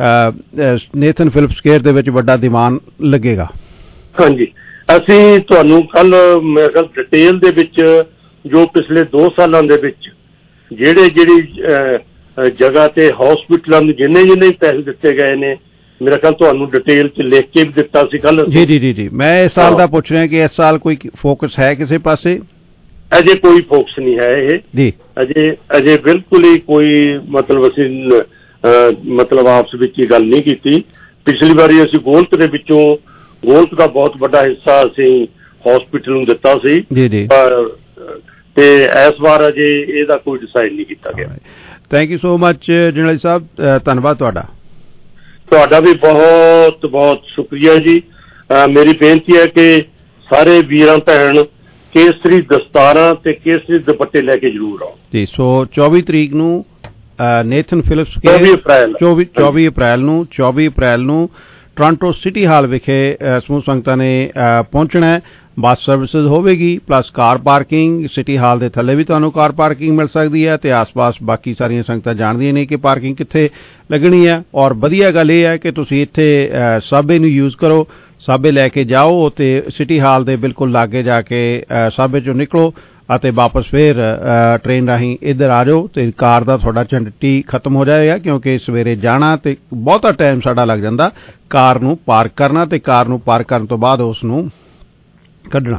ਨੇਥਨ ਫਿਲਿਪਸ ਸਕੁਏਅਰ ਦੇ ਵਿੱਚ ਵੱਡਾ ਦੀਵਾਨ ਲੱਗੇਗਾ। ਹਾਂਜੀ, ਅਸੀਂ ਤੁਹਾਨੂੰ ਕੱਲ ਮੇਰੇ ਖਿਆਲ ਡਿਟੇਲ ਦੇ ਵਿੱਚ ਜੋ ਪਿਛਲੇ ਦੋ ਸਾਲਾਂ ਦੇ ਵਿੱਚ ਜਿਹੜੇ ਜਿਹੜੀ ਜਗ੍ਹਾ ਤੇ ਹਸਪੀਟਲਾਂ ਨੂੰ ਜਿੰਨੇ ਜਿੰਨੇ ਪੈਸੇ ਦਿੱਤੇ ਗਏ ਨੇ, ਮੇਰਾ ਖਿਆਲ ਤੁਹਾਨੂੰ ਡਿਟੇਲ ਚ ਲਿਖ ਕੇ ਵੀ ਦਿੱਤਾ ਸੀ ਕੱਲ। ਜੀ ਜੀ ਜੀ ਜੀ ਮੈਂ ਇਸ ਸਾਲ ਦਾ ਪੁੱਛ ਰਿਹਾ ਕਿ ਇਸ ਸਾਲ ਕੋਈ ਫੋਕਸ ਹੈ ਕਿਸੇ ਪਾਸੇ? ਅਜੇ ਕੋਈ ਫੋਕਸ ਨਹੀਂ ਹੈ ਇਹ ਜੀ, ਅਜੇ ਅਜੇ ਬਿਲਕੁਲ ਹੀ ਕੋਈ ਮਤਲਬ ਅਸੀਂ ਮਤਲਬ ਆਪਸ ਵਿੱਚ ਹੀ ਗੱਲ ਨਹੀਂ ਕੀਤੀ। ਪਿਛਲੀ ਵਾਰੀ ਅਸੀਂ ਗੋਲਕ ਦੇ ਵਿੱਚੋਂ ਗੋਲਕ ਦਾ ਬਹੁਤ ਵੱਡਾ ਹਿੱਸਾ ਅਸੀਂ ਹਸਪੀਟਲ ਨੂੰ ਦਿੱਤਾ ਸੀ ਜੀ ਜੀ, ਤੇ ਇਸ ਵਾਰ ਅਜੇ ਇਹਦਾ ਕੋਈ ਡਿਸਾਈਡ ਨਹੀਂ ਕੀਤਾ ਗਿਆ। Thank you so much general Sahib, ਧੰਨਵਾਦ ਤੁਹਾਡਾ। ਤੁਹਾਡਾ ਵੀ ਬਹੁਤ ਬਹੁਤ ਸ਼ੁਕਰੀਆ ਜੀ। ਮੇਰੀ ਬੇਨਤੀ ਹੈ ਕਿ ਸਾਰੇ ਵੀਰਾਂ ਭੈਣ ਕੇਸਰੀ ਦਸਤਾਰਾਂ ਤੇ ਕੇਸਰੀ ਦੁਪੱਟੇ ਲੈ ਕੇ ਜ਼ਰੂਰ ਆਓ ਜੀ। ਸੋ ਚੌਵੀ ਤਰੀਕ ਨੂੰ ਨੇਥਨ ਫਿਲਿਪਸ ਚੌਵੀ ਅਪ੍ਰੈਲ ਚੌਵੀ ਚੌਵੀ ਅਪ੍ਰੈਲ ਨੂੰ ਚੌਵੀ ਅਪ੍ਰੈਲ ਨੂੰ ਟੋਰਾਂਟੋ ਸਿਟੀ ਹਾਲ ਵਿਖੇ ਸਮੂਹ ਸੰਗਤਾਂ ਨੇ ਪਹੁੰਚਣਾ ਹੈ। ਬੱਸ ਸਰਵਿਸਿਜ਼ ਹੋਵੇਗੀ, plus car parking city hall ਦੇ ਥੱਲੇ ਵੀ ਤੁਹਾਨੂੰ ਕਾਰ ਪਾਰਕਿੰਗ ਮਿਲ ਸਕਦੀ ਹੈ ਤੇ ਆਸ-ਪਾਸ ਬਾਕੀ ਸਾਰੀਆਂ ਸੰਗਤਾਂ ਜਾਣਦੀਆਂ ਨੇ ਕਿ ਪਾਰਕਿੰਗ ਕਿੱਥੇ ਲੱਗਣੀ ਹੈ। ਔਰ ਵਧੀਆ ਗੱਲ ਇਹ ਹੈ ਕਿ ਤੁਸੀਂ ਇੱਥੇ ਸਾਬੇ ਨੂੰ ਯੂਜ਼ ਕਰੋ, ਸਾਬੇ ਲੈ ਕੇ ਜਾਓ ਤੇ ਸਿਟੀ ਹਾਲ ਦੇ ਬਿਲਕੁਲ ਲਾਗੇ ਜਾ ਕੇ ਸਾਬੇ ਚੋਂ ਨਿਕਲੋ ਅਤੇ ਵਾਪਸ ਫਿਰ ਟ੍ਰੇਨ ਰਾਹੀਂ ਇੱਧਰ ਆ ਜਾਓ ਤੇ ਕਾਰ ਦਾ ਤੁਹਾਡਾ ਝੰਡਟੀ ਖਤਮ ਹੋ ਜਾਏਗਾ, ਕਿਉਂਕਿ ਸਵੇਰੇ ਜਾਣਾ ਤੇ ਬਹੁਤਾ ਟਾਈਮ ਸਾਡਾ ਲੱਗ ਜਾਂਦਾ ਕਾਰ ਨੂੰ ਪਾਰਕ ਕਰਨਾ ਤੇ ਕਾਰ ਨੂੰ ਪਾਰਕ ਕਰਨ ਤੋਂ ਬਾਅਦ ਉਸ ਨੂੰ ਕੱਢਣਾ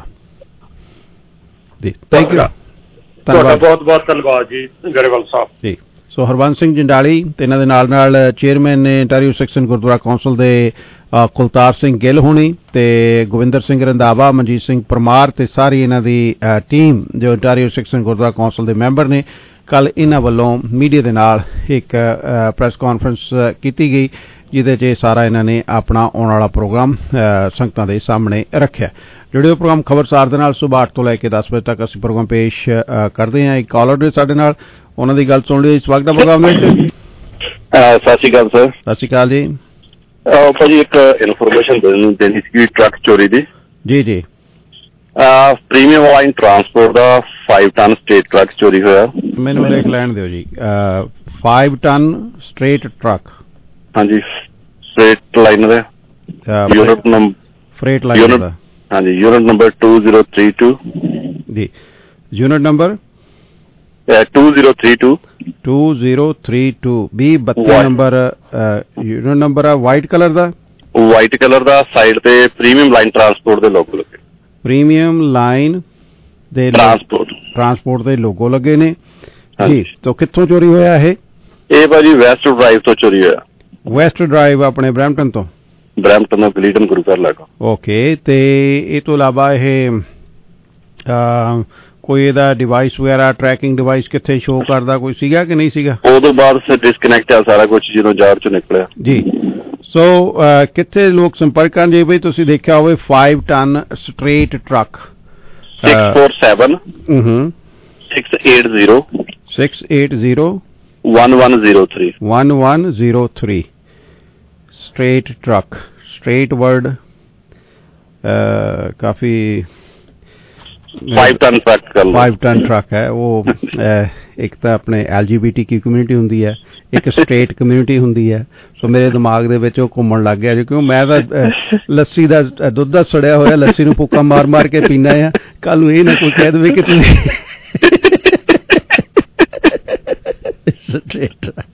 ਜੀ। ਥੈਂਕ ਯੂ, ਤੁਹਾਡਾ ਬਹੁਤ ਬਹੁਤ ਧੰਨਵਾਦ ਜੀ ਗਰੇਵਾਲ ਸਾਹਿਬ ਜੀ। ਸੋ ਹਰਬੰਸ ਸਿੰਘ ਜੰਡਾਲੀ ਤੇ ਇਹਨਾਂ ਦੇ ਨਾਲ ਨਾਲ ਚੇਅਰਮੈਨ ਨੇ ਅੰਟਾਰੀਓ ਸੈਕਸ਼ਨ ਗੁਰਦੁਆਰਾ ਕੌਂਸਲ ਦੇ ਕੁਲਤਾਰ ਸਿੰਘ ਗਿੱਲ ਹੋਣੀ ਤੇ ਗੋਵਿੰਦਰ ਸਿੰਘ ਰੰਧਾਵਾ, ਮਨਜੀਤ ਸਿੰਘ ਪਰਮਾਰ ਤੇ ਸਾਰੀ ਇਹਨਾਂ ਦੀ ਟੀਮ ਜੋ ਅੰਟਾਰੀਓ ਸੈਕਸ਼ਨ ਗੁਰਦੁਆਰਾ ਕੌਂਸਲ ਦੇ ਮੈਂਬਰ ਨੇ, ਕੱਲ ਇਹਨਾਂ ਵੱਲੋਂ ਮੀਡੀਆ ਦੇ ਨਾਲ ਇੱਕ ਪ੍ਰੈਸ ਕਾਨਫਰੰਸ ਕੀਤੀ ਗਈ ਜਿਹਦੇ 'ਚ ਸਾਰਾ ਇਹਨਾਂ ਨੇ ਆਪਣਾ ਆਉਣ ਵਾਲਾ ਪ੍ਰੋਗਰਾਮ ਸੰਗਤਾਂ ਦੇ ਸਾਹਮਣੇ ਰੱਖਿਆ। ਜੁੜਿਓ ਪ੍ਰੋਗਰਾਮ ਖਬਰਸਾਰ ਦੇ ਨਾਲ ਸੁਬਾਹ ਅੱਠ ਤੋਂ ਲੈ ਕੇ ਦਸ ਵਜੇ ਤੱਕ ਅਸੀਂ ਪ੍ਰੋਗਰਾਮ ਪੇਸ਼ ਕਰਦੇ ਹਾਂ। ਇੱਕ ਕਾਲਰ ਨੇ ਸਾਡੇ ਨਾਲ, ਉਹਨਾਂ ਦੀ ਗੱਲ ਸੁਣ ਲਈ। ਸਵਾਗਤ ਹੈ ਪ੍ਰੋਗਰਾਮ ਵਿੱਚ। ਸਤਿ ਸ਼੍ਰੀ ਅਕਾਲ ਸਰ। ਸਤਿ ਸ਼੍ਰੀ ਅਕਾਲ ਜੀ। ਭਾਜੀ ਇੱਕ ਇਨਫੋਰਮੇਸ਼ਨ ਦੇਣੀ ਸੀ ਟਰੱਕ ਚੋਰੀ ਦੀ। ਜੀ ਜੀ। ਪ੍ਰੀਮੀਅਮ ਲਾਈਨ ਟਰਾਂਸਪੋਰਟ ਦਾ ਪੰਜ ਟਨ ਸਟੇਟ ਟਰੱਕ ਚੋਰੀ ਹੋਇਆ। ਮੈਨੂੰ ਦੇਖ ਲੈਣ ਦਿਓ ਜੀ। ਪੰਜ ਟਨ ਸਟ੍ਰੇਟ ਟਰੱਕ। ਹਾਂਜੀ, ਸਟ੍ਰੇਟ ਲਾਈਨ ਦਾ ਯੂਨਿਟ ਨੰਬਰ ਫਰੇਟ ਲਾਈਨ ਦਾ ਹਾਂਜੀ unit number two zero three two ਜੀ। Unit number two zero three two two zero three two ਵੀਹ ਬੱਤੀ ਨੰਬਰ ਯੂਨਿਟ ਨੰਬਰ ਆ। ਵਾਈਟ ਕਲਰ ਦਾ ਵਾਈਟ ਕਲਰ ਦਾ ਸਾਈਡ ਤੇ ਪ੍ਰੀਮੀਅਮ ਲਾਈਨ ਟਰਾਂਸਪੋਰਟ ਦੇ ਲੋਗੋ ਲੱਗੇ। ਪ੍ਰੀਮੀਅਮ ਲਾਈਨ ਦੇ ਟਰਾਂਸਪੋਰਟ ਟਰਾਂਸਪੋਰਟ ਦੇ ਲੋਗੋ ਲੱਗੇ ਨੇ ਜੀ। ਤੋਂ ਕਿੱਥੋਂ ਚੋਰੀ ਹੋਇਆ ਇਹ? ਇਹ ਭਾਜੀ ਵੈਸਟ ਡਰਾਈਵ ਤੋਂ ਚੋਰੀ ਹੋਇਆ। ਵੈਸਟ ਡਰਾਈਵ ਆਪਣੇ ਬਰੈਂਪਟਨ ਤੋਂ? ਬਰੈਂਪਟਨ ਤੋਂ ਗਲੀਡਨ ਗੁਰੂ ਘਰ ਲਾਗਾ। ਓਕੇ, ਤੇ ਇਹ ਤੋਂ ਇਲਾਵਾ ਇਹ ਕੋਈ ਇਹਦਾ ਡਿਵਾਈਸ ਵਗੈਰਾ ਟਰੈਕਿੰਗ ਡਿਵਾਈਸ ਕਿੱਥੇ ਸ਼ੋਅ ਕਰਦਾ ਕੋਈ ਸੀਗਾ ਕਿ ਨਹੀਂ ਸੀਗਾ? ਉਹਦੋਂ ਬਾਅਦ ਫਿਰ ਡਿਸਕਨੈਕਟ ਆ ਸਾਰਾ ਕੁਝ ਜਦੋਂ ਜਾਰ ਚੋਂ ਨਿਕਲਿਆ ਜੀ। ਸੋ ਕਿੱਥੇ ਲੋਕ ਸੰਪਰਕ ਕਰਨ ਜੇ ਬਈ ਤੁਸੀਂ ਦੇਖਿਆ ਹੋਵੇ ਪੰਜ ton straight truck. six four seven six eight zero six eight zero one one zero three one one zero three straight truck straight word काफी five ton truck five ton truck है वो एक ਤਾਂ ਆਪਣੇ ਐਲ ਜੀ ਬੀ ਟੀ ਕੀ community ਹੁੰਦੀ ਹੈ ਇੱਕ state community ਹੁੰਦੀ ਹੈ ਸੋ ਮੇਰੇ ਦਿਮਾਗ ਦੇ ਵਿੱਚ ਉਹ ਘੁੰਮਣ ਲੱਗ ਗਿਆ ਕਿਉਂਕਿ ਮੈਂ ਤਾਂ ਲੱਸੀ ਦਾ ਦੁੱਧ ਦਾ ਸੜਿਆ ਹੋਇਆ ਲੱਸੀ ਨੂੰ ਫੂਕਾਂ ਮਾਰ ਮਾਰ ਕੇ ਪੀਣਾ ਆ ਕੱਲ ਨੂੰ ਇਹ ਨਾ ਕੋਈ ਕਹਿ ਦੇਵੇ ਕਿ ਤੁਸੀਂ ਸਟੇਟ ਟਰੱਕ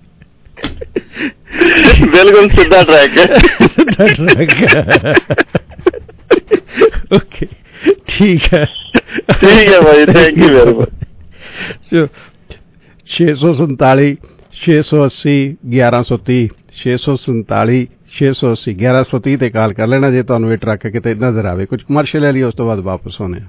ਬਿਲਕੁਲ ਸਿੱਧਾ ਟਰੈਕ ਹੈ ਸਿੱਧਾ ਟਰੈਕ ओके ठीक है ठीक है भाई थैंक यू वेरी मच छे सौ संताली छे सौ अस्सी ग्यारह सौ तीह छे सौ संताली छे सौ अस्सी ग्यारह सौ तीह ते कॉल कर लेना जे तुहानू ये ट्रक किते नजर आवे कुछ कमर्शियल ले लियो उस तो बाद वापस होने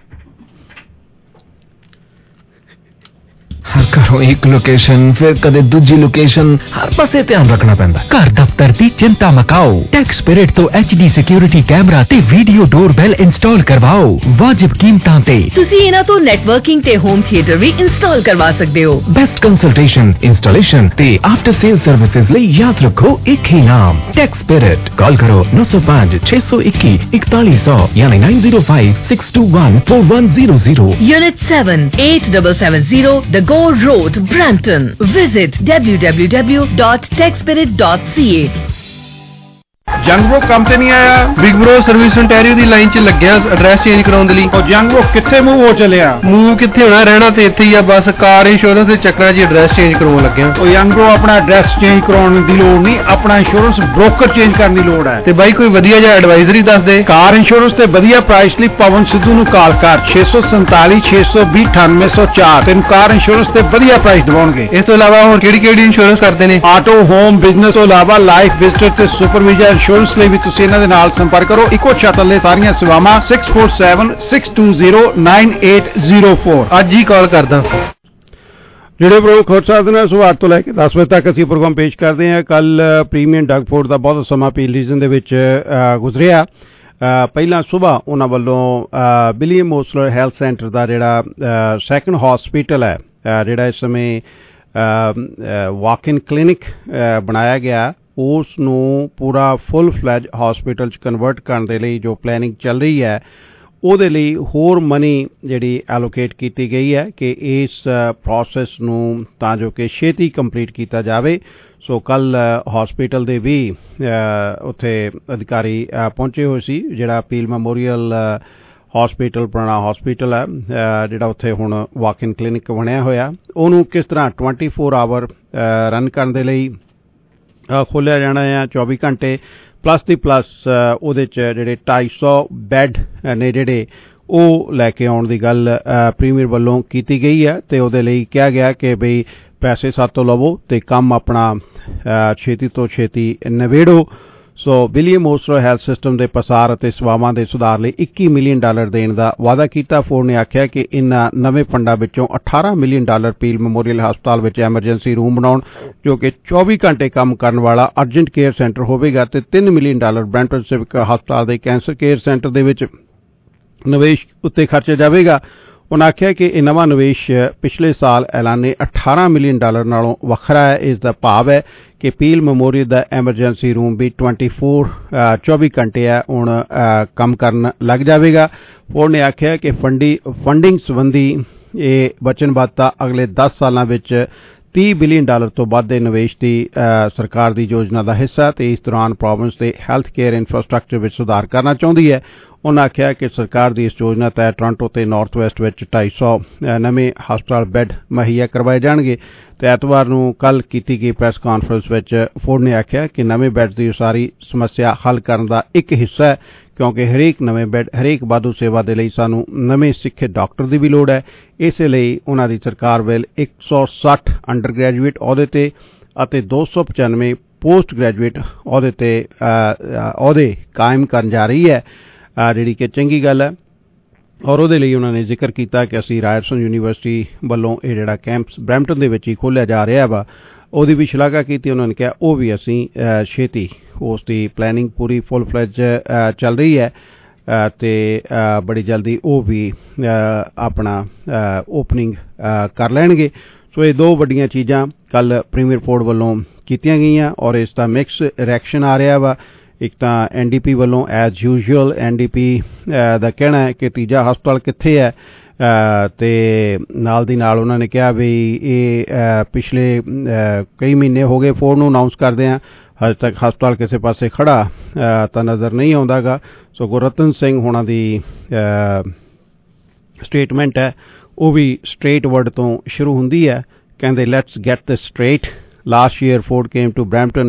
हर घरों एक लोकेशन फिर कदे दूजी लोकेशन हर पासे ध्यान रखना पैंदा घर दफ्तर दी चिंता मकाओ टैक्स स्पिरिट तो एच डी सिक्योरिटी कैमरा ते वीडियो डोरबेल इंस्टॉल करवाओ वाजिब कीमतां ते तुसी इन्हां तो नेटवर्किंग ते होम थिएटर भी इंस्टॉल करवा सकदे हो बेस्ट कंसल्टेशन इंस्टॉलेशन ते आफ्टर सेल सर्विसेज लई याद रखो एक ही नाम टैक्स स्पिरिट कॉल करो नौ सौ पाँच छह सौ इक्की इकतालीस सौ यानी nine zero five six two one four one zero zero unit seven eight seven seven zero the Road, Brampton. Visit w w w dot tech spirit dot c a. ਜੰਗ ਬ్రో ਕੰਮ ਤੇ ਨਹੀਂ ਆਇਆ ਬਿਗ ਬ్రో ਸਰਵਿਸ ontario ਦੀ line 'ਚ ਲੱਗਿਆ address change ਕਰਾਉਣ ਦੇ ਲਈ ਉਹ ਜੰਗ ਬ్రో ਕਿੱਥੇ ਮੂਵ ਹੋ ਚੱਲਿਆ ਮੂਵ ਕਿੱਥੇ ਹੋਣਾ ਰਹਿਣਾ ਤੇ ਇੱਥੇ ਹੀ ਆ ਬਸ ਕਾਰ ਇੰਸ਼ੋਰੈਂਸ ਦੇ ਚੱਕਰਾਂ 'ਚ ਐਡਰੈਸ ਚੇਂਜ ਕਰਾਉਣ ਲੱਗਿਆ ਉਹ ਜੰਗ ਬ్రో ਆਪਣਾ ਐਡਰੈਸ ਚੇਂਜ ਕਰਾਉਣ ਦੀ ਲੋੜ ਨਹੀਂ ਆਪਣਾ ਇੰਸ਼ੋਰੈਂਸ ਬ੍ਰੋਕਰ ਚੇਂਜ ਕਰਨ ਦੀ ਲੋੜ ਹੈ ਤੇ ਬਾਈ ਕੋਈ ਵਧੀਆ ਜਿਹਾ ਐਡਵਾਈਜ਼ਰੀ ਦੱਸ ਦੇ ਕਾਰ ਇੰਸ਼ੋਰੈਂਸ ਤੇ ਵਧੀਆ ਪ੍ਰਾਈਸ ਲਈ ਪਵਨ ਸਿੱਧੂ ਨੂੰ ਕਾਲ ਕਰ ਛੇ ਸੌ ਸੰਤਾਲੀ ਛੇ ਸੌ ਵੀਹ ਅਠਾਨਵੇਂ ਸੌ ਚਾਰ ਤੈਨੂੰ ਕਾਰ ਇੰਸ਼ੋਰੈਂਸ ਤੇ ਵਧੀਆ ਪ੍ਰਾਈਸ ਦਿਵਾਉਣਗੇ ਇਸ ਤੋਂ ਇਲਾਵਾ ਹੋਰ ਕਿਹੜੀ ਕਿਹੜੀ ਇੰਸ਼ੋਰੈਂਸ ਕਰਦੇ ਨੇ ਆਟੋ ਹੋਮ ਬਿਜ਼ਨਸ ਤੋਂ ਇਲਾਵਾ ਲਾਈਫ ਵਿਜ਼ਟਰ ਤੇ ਸੁਪਰਵਾਈਜ਼ਰ ਇੰਸ਼ੋਰੈਂਸ ਲਈ ਵੀ ਤੁਸੀਂ ਇਹਨਾਂ ਦੇ ਨਾਲ ਸੰਪਰਕ ਕਰੋ ਇੱਕੋ ਛੱਤ ਥੱਲੇ ਸਾਰੀਆਂ ਸੇਵਾਵਾਂ six four seven six two zero nine eight zero four ਅੱਜ ਹੀ ਕਾਲ ਕਰਦਾ ਜਿਹੜੇ ਪ੍ਰੋਗਰਾਮ ਖੋਜ ਸਕਦੇ ਨੇ ਸਵੇਰ ਤੋਂ ਲੈ ਕੇ ਦਸ ਵਜੇ ਤੱਕ ਅਸੀਂ ਪ੍ਰੋਗਰਾਮ ਪੇਸ਼ ਕਰਦੇ ਹਾਂ ਕੱਲ ਪ੍ਰੀਮੀਅਮ ਡਗਫੋਰਡ ਦਾ ਬਹੁਤ ਸਮਾਂ ਪੀਲ ਰੀਜਨ ਦੇ ਵਿੱਚ ਗੁਜ਼ਰਿਆ ਪਹਿਲਾਂ ਸਵੇਰ ਉਹਨਾਂ ਵੱਲੋਂ ਵਿਲੀਅਮ ਮੋਸਲਰ ਹੈਲਥ ਸੈਂਟਰ ਦਾ ਜਿਹੜਾ ਸੈਕੰਡ ਹਸਪੀਟਲ ਹੈ ਜਿਹੜਾ ਇਸ ਸਮੇਂ ਵਾਕ ਇਨ ਕਲੀਨਿਕ ਬਣਾਇਆ ਗਿਆ ਉਸ ਨੂੰ ਪੂਰਾ ਫੁੱਲ ਫਲੈਜ ਹਸਪੀਟਲ 'ਚ ਕਨਵਰਟ ਕਰਨ ਦੇ ਲਈ ਜੋ ਪਲੈਨਿੰਗ ਚੱਲ ਰਹੀ ਹੈ ਉਹਦੇ ਲਈ ਹੋਰ ਮਨੀ ਜਿਹੜੀ ਐਲੋਕੇਟ ਕੀਤੀ ਗਈ ਹੈ ਕਿ ਇਸ ਪ੍ਰੋਸੈਸ ਨੂੰ ਤਾਂ ਜੋ ਕਿ ਛੇਤੀ ਕੰਪਲੀਟ ਕੀਤਾ ਜਾਵੇ ਸੋ ਕੱਲ ਹਸਪੀਟਲ ਦੇ ਵੀ ਉੱਥੇ ਅਧਿਕਾਰੀ ਪਹੁੰਚੇ ਹੋਏ ਸੀ ਜਿਹੜਾ ਪੀਲ ਮੈਮੋਰੀਅਲ ਹਸਪੀਟਲ ਪੁਰਾਣਾ ਹਸਪੀਟਲ ਹੈ ਜਿਹੜਾ ਉੱਥੇ ਹੁਣ ਵਾਕ ਇਨ ਕਲੀਨਿਕ ਬਣਿਆ ਹੋਇਆ ਉਹਨੂੰ ਕਿਸ ਤਰ੍ਹਾਂ ਟਵੈਂਟੀ ਫੋਰ ਆਵਰ ਰਨ ਕਰਨ ਦੇ ਲਈ ਖੋਲ੍ਹਿਆ ਜਾਣਾ ਆ ਚੌਵੀ ਘੰਟੇ ਪਲੱਸ ਦੀ ਪਲੱਸ ਉਹਦੇ 'ਚ ਜਿਹੜੇ ਢਾਈ ਸੌ ਬੈੱਡ ਨੇ ਜਿਹੜੇ ਉਹ ਲੈ ਕੇ ਆਉਣ ਦੀ ਗੱਲ ਪ੍ਰੀਮੀਅਰ ਵੱਲੋਂ ਕੀਤੀ ਗਈ ਹੈ ਅਤੇ ਉਹਦੇ ਲਈ ਕਿਹਾ ਗਿਆ ਕਿ ਬਈ ਪੈਸੇ ਸਾਤੋਂ ਲਵੋ ਅਤੇ ਕੰਮ ਆਪਣਾ ਛੇਤੀ ਤੋਂ ਛੇਤੀ ਨਿਬੇੜੋ so William Osler health system ਦੇ ਪਸਾਰ ਅਤੇ ਸੇਵਾਵਾਂ ਦੇ ਸੁਧਾਰ ਲਈ ਇੱਕੀ ਮਿਲੀਅਨ ਡਾਲਰ ਦੇਣ ਦਾ ਵਾਅਦਾ ਕੀਤਾ ਫੋਰਡ ਨੇ ਆਖਿਆ ਕਿ ਇਨ੍ਹਾਂ ਨਵੇਂ ਫੰਡਾਂ ਵਿੱਚੋਂ ਅਠਾਰਾਂ ਮਿਲੀਅਨ ਡਾਲਰ ਪੀਲ ਮੈਮੋਰੀਅਲ ਹਸਪਤਾਲ ਵਿੱਚ ਐਮਰਜੈਂਸੀ ਰੂਮ ਬਣਾਉਣ ਜੋ ਕਿ ਚੌਵੀ ਘੰਟੇ ਕੰਮ ਕਰਨ ਵਾਲਾ ਅਰਜੈਂਟ ਕੇਅਰ ਸੈਂਟਰ ਹੋਵੇਗਾ ਅਤੇ ਤਿੰਨ ਮਿਲੀਅਨ ਡਾਲਰ ਬ੍ਰੈਂਟਨ ਸਿਵਿਕ ਹਸਪਤਾਲ ਦੇ ਕੈਂਸਰ ਕੇਅਰ ਸੈਂਟਰ ਦੇ ਵਿੱਚ ਨਿਵੇਸ਼ ਉੱਤੇ ਖਰਚਿਆ ਜਾਵੇਗਾ ਉਨ੍ਹਾਂ ਆਖਿਆ ਕਿ ਇਹ ਨਵਾਂ ਨਿਵੇਸ਼ ਪਿਛਲੇ ਸਾਲ ਐਲਾਨੇ ਅਠਾਰਾਂ ਮਿਲੀਅਨ ਡਾਲਰ ਨਾਲੋਂ ਵੱਖਰਾ ਹੈ ਇਸ ਦਾ ਭਾਵ ਹੈ ਕਿ ਪੀਲ ਮੈਮੋਰੀਅਲ ਦਾ ਐਮਰਜੈਂਸੀ ਰੂਮ ਵੀ ਟਵੈਂਟੀ ਫੋਰ ਚੌਵੀ ਘੰਟੇ ਹੈ ਹੁਣ ਕੰਮ ਕਰਨ ਲੱਗ ਜਾਵੇਗਾ ਫੋਰਡ ਨੇ ਆਖਿਆ ਕਿ ਫੰਡੀ ਫੰਡਿੰਗ ਸੰਬੰਧੀ ਇਹ ਵਚਨਬੱਧਤਾ ਅਗਲੇ ਦਸ ਸਾਲਾਂ ਵਿੱਚ ਤੀਹ ਬਿਲੀਅਨ ਡਾਲਰ ਤੋਂ ਵੱਧ ਦੇ ਨਿਵੇਸ਼ ਦੀ ਸਰਕਾਰ ਦੀ ਯੋਜਨਾ ਦਾ ਹਿੱਸਾ ਅਤੇ ਇਸ ਦੌਰਾਨ ਪ੍ਰੋਵਿੰਸ ਦੇ ਹੈਲਥ ਕੇਅਰ ਇਨਫਰਾਸਟਰਕਚਰ ਵਿੱਚ ਸੁਧਾਰ ਕਰਨਾ ਚਾਹੁੰਦੀ ਹੈ ਉਨ੍ਹਾਂ ਆਖਿਆ ਕਿ ਸਰਕਾਰ ਦੀ ਇਸ ਯੋਜਨਾ ਤਹਿਤ ਟੋਰਾਂਟੋ ਅਤੇ ਨਾਰਥ ਵੈਸਟ ਵਿੱਚ ਢਾਈ ਸੌ ਨਵੇਂ ਹਸਪਤਾਲ ਬੈੱਡ ਮੁਹੱਈਆ ਕਰਵਾਏ ਜਾਣਗੇ ਅਤੇ ਐਤਵਾਰ ਨੂੰ ਕੱਲ੍ਹ ਕੀਤੀ ਗਈ ਪ੍ਰੈਸ ਕਾਨਫਰੰਸ ਵਿੱਚ ਫੋਰਡ ਨੇ ਆਖਿਆ ਕਿ ਨਵੇਂ ਬੈੱਡ ਦੀ ਉਸਾਰੀ ਸਮੱਸਿਆ ਹੱਲ ਕਰਨ ਦਾ ਇੱਕ ਹਿੱਸਾ ਹੈ ਕਿਉਂਕਿ ਹਰੇਕ ਨਵੇਂ ਬੈੱਡ ਹਰੇਕ ਵਾਧੂ ਸੇਵਾ ਦੇ ਲਈ ਸਾਨੂੰ ਨਵੇਂ ਸਿੱਖਿਅਤ ਡਾਕਟਰ ਦੀ ਵੀ ਲੋੜ ਹੈ ਇਸੇ ਲਈ ਉਨ੍ਹਾਂ ਦੀ ਸਰਕਾਰ ਵੱਲ ਇੱਕ ਸੌ ਸੱਠ ਅੰਡਰ ਗ੍ਰੈਜੂਏਟ ਅਹੁਦੇ ਤੇ ਅਤੇ ਦੋ ਸੌ ਪਚਾਨਵੇਂ ਪੋਸਟ ਗ੍ਰੈਜੂਏਟ ਅਹੁਦੇ ਤੇ ਅਹੁਦੇ ਕਾਇਮ ਕਰਨ ਜਾ ਰਹੀ ਹੈ ਜਿਹੜੀ ਕਿ ਚੰਗੀ ਗੱਲ ਹੈ ਔਰ ਉਹਦੇ ਲਈ ਉਹਨਾਂ ਨੇ ਜ਼ਿਕਰ ਕੀਤਾ ਕਿ ਅਸੀਂ ਰਾਇਰਸਨ ਯੂਨੀਵਰਸਿਟੀ ਵੱਲੋਂ ਇਹ ਜਿਹੜਾ ਕੈਂਪਸ ਬਰੈਂਪਟਨ ਦੇ ਵਿੱਚ ਹੀ ਖੋਲ੍ਹਿਆ ਜਾ ਰਿਹਾ ਵਾ ਉਹਦੀ ਵੀ ਸ਼ਲਾਘਾ ਕੀਤੀ ਉਹਨਾਂ ਨੇ ਕਿਹਾ ਉਹ ਵੀ ਅਸੀਂ ਛੇਤੀ ਉਸ ਦੀ ਪਲੈਨਿੰਗ ਪੂਰੀ ਫੁੱਲ ਫਲੈਜ ਚੱਲ ਰਹੀ ਹੈ ਤੇ ਬੜੀ ਜਲਦੀ ਉਹ ਵੀ ਆਪਣਾ ਓਪਨਿੰਗ ਕਰ ਲੈਣਗੇ। ਸੋ ਇਹ ਦੋ ਵੱਡੀਆਂ ਚੀਜ਼ਾਂ ਕੱਲ ਪ੍ਰੀਮੀਅਰ ਫੋਰਡ ਵੱਲੋਂ ਕੀਤੀਆਂ ਗਈਆਂ ਔਰ ਇਸ ਦਾ ਮਿਕਸ ਰਿਐਕਸ਼ਨ ਆ ਰਿਹਾ ਵਾ। ਇੱਕ ਤਾਂ ਐਨ ਡੀ ਪੀ ਵੱਲੋਂ as usual N D P ਦਾ ਕਹਿਣਾ ਹੈ ਕਿ ਤੀਜਾ ਹਸਪਤਾਲ ਕਿੱਥੇ ਹੈ, ਤੇ ਨਾਲ ਦੀ ਨਾਲ ਉਹਨਾਂ ਨੇ ਕਿਹਾ ਵੀ ਇਹ ਪਿਛਲੇ ਕਈ ਮਹੀਨੇ ਹੋ ਗਏ ਫੋਰਡ ਨੂੰ ਅਨਾਊਂਸ ਕਰਦੇ ਆ, ਹਜੇ ਤੱਕ ਹਸਪਤਾਲ ਕਿਸੇ ਪਾਸੇ ਖੜਾ ਤਾਂ ਨਜ਼ਰ ਨਹੀਂ ਆਉਂਦਾ ਗਾ। ਸੋ ਗੁਰਰਤਨ ਸਿੰਘ ਹੋਣਾ ਦੀ ਸਟੇਟਮੈਂਟ ਹੈ ਉਹ ਵੀ ਸਟ੍ਰੇਟ ਵਰਡ ਤੋਂ ਸ਼ੁਰੂ ਹੁੰਦੀ ਹੈ। ਕਹਿੰਦੇ let's get this straight, last year Ford came to Brampton